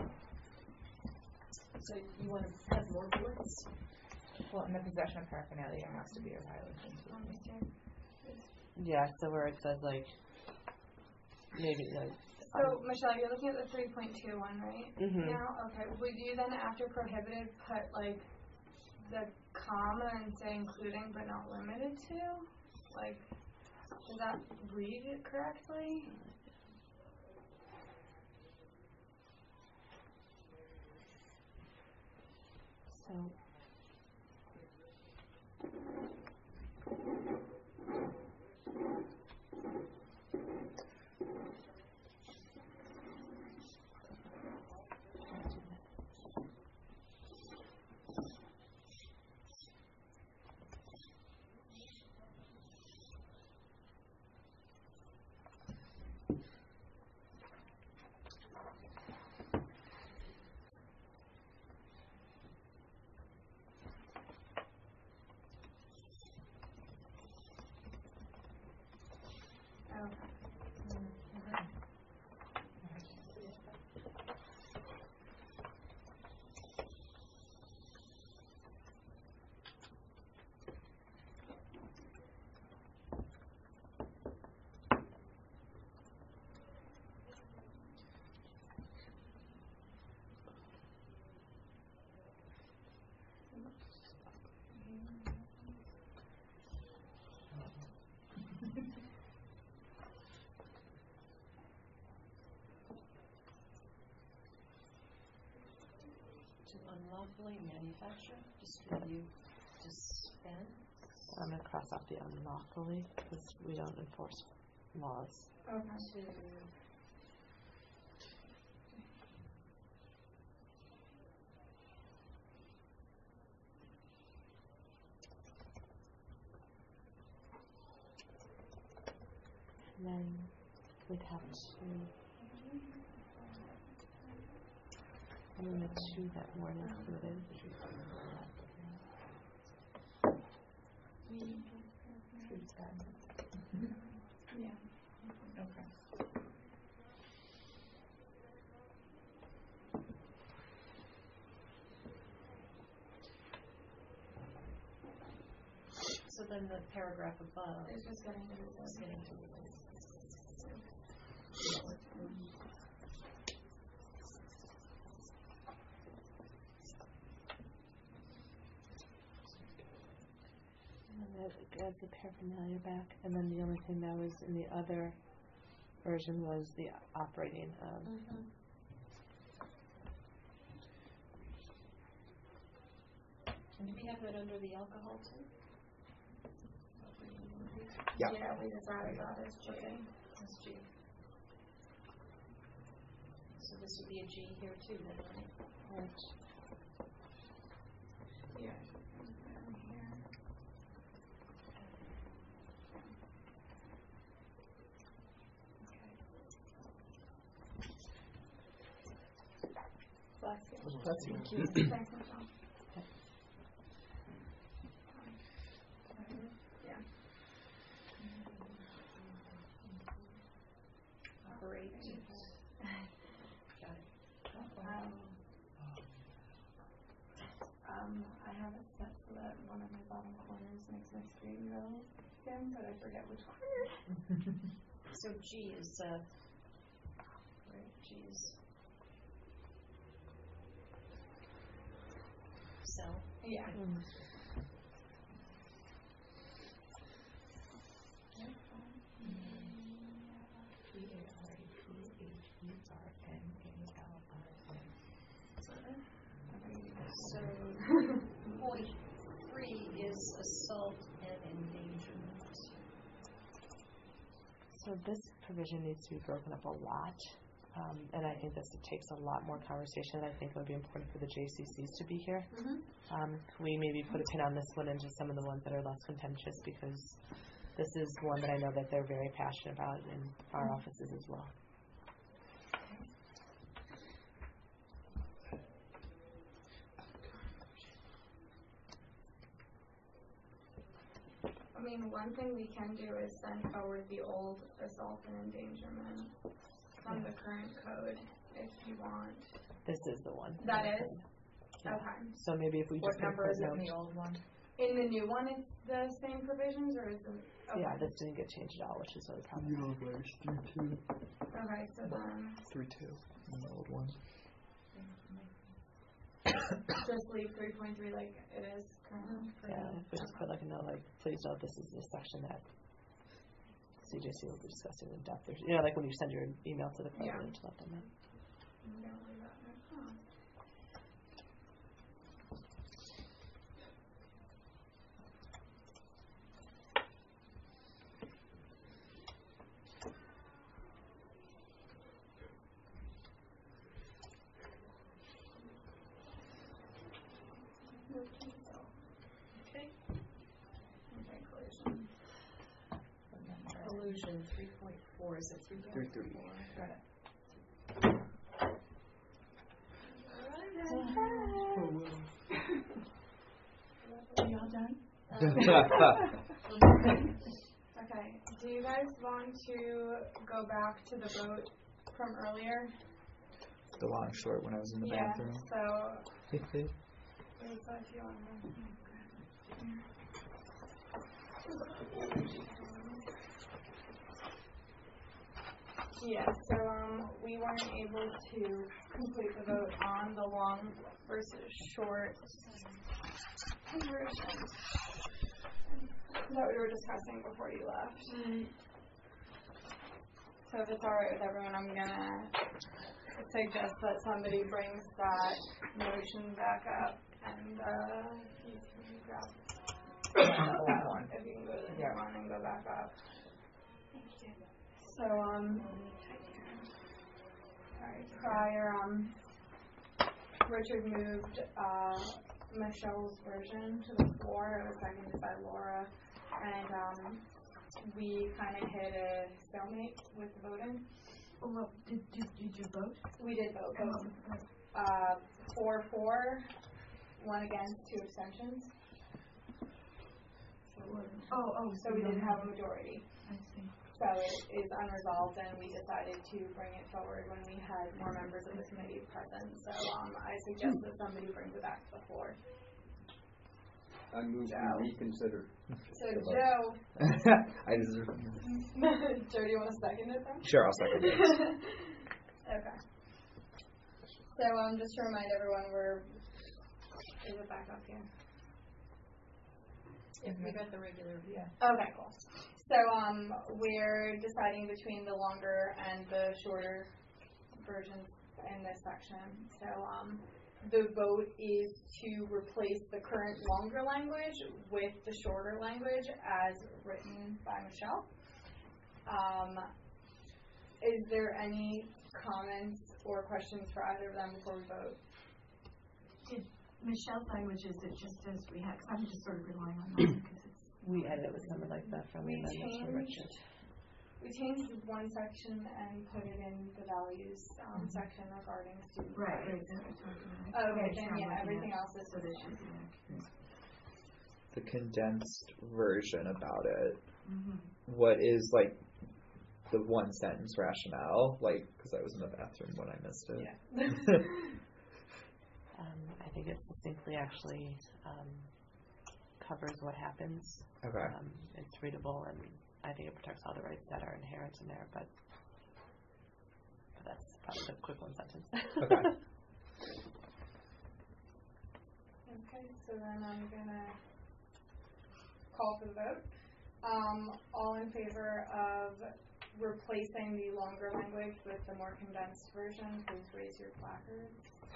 So you want to have more bullets? Well, and the possession of paraphernalia has to be a violation too. Yeah, so where it says like maybe like So, Michelle, you're looking at the three point two one, right? Mhm. Now, okay. Would you then, after prohibited, put like the comma and say including but not limited to? Like, does that read it correctly? so to unlawfully manufacture, distribute, dispense. I'm gonna cross off the unlawfully because we don't enforce laws. Okay. To And then we'd have to, and then the two that weren't included. Yeah. Okay. So then the paragraph above It's just getting to the is getting to And then that adds the paraphernalia back, and then the only thing that was in the other version was the operating of. mm-hmm. And do we have that under the alcohol too? Yeah. Yeah, we just added that as G. That's G. So this would be a G here too, then, right? Yeah. Bless you. Bless you. Thank you. Thanks, Michelle. Yeah. Operate. Got it. Um, um, I have it set so that one of my bottom corners makes my screen go dim, but I forget which corner. So G is, uh, right, G is cell. Yeah. Mm. So point three is assault and endangerment. So this provision needs to be broken up a lot, um, and I think this takes a lot more conversation. And I think it would be important for the J C Cs to be here. Mm-hmm. Um, can we maybe put a pin on this one and just some of the ones that are less contentious, because this is one that I know that they're very passionate about in our Mm-hmm. offices as well. I mean, one thing we can do is send forward the old assault and endangerment from the current code, if you want. This is the one. That is? Yeah. Okay. So maybe if we What just number put is it in notes- the old one? In the new one, it's the same provisions, or is it? Okay. Yeah, this didn't get changed at all, which is really problematic. Okay, so then Three two in the old one. just leave three point three like it is currently. Yeah, if we just put like a note, like, please note this is the section that C J C will be discussing in depth. There's, you know, like when you send your email to the Yeah. president to let them know. I'm gonna leave that in. Huh. Okay. Okay, collision. Collusion, three point four, is it three point four? Three three. Got it. Are y'all done? Okay. Do you guys want to go back to the vote from earlier? The long short when I was in the Yeah. bathroom. So, Lisa, if you want to. Yeah. So, um, we weren't able to complete the vote on the long versus short conversion that we were discussing before you left. So if it's alright with everyone, I'm gonna suggest that somebody brings that motion back up and, uh, you can grab that one. If you can go to the new one and go back up. Thank you. So, um, alright, prior, um, Richard moved, uh, Michelle's version to the floor. It was seconded by Laura. And, um, we kind of hit a stalemate with the voting. Well, did, did, did you vote? We did vote. vote. Uh, four, four, one against, two abstentions. Oh, oh, So we didn't have a majority. I see. So it is unresolved, and we decided to bring it forward when we had more members of the committee present. So um, I suggest that somebody brings it back to the floor. I move to Joe. reconsider. So Joe. I deserve. Joe, do you want to second it then? Sure, I'll second it. Okay. So um, just to remind everyone, we're is it back up here? If we got the regular, yeah. Okay, cool. So um, we're deciding between the longer and the shorter versions in this section. So um, the vote is to replace the current longer language with the shorter language as written by Michelle. Um, is there any comments or questions for either of them before we vote? Did Michelle's language, is it just as we had, 'cause I'm just sort of relying on that because it's. We edited it with something like that from the We amendments from changed, Richard. we changed one section and put it in the values um, Mm-hmm. section regarding student Right, right. rights. That's what I'm talking about. Oh, okay, Make sure then I'm yeah, looking everything at- else is So the this same. should be accurate. The condensed version about it. Mm-hmm. What is like the one sentence rationale? Like, because I was in the bathroom when I missed it. Yeah. Um, I think it succinctly actually um, covers what happens. Okay. Um, it's readable, and I think it protects all the rights that are inherent in there, but, but that's probably the quick one sentence. Okay. Okay, so then I'm gonna call for the vote. Um, all in favor of replacing the longer language with the more condensed version, please raise your placards.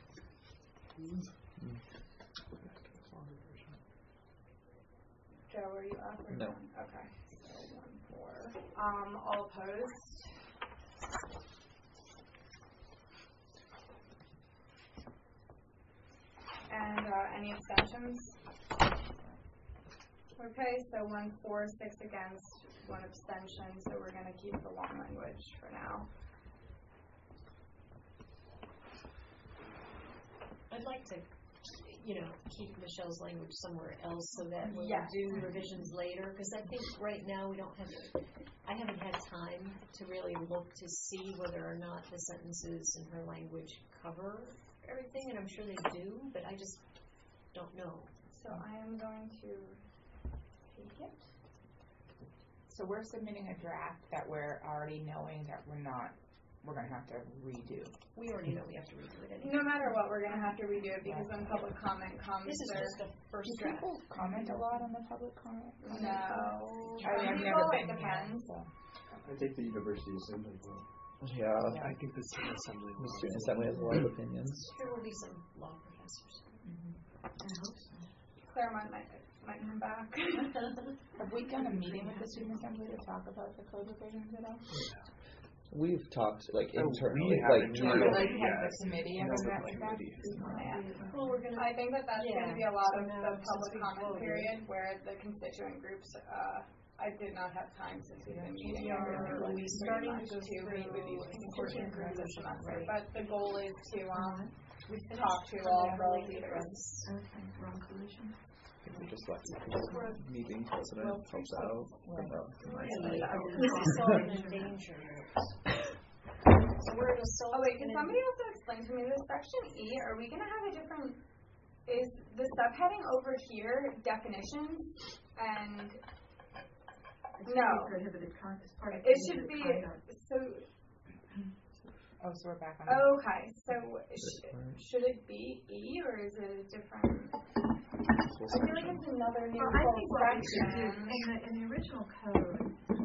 Joe, are you up or No. down? Okay, so one, four. Um, all opposed? And uh, any abstentions? Okay, so one for, six against, one abstention, so we're going to keep the long language for now. I'd like to, you know, keep Michelle's language somewhere else so that when Yes. we do revisions later, because I think right now we don't have, I haven't had time to really look to see whether or not the sentences in her language cover everything, and I'm sure they do, but I just don't know. So I am going to take it. So we're submitting a draft that we're already knowing that we're not, we're gonna have to redo. We already know we have to redo it anyway. No matter what, we're going to have to redo it because when public comment comes, This is there- just a first Do draft. people comment a lot on the public comment? No. I mean, I've Some never people, been it here, depends. so. I think the university assembly will. Yeah. I think the student assembly The was. student assembly has a lot of opinions. There will be some law professors. I hope so. Claremont might, might come back. Have we done a meeting with the student assembly to talk about the code revisions at all? We've talked like Oh, internally, we have like internally, Like, meetings. has yes. the committee No, ever the met with that? committee is not. Yeah. Well, we're gonna. I think that that's going to Yeah. be a lot So of now, the since public we've comment voted- period where the constituent groups, uh, I did not have time since we've been meeting. We are every week starting pretty to much go to meet with these through constituent groups this semester. Right. But the goal is to um, We talk to all those leaders. Okay, wrong collision. I think we just let the meeting president helps out. This is all in danger. So we're in a Oh wait, can somebody also explain to me this section E? Are we gonna have a different? Is the subheading over here definitions and It should No. be prohibited con, it's part of it should be prohibited conduct. so? Oh, so we're back on. Okay, so sh- should it be E or is it a different? I feel like it's another new Well, I whole think what we should do, section. in the, in the original code,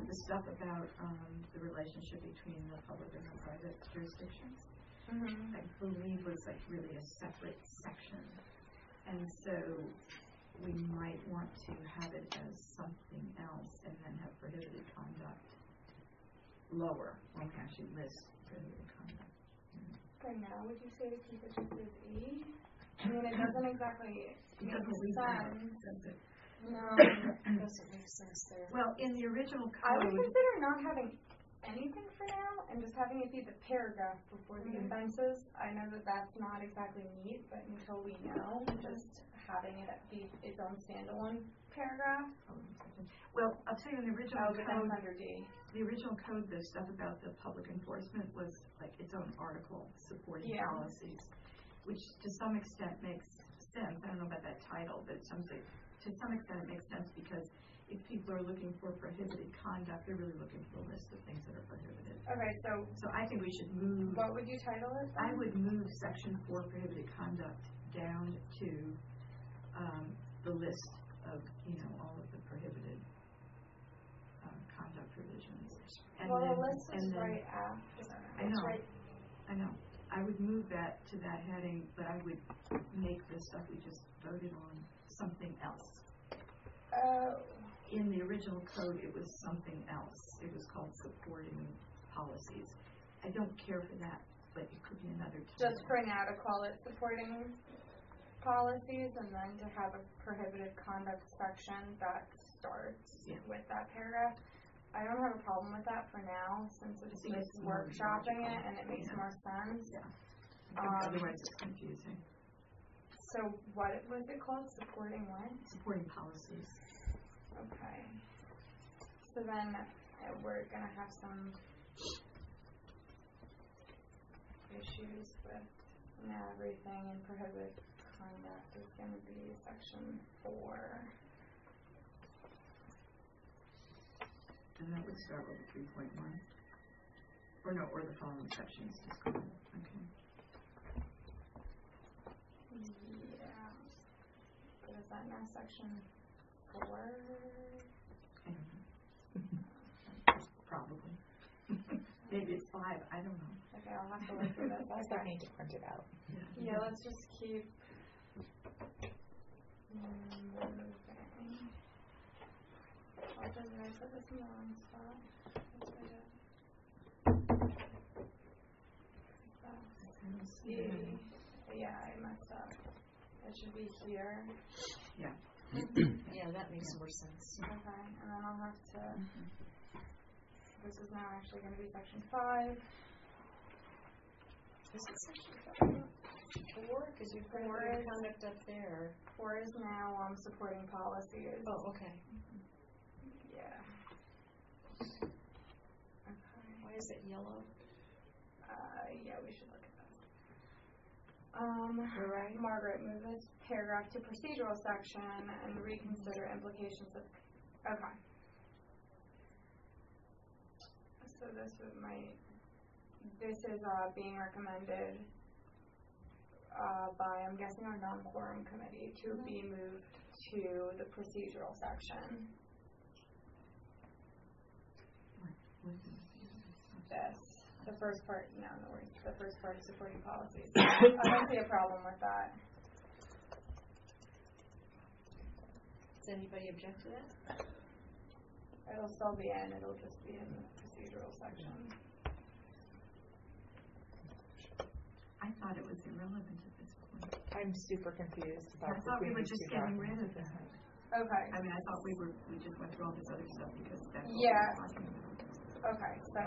the stuff about, um, the relationship between the public and the private jurisdictions, Mhm. I believe was like really a separate section. And so we might want to have it as something else and then have prohibited conduct lower when we actually list prohibited conduct. For now, would you say to keep it just as E? I mean, it doesn't exactly make Doesn't leave out, sense. does it? No. Doesn't make sense there. Well, in the original I would code, consider not having anything for now and just having it be the paragraph before the Mhm. offenses. I know that that's not exactly neat, but until we know, just having it be its own standalone paragraph. well, I'll tell you, in the original Oh, but that was code, under D. the original code, the stuff about the public enforcement was like its own article supporting Yeah. policies, which to some extent makes sense. I don't know about that title, but it sounds like, to some extent it makes sense because if people are looking for prohibited conduct, they're really looking for the list of things that are prohibited. Okay, so So I think we should move, what would you title it then? I would move section four prohibited conduct down to, um, the list of, you know, all of the prohibited, um, conduct provisions. And Well, then, the list is and then, right after. I It's know. right. I know, I would move that to that heading, but I would make the stuff we just voted on something else. Oh. In the original code, it was something else. It was called supporting policies. I don't care for that, but it could be another title. Just for now to call it supporting policies and then to have a prohibited conduct section that starts Yeah. with that paragraph. I don't have a problem with that for now since it's I think just it's more workshopping it logical. and it makes Yeah. more sense. Yeah. Um, Otherwise, it's confusing. So what was it called? Supporting what? Supporting policies. Okay. So then uh, we're gonna have some issues with you know, everything and prohibit conduct is gonna be section four. And that would start with three point one. Or no, or the following sections, just go ahead. Okay. Yeah. But is that now section four? I don't know. Probably. Maybe it's five, I don't know. Okay, I'll have to look through this. I Okay. need to print it out. Yeah, let's just keep moving. Oh, did I put this in the wrong spot? Yes, I did. That's D. Yeah, I messed up. It should be here. Yeah. Yeah, that makes more sense. Okay, and then I'll have to, this is now actually going to be section five. Is it section five? Four? Because you've got Four the is- conduct up there. Four is now um, supporting policies. Oh, okay. Yeah. Okay. Why is it yellow? Uh, yeah, we should look at that. Um, Margaret, move this paragraph to procedural section and reconsider implications of, okay. So this would might, this is, uh, being recommended, uh, by, I'm guessing our non-quorum committee to be moved to the procedural section. This, the first part, no, no worries, the first part is supporting policies. I don't see a problem with that. Does anybody object to that? It'll still be in, it'll just be in the procedural section. I thought it was irrelevant at this point. I'm super confused I about thought we between were these just two getting rid documents. of that. Okay, I mean, I thought we were, we just went through all this other stuff because that's what Yeah. we're talking about. okay, so.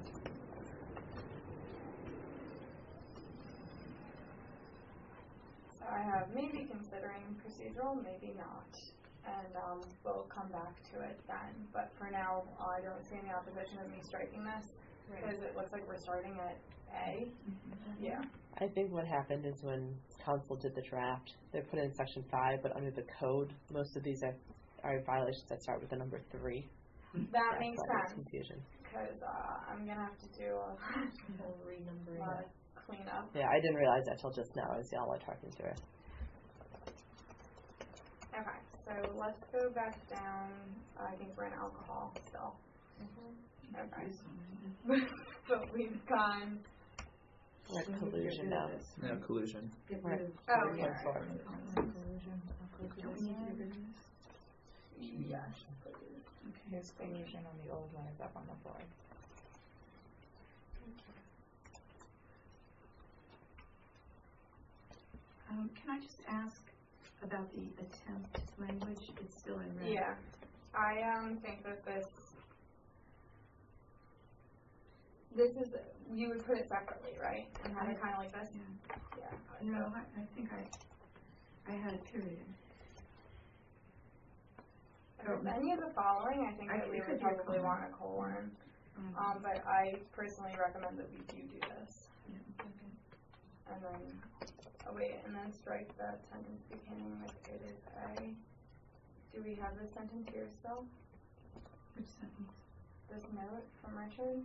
So I have maybe considering procedural, maybe not. And, um, we'll come back to it then. But for now, I don't see any opposition of me striking this. Because it looks like we're starting at A. Yeah. I think what happened is when council did the draft, they put in section five, but under the code, most of these are, are violations that start with the number three. That That's makes why there's sense. confusion. Because, uh, I'm gonna have to do a Whole renumbering. lot of cleanup. Yeah, I didn't realize that till just now as y'all were talking through it. Okay, so let's go back down. I think we're in alcohol still. Okay. But we've gone, We're at collusion now. No, collusion. We're at oh, yeah. Don't we need to get rid of this? Yes. Here's collusion on the old one, is up on the board. Um, can I just ask about the attempt language? It's still in red. Yeah. I um think that this, this is, you would put it separately, right? And have it kind of like this? Yeah. Yeah. No, I, I think I, I had a period. If it's any of the following, I think I that we could would do a probably colon. want a colon. Um, Um, but I personally recommend that we do do this. yeah, okay. And then, oh wait, and then strike that sentence beginning with it is a. Do we have this sentence here still? Which sentence? This note from Richard?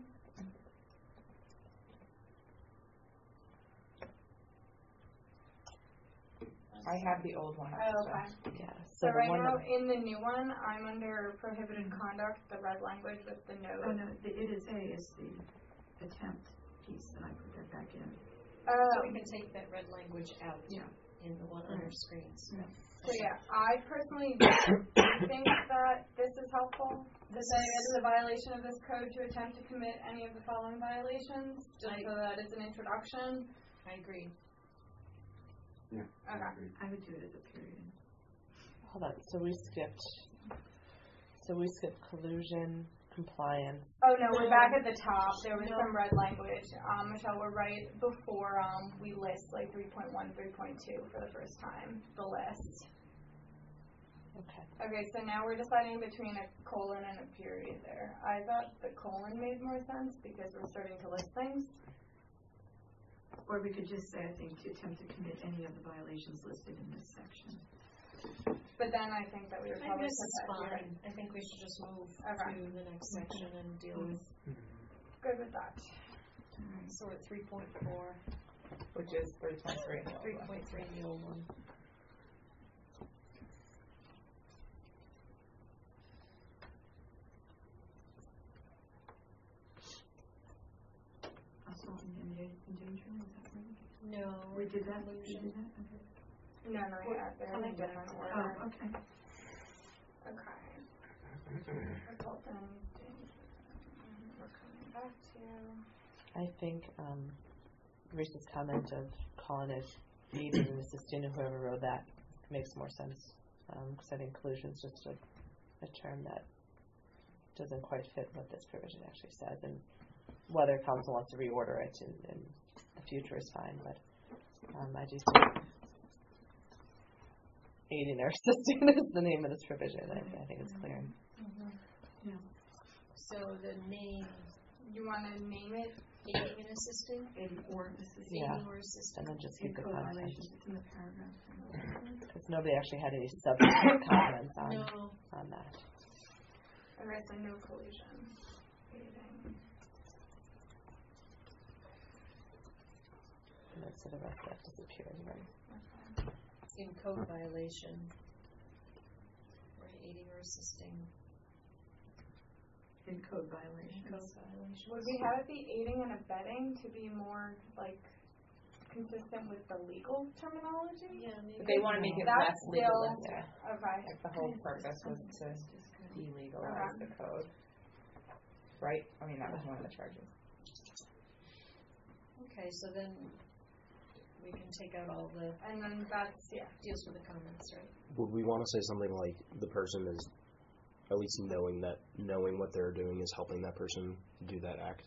I have the old one. Oh, so- okay. Yeah. So the right one now, that- in the new one, I'm under prohibited conduct, the red language with the note. Oh, no, the it is a is the attempt piece, and I put that back in. So Oh, we can take that red language out Yeah. in the one on our screens. so yeah, I personally don't think that this is helpful. This is a violation of this code to attempt to commit any of the following violations, just I- so that it's an introduction. I agree. Yeah. I Okay. agree. I would do it as a period. Hold on. So we skipped. So we skipped collusion, compliance. Oh no, we're back at the top. There was No. some red language. Um, Michelle, we're right before um, we list like three point one, three point two for the first time, the list. Okay. Okay, so now we're deciding between a colon and a period there. I thought the colon made more sense because we're starting to list things. Or we could just say, I think, to attempt to commit any of the violations listed in this section. But then I think that we would I think probably this put is that here. fine. I think we should just move Okay. to the next section and deal with, Good with that. so we're at three point four, Which is three point three in the old three one. point three in the old one. Assault and endanger- endangerment, is that right? No. We did that? We Collusion. did that? Okay. No, no, yeah, they're in a different order. Oh, okay. Okay. Assault and danger. We're coming back to. I think um, Reese's comment of calling it aiding and assisting, and whoever wrote that, makes more sense. Because I think collusion is just a, a term that doesn't quite fit what this provision actually says. And whether council wants to reorder it in, in the future is fine. But um, I do think aiding or assisting is the name of this provision. I, I think it's clear. Mm-hmm. So the name, You want to name it? aiding and assisting? Aiding or assisting. Yeah. Aiding or assisting. And then just In keep the code content. violations, it's in the paragraph. Because nobody actually had any substantive comments on, No. on that. Okay, so no collusion. Aiding. And then so the rest of that disappears, right? Okay. In code violation, or aiding or assisting. In code In violations. code violation. Would we have it be aiding and abetting to be more like consistent with the legal terminology? Yeah, maybe. But they want to make it That's less still- legalistic. Okay. Like the whole purpose was to delegalize the code. Right? I mean, that was one of the charges. Okay, so then we can take out all the And then that's, yeah. deals with the comments, right? Would we want to say something like the person is at least knowing that knowing what they're doing is helping that person do that act?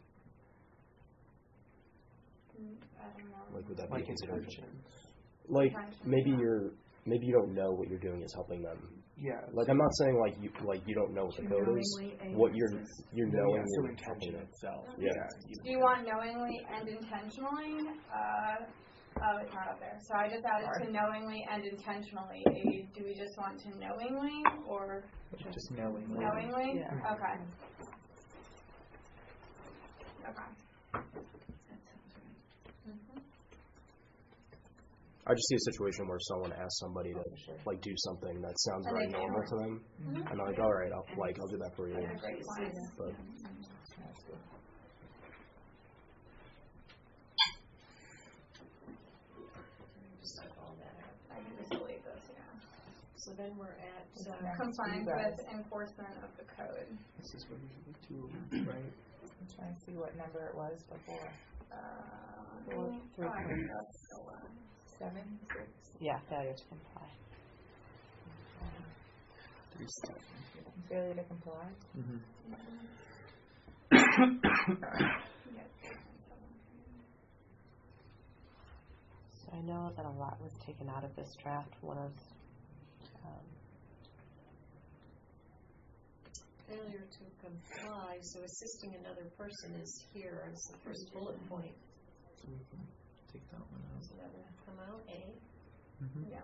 Mm, I don't know. Like, would that Like be considered? intention. Like, Intention, maybe yeah. you're maybe you don't know what you're doing is helping them. Yeah. Like, I'm not saying like you like you don't know what the To code is. knowingly aid What or you're assist. you're No, knowing yeah, so you're intention helping them. itself. Yeah. Do you want knowingly and intentionally? Uh, oh, it's not up there. So I just added to knowingly and intentionally aid. Do we just want to knowingly or Just knowing. knowingly? Yeah. Okay. Okay. That sounds right. I just see a situation where someone asks somebody to like do something that sounds And very they can. normal to them, Mhm. and they're like, all right, I'll like I'll do that for you. That's a great point. But Just suck all that out. I can just delete this, yeah. So then we're at, uh, Compliance with enforcement of the code. This is what usually two, right? I'm trying to see what number it was before. Uh, Four, three oh, I point- got the one. Seven, six. Yeah, failure to comply. Three seven. Failure to comply. Mm-hmm. Yes. So I know that a lot was taken out of this draft. One of um, failure to comply, so assisting another person is here as the first bullet point. So we can take that one out. So that would come out, A. Mm-hmm. Yeah.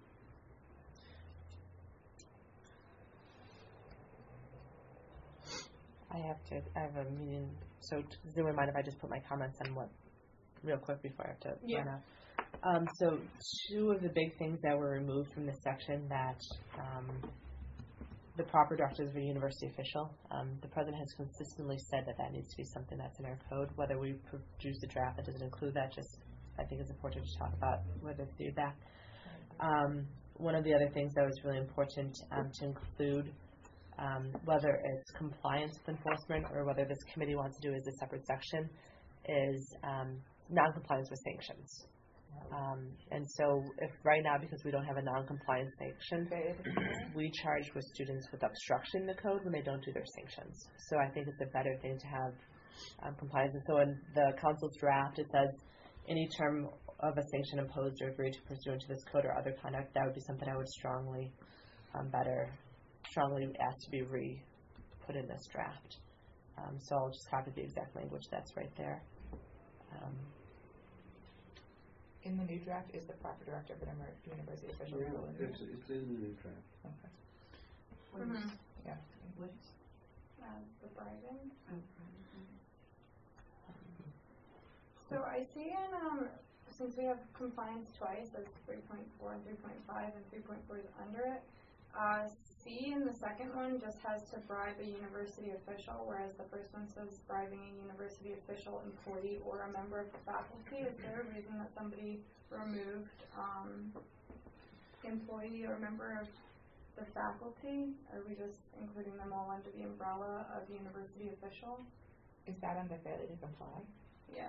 I have to, I have a meeting, so does anyone mind if I just put my comments on what, real quick before I have to Yeah. run out? Um, so two of the big things that were removed from this section that, um, the proper directors of a university official, um, the president has consistently said that that needs to be something that's in our code. Whether we produce a draft that doesn't include that, just, I think it's important to talk about whether it's feedback. Um, one of the other things that was really important, um, to include, um, whether it's compliance with enforcement or whether this committee wants to do as a separate section, is um, non-compliance with sanctions. Um, and so if right now, because we don't have a non-compliance sanction, we charge with students with obstruction the code when they don't do their sanctions. So I think it's a better thing to have um, compliance. And so in the council's draft, it says any term of a sanction imposed or agreed to pursuant to this code or other conduct, that would be something I would strongly um, better strongly ask to be re-put in this draft. Um, so I'll just copy the exact language that's right there. Um, In the new draft, is the proper director of an emer- university official Yeah, still in there? it's, it's in the new draft. Okay. Mm-hmm. Yeah. What? As the bribing. So I see in, um, since we have compliance twice, as three point four and three point five, and three point four is under it, uh, C in the second one just has to bribe a university official, whereas the first one says bribing a university official, employee, or a member of the faculty. Is there a reason that somebody removed, um, employee or member of the faculty? Are we just including them all under the umbrella of university official? Is that under failure to comply? Yeah.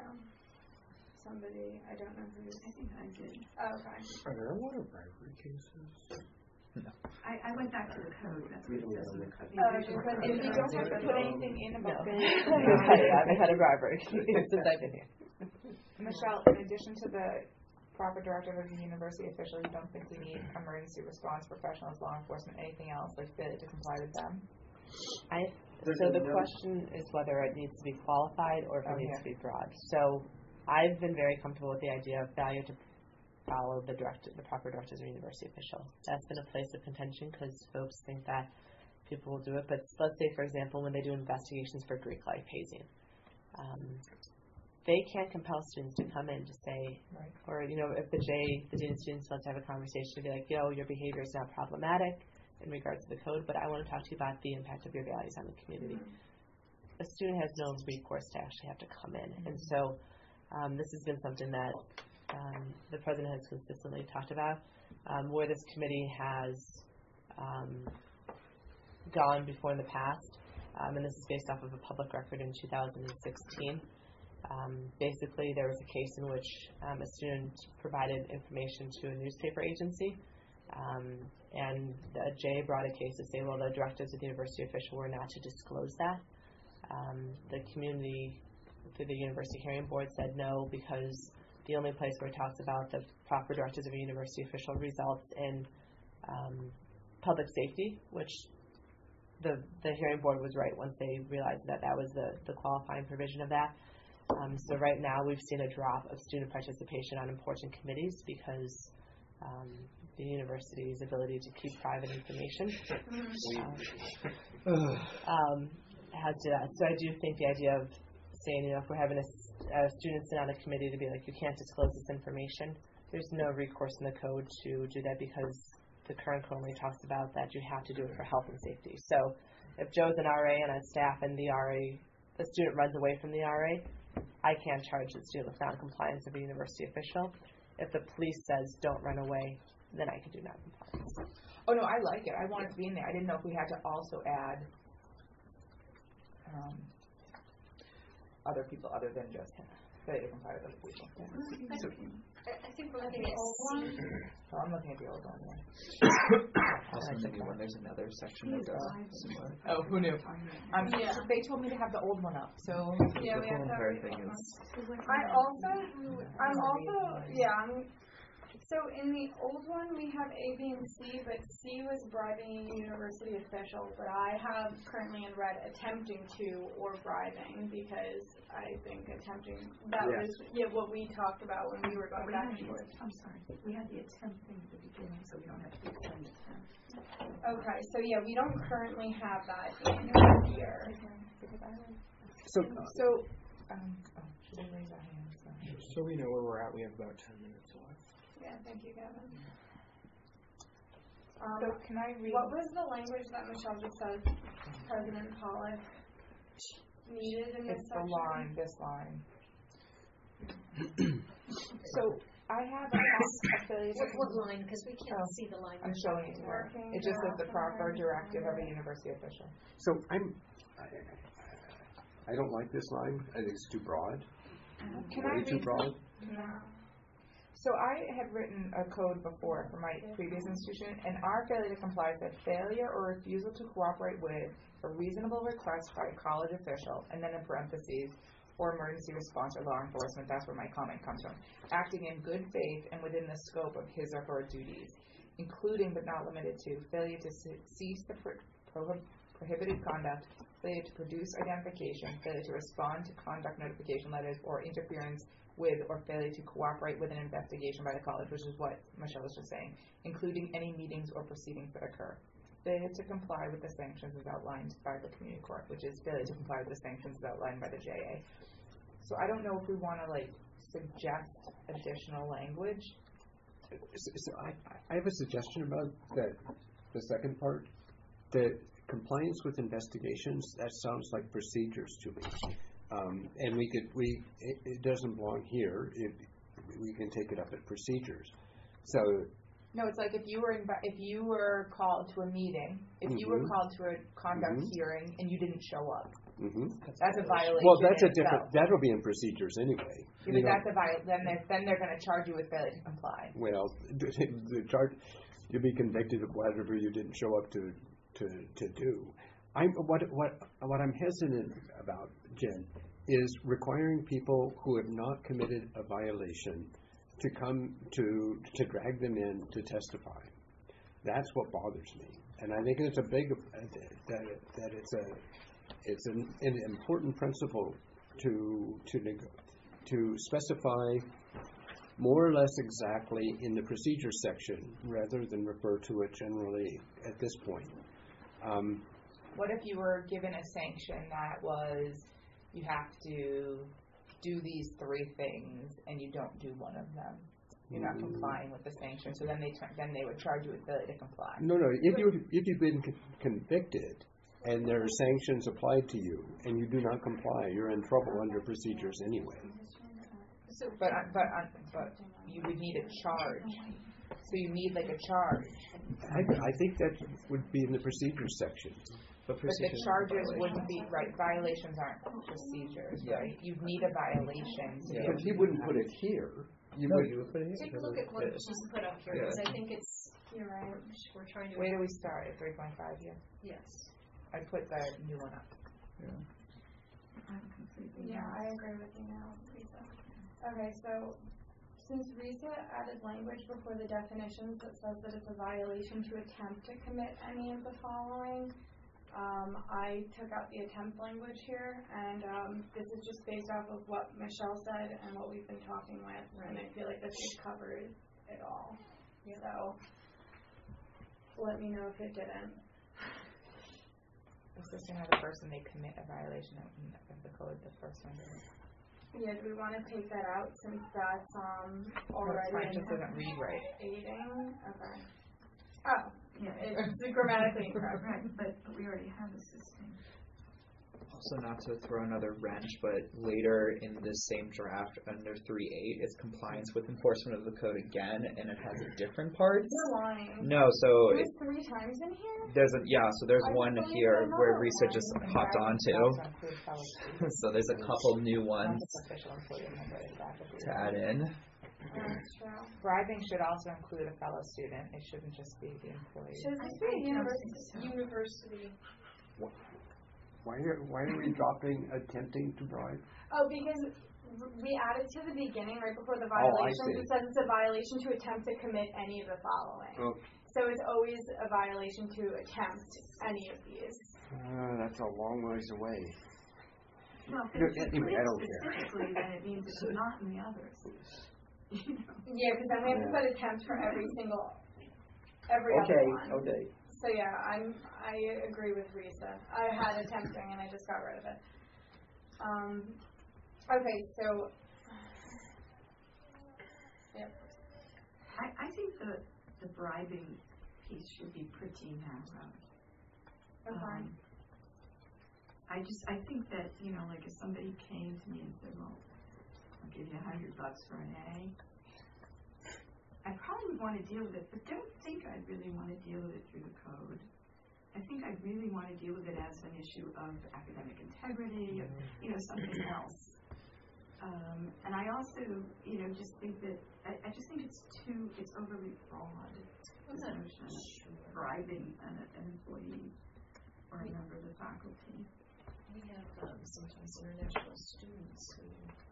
Somebody, I don't know who. I think I did. Oh, okay. Are there a lot of bribery cases? No. I, I went back to the code, that's what it says in the code. Oh, just when If you don't have to put anything in about failure to I haven't had a bribery since I've been here. Michelle, in addition to the proper director of the university official, you don't think we need emergency response professionals, law enforcement, anything else, like failure to comply with them? I, so the question is whether it needs to be qualified or if it Oh, needs yeah. to be broad. So I've been very comfortable with the idea of failure to follow the direct, the proper directors of a university official. That's been a place of contention because folks think that people will do it. But let's say, for example, when they do investigations for Greek life hazing, um, they can't compel students to come in to say, Right. or, you know, if the J, the dean of students wants to have a conversation to be like, yo, your behavior is not problematic in regards to the code, but I want to talk to you about the impact of your values on the community. Mm-hmm. A student has no recourse to actually have to come in. Mm-hmm. And so um, this has been something that um, the president has consistently talked about, um, where this committee has um, gone before in the past, um, and this is based off of a public record in two thousand sixteen. Um, basically, there was a case in which um, a student provided information to a newspaper agency, um, and the J brought a case to say, well, the directives of the university official were not to disclose that. Um, the community, through the university hearing board, said no, because the only place where it talks about the proper directives of a university official results in um, public safety, which the the hearing board was right once they realized that that was the, the qualifying provision of that. Um, so right now we've seen a drop of student participation on important committees because um, the university's ability to keep private information um, um, has to that. So I do think the idea of saying, you know, if we're having a, a student sit on a committee to be like, you can't disclose this information, there's no recourse in the code to do that because the current code only talks about that you have to do it for health and safety. So if Joe's an R A and a staff and the R A, the student runs away from the R A, I can't charge the student with non-compliance of a university official. If the police says don't run away, then I can do non-compliance. Oh no, I like it. I want it to be in there. I didn't know if we had to also add um, other people other than just him. They can comply with other people. I So, I think we're looking at C. so I'm looking at the old one. Also, maybe when there's another section that does similar. Oh, who knew? Um, Yeah. They told me to have the old one up, so. Yeah, the we have whole to entire have thing the is. I also, I'm also, yeah, I'm, so in the old one, we have A, B, and C, but C was bribing a university official, but I have currently in red attempting to or bribing, because I think attempting, that Yes. was, yeah, what we talked about when we were going We back had and the- forth. I'm sorry, we had the attempt thing at the beginning, so we don't have to be send attempt. Okay, so yeah, we don't currently have that in here. So, So, um, oh, should we raise our hands? So. So we know where we're at. We have about ten minutes left. Yeah, thank you, Kevin. So Um, can I read? what was the language that Michelle just said President Pollock needed in this It's the section? line, this line. So I have a affiliate. What, what line? Because we can't Oh, see the line. I'm showing it to her. It just says the proper directive of a university official. so I'm, I, I don't like this line. I think it's too broad. Can I Way too read? broad. No. So I had written a code before for my previous institution, and our failure to comply said failure or refusal to cooperate with a reasonable request by a college official, and then in parentheses, or emergency response or law enforcement. That's where my comment comes from. Acting in good faith and within the scope of his or her duties, including but not limited to failure to cease the pro- pro- prohibited conduct, failure to produce identification, failure to respond to conduct notification letters, or interference with or failure to cooperate with an investigation by the college, which is what Michelle was just saying, including any meetings or proceedings that occur. Failure to comply with the sanctions as outlined by the community court, which is failure to comply with the sanctions as outlined by the J A. So I don't know if we want to like suggest additional language. So, so I, I have a suggestion about that, the second part, the compliance with investigations. That sounds like procedures to me, um, and we could we it, it doesn't belong here. It, we can take it up at procedures. So No, it's like if you were in, if you were called to a meeting, if you were Mhm. called to a conduct Mhm. hearing and you didn't show up, mhm. that's a violation. well, that's in a different. itself. That'll be in procedures anyway. Yeah, You but know, that's a viol. Then they're then they're going to charge you with failure to comply. Well, the charge, you'll be convicted of whatever you didn't show up to, to, to do. I'm, what, what, what I'm hesitant about, Jen, is requiring people who have not committed a violation to come to, to drag them in to testify. That's what bothers me. And I think it's a big, that, that it's a, it's an, an important principle to, to, neg- to specify more or less exactly in the procedure section rather than refer to it generally at this point. Um, What if you were given a sanction that was you have to do these three things and you don't do one of them? You're not Mm. complying with the sanction, so then they tur- then they would charge you with failure to comply. no, no. If you if you've been con- convicted and there are sanctions applied to you and you do not comply, you're in trouble under procedures anyway. So, But uh, but uh, but you would need a charge. So you need like a charge. I, I think that would be in the procedures section. But But the charges wouldn't be, right, violations aren't procedures, Yeah. right? You'd need a violation. to be Yeah. able But you to- wouldn't put it here. You No, would. you would put it here. take a look at what Yeah. she's put up here, Yeah. because I think it's, You're right. we're, we're trying to. Where do we start, at three point five here? Yes. I put the new one up. Yeah, I agree with you now, Lisa. Okay, so since Risa added language before the definitions that says that it's a violation to attempt to commit any of the following, um, I took out the attempt language here, and um, this is just based off of what Michelle said and what we've been talking with, and I feel like this has covered it all. So, let me know if it didn't. Assisting another person, they commit a violation of of the code, the first one. Yeah, do we want to take that out since that's um That's already fine, in just doesn't read right. aiding? Okay. Oh, Yeah. it's grammatically incorrect. Right, but but we already have assisting. Also, not to throw another wrench, but later in this same draft under three eight, it's compliance with enforcement of the code again, and it has a different part. You're lying. No, so There's it, three times in here? there's a yeah, so there's I one just don't here even where know Risa one. just hopped onto. So there's a couple new ones to add in. That's true. Bribing should also include a fellow student. It shouldn't just be the employee. Should this be a university? University. Why are, why are we dropping attempting to bribe? Oh, because we added to the beginning, right before the Oh, I violations, see. it says it's a violation to attempt to commit any of the following. Oh, So it's always a violation to attempt any of these. Uh, that's a long ways away. Well, No, if it's anyway, I don't care. specifically, then it means it's not in the others. You know? Yeah, because then we have to Yeah. put attempt for every single, every Okay, other one. okay. So yeah, I'm, I agree with Risa. I had attempting and I just got rid of it. Um, okay, so, yep. I, I think the, the bribing piece should be pretty narrow. Okay. Um, I just, I think that, you know, like if somebody came to me and said, well, I'll give you a hundred bucks for an A, I probably would want to deal with it, but don't think I'd really want to deal with it through the code. I think I really want to deal with it as an issue of academic integrity, of, you know, something else. Um, and I also, you know, just think that, I, I just think it's too, it's overly broad, this notion of bribing an, an employee or a member of the faculty. We have um, sometimes international students who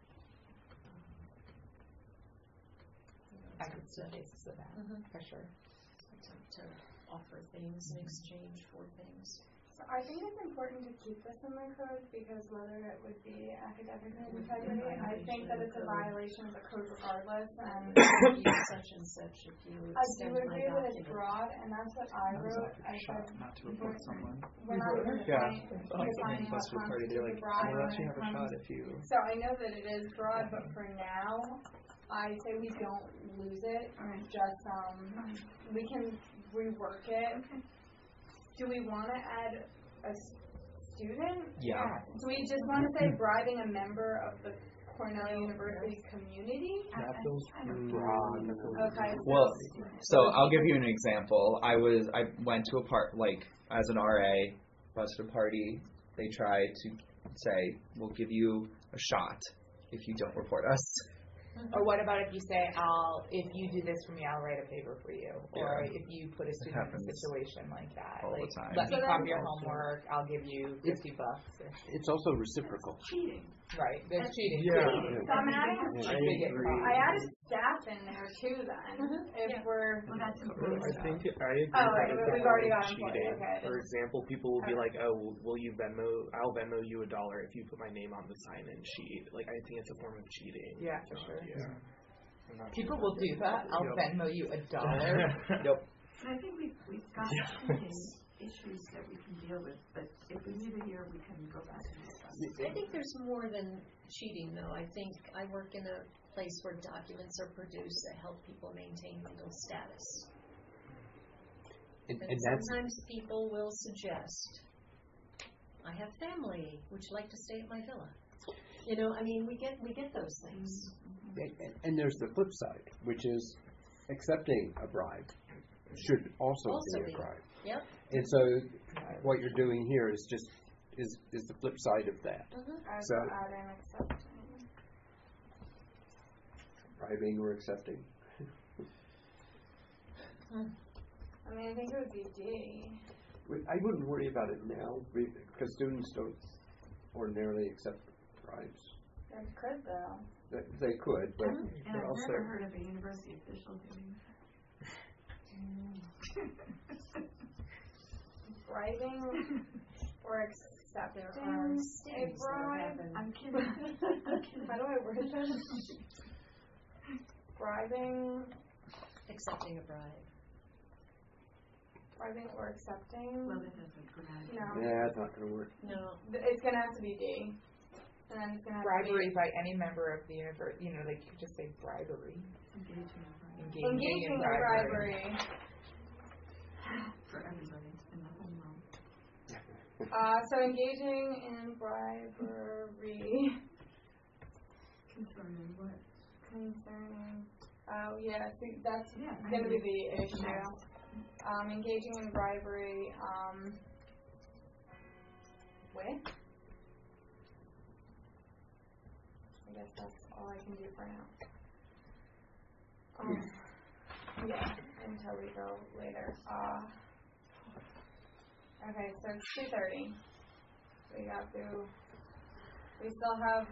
I could see cases of that, Mhm. for sure. attempt to offer things in exchange for things. So I think it's important to keep this in the code because whether it would be academic integrity, I think that it's a violation of the code regardless. And You such and such if you I do extend my agree that it's document. broad, and that's what I wrote. I said Not to report someone. we're not even Yeah. defining, Like defining what Buster Party, constitutes they're a like, bribe you'll when actually it have a comes. shot if you. So I know that it is broad, but for now, I say we don't lose it. Just um, we can rework it. Do we want to add a student? Yeah. Do we just want to say bribing a member of the Cornell University community? that feels broad. Okay. Well, so I'll give you an example. I was I went to a part like as an R A, busted a party. They tried to say we'll give you a shot if you don't report us. Or what about if you say, I'll, if you do this for me, I'll write a paper for you? Or Yeah. if you put a student in a happens situation like that. all the Like, time. let me So copy then- your homework, I'll give you fifty bucks. Or, It's also reciprocal. Cheating. right, there's cheating. Yeah. So I'm adding, I They get agree. caught. I added staff in there too then, if we're, Well, that's I important. think I agree. Oh, that right, it's we've definitely already got employee, cheating. okay. For example, people will be Okay. like, "Oh, will you Venmo? I'll Venmo you a dollar if you put my name on the sign-in sheet." Like, I think it's a form of cheating. Yeah, for sure. Yeah. I'm not People sure. will do that. I'll Yep. Venmo you a dollar. Yep. But I think we've, we've got Yeah. cheating issues that we can deal with, but if we leave it here, we can go back and discuss it. I think there's more than cheating, though. I think I work in a place where documents are produced that help people maintain legal status. And, And and that's, sometimes people will suggest, I have family which like to stay at my villa. You know, I mean, we get we get those things. and, and there's the flip side, which is accepting a bribe should also, Also be be. a bribe. Yep. And so what you're doing here is just, is, is the flip side of that. I So- will add in accepting. Bribing or accepting. I mean, I think it would be D. We- I wouldn't worry about it now, because students don't ordinarily accept bribes. They could though. They, they could, but And but I've also, never heard of a university official doing Bribing or accepting There are a stings that bribe. happen. I'm kidding. I'm kidding. How do I word this? Bribing, Accepting a bribe. bribing or accepting. Well, that doesn't grammatically. No. yeah, it's not going to work. No. Th- It's gonna have to be D. and then it's gonna have Bribery to be by any member of the university, you know, like you could just say bribery. Engaging, engaging in in bribery. bribery. For everybody in the whole world. Uh, so engaging in bribery Concerning what? concerning. Oh yeah, see, that's Yeah, I gonna be agree. the issue. Um, engaging in bribery. Um, with. I guess that's all I can do for now. Um, yeah, until we go later. Uh, okay, so it's two thirty. We got through. We still have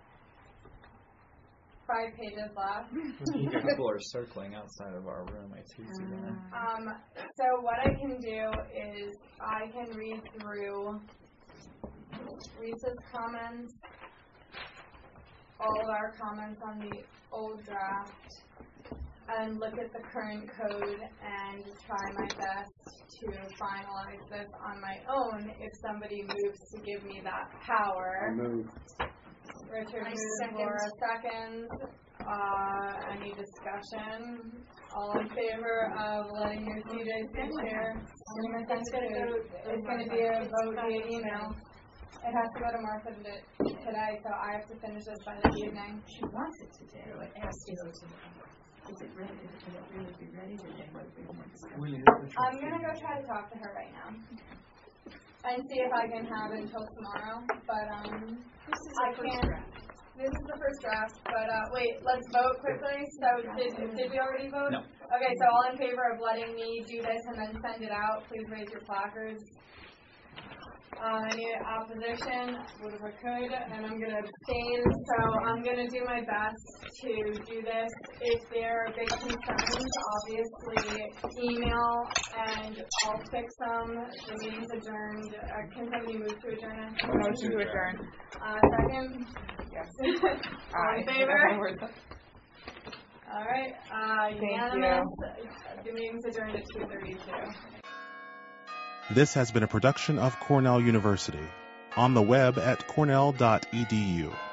five pages left. People are circling outside of our room. I see that. Um, so what I can do is I can read through Reese's comments, all of our comments on the old draft, and look at the current code and try my best to finalize this on my own if somebody moves to give me that power. Move. Richard I moves, second. Laura seconds. Uh, any discussion? All in favor of letting your C J sit chair? I'm going to send it to, it's going to be a vote via email. It has to go to Martha today, today, so I have to finish this by the evening. She wants it today. So it has to go to the Is it ready? Is it really be ready today? What if we want to discuss? I'm going to go try to talk to her right now and see if I can have it until tomorrow, but um, This is I the first can't. draft. This is the first draft, but uh, wait, let's vote quickly. So did, did we already vote? No. Okay, so all in favor of letting me do this and then send it out, please raise your placards. Uh, any opposition? Would we could, and I'm going to abstain. So I'm going to do my best to do this. If there are big concerns, obviously email and I'll fix them. The meeting's adjourned. Uh, can somebody move to adjourn? Motion to adjourn. Uh, second? Yes. All in favor? All right. Uh, Thank unanimous. The meeting's adjourned at two thirty-two. This has been a production of Cornell University. On the web at cornell dot e d u.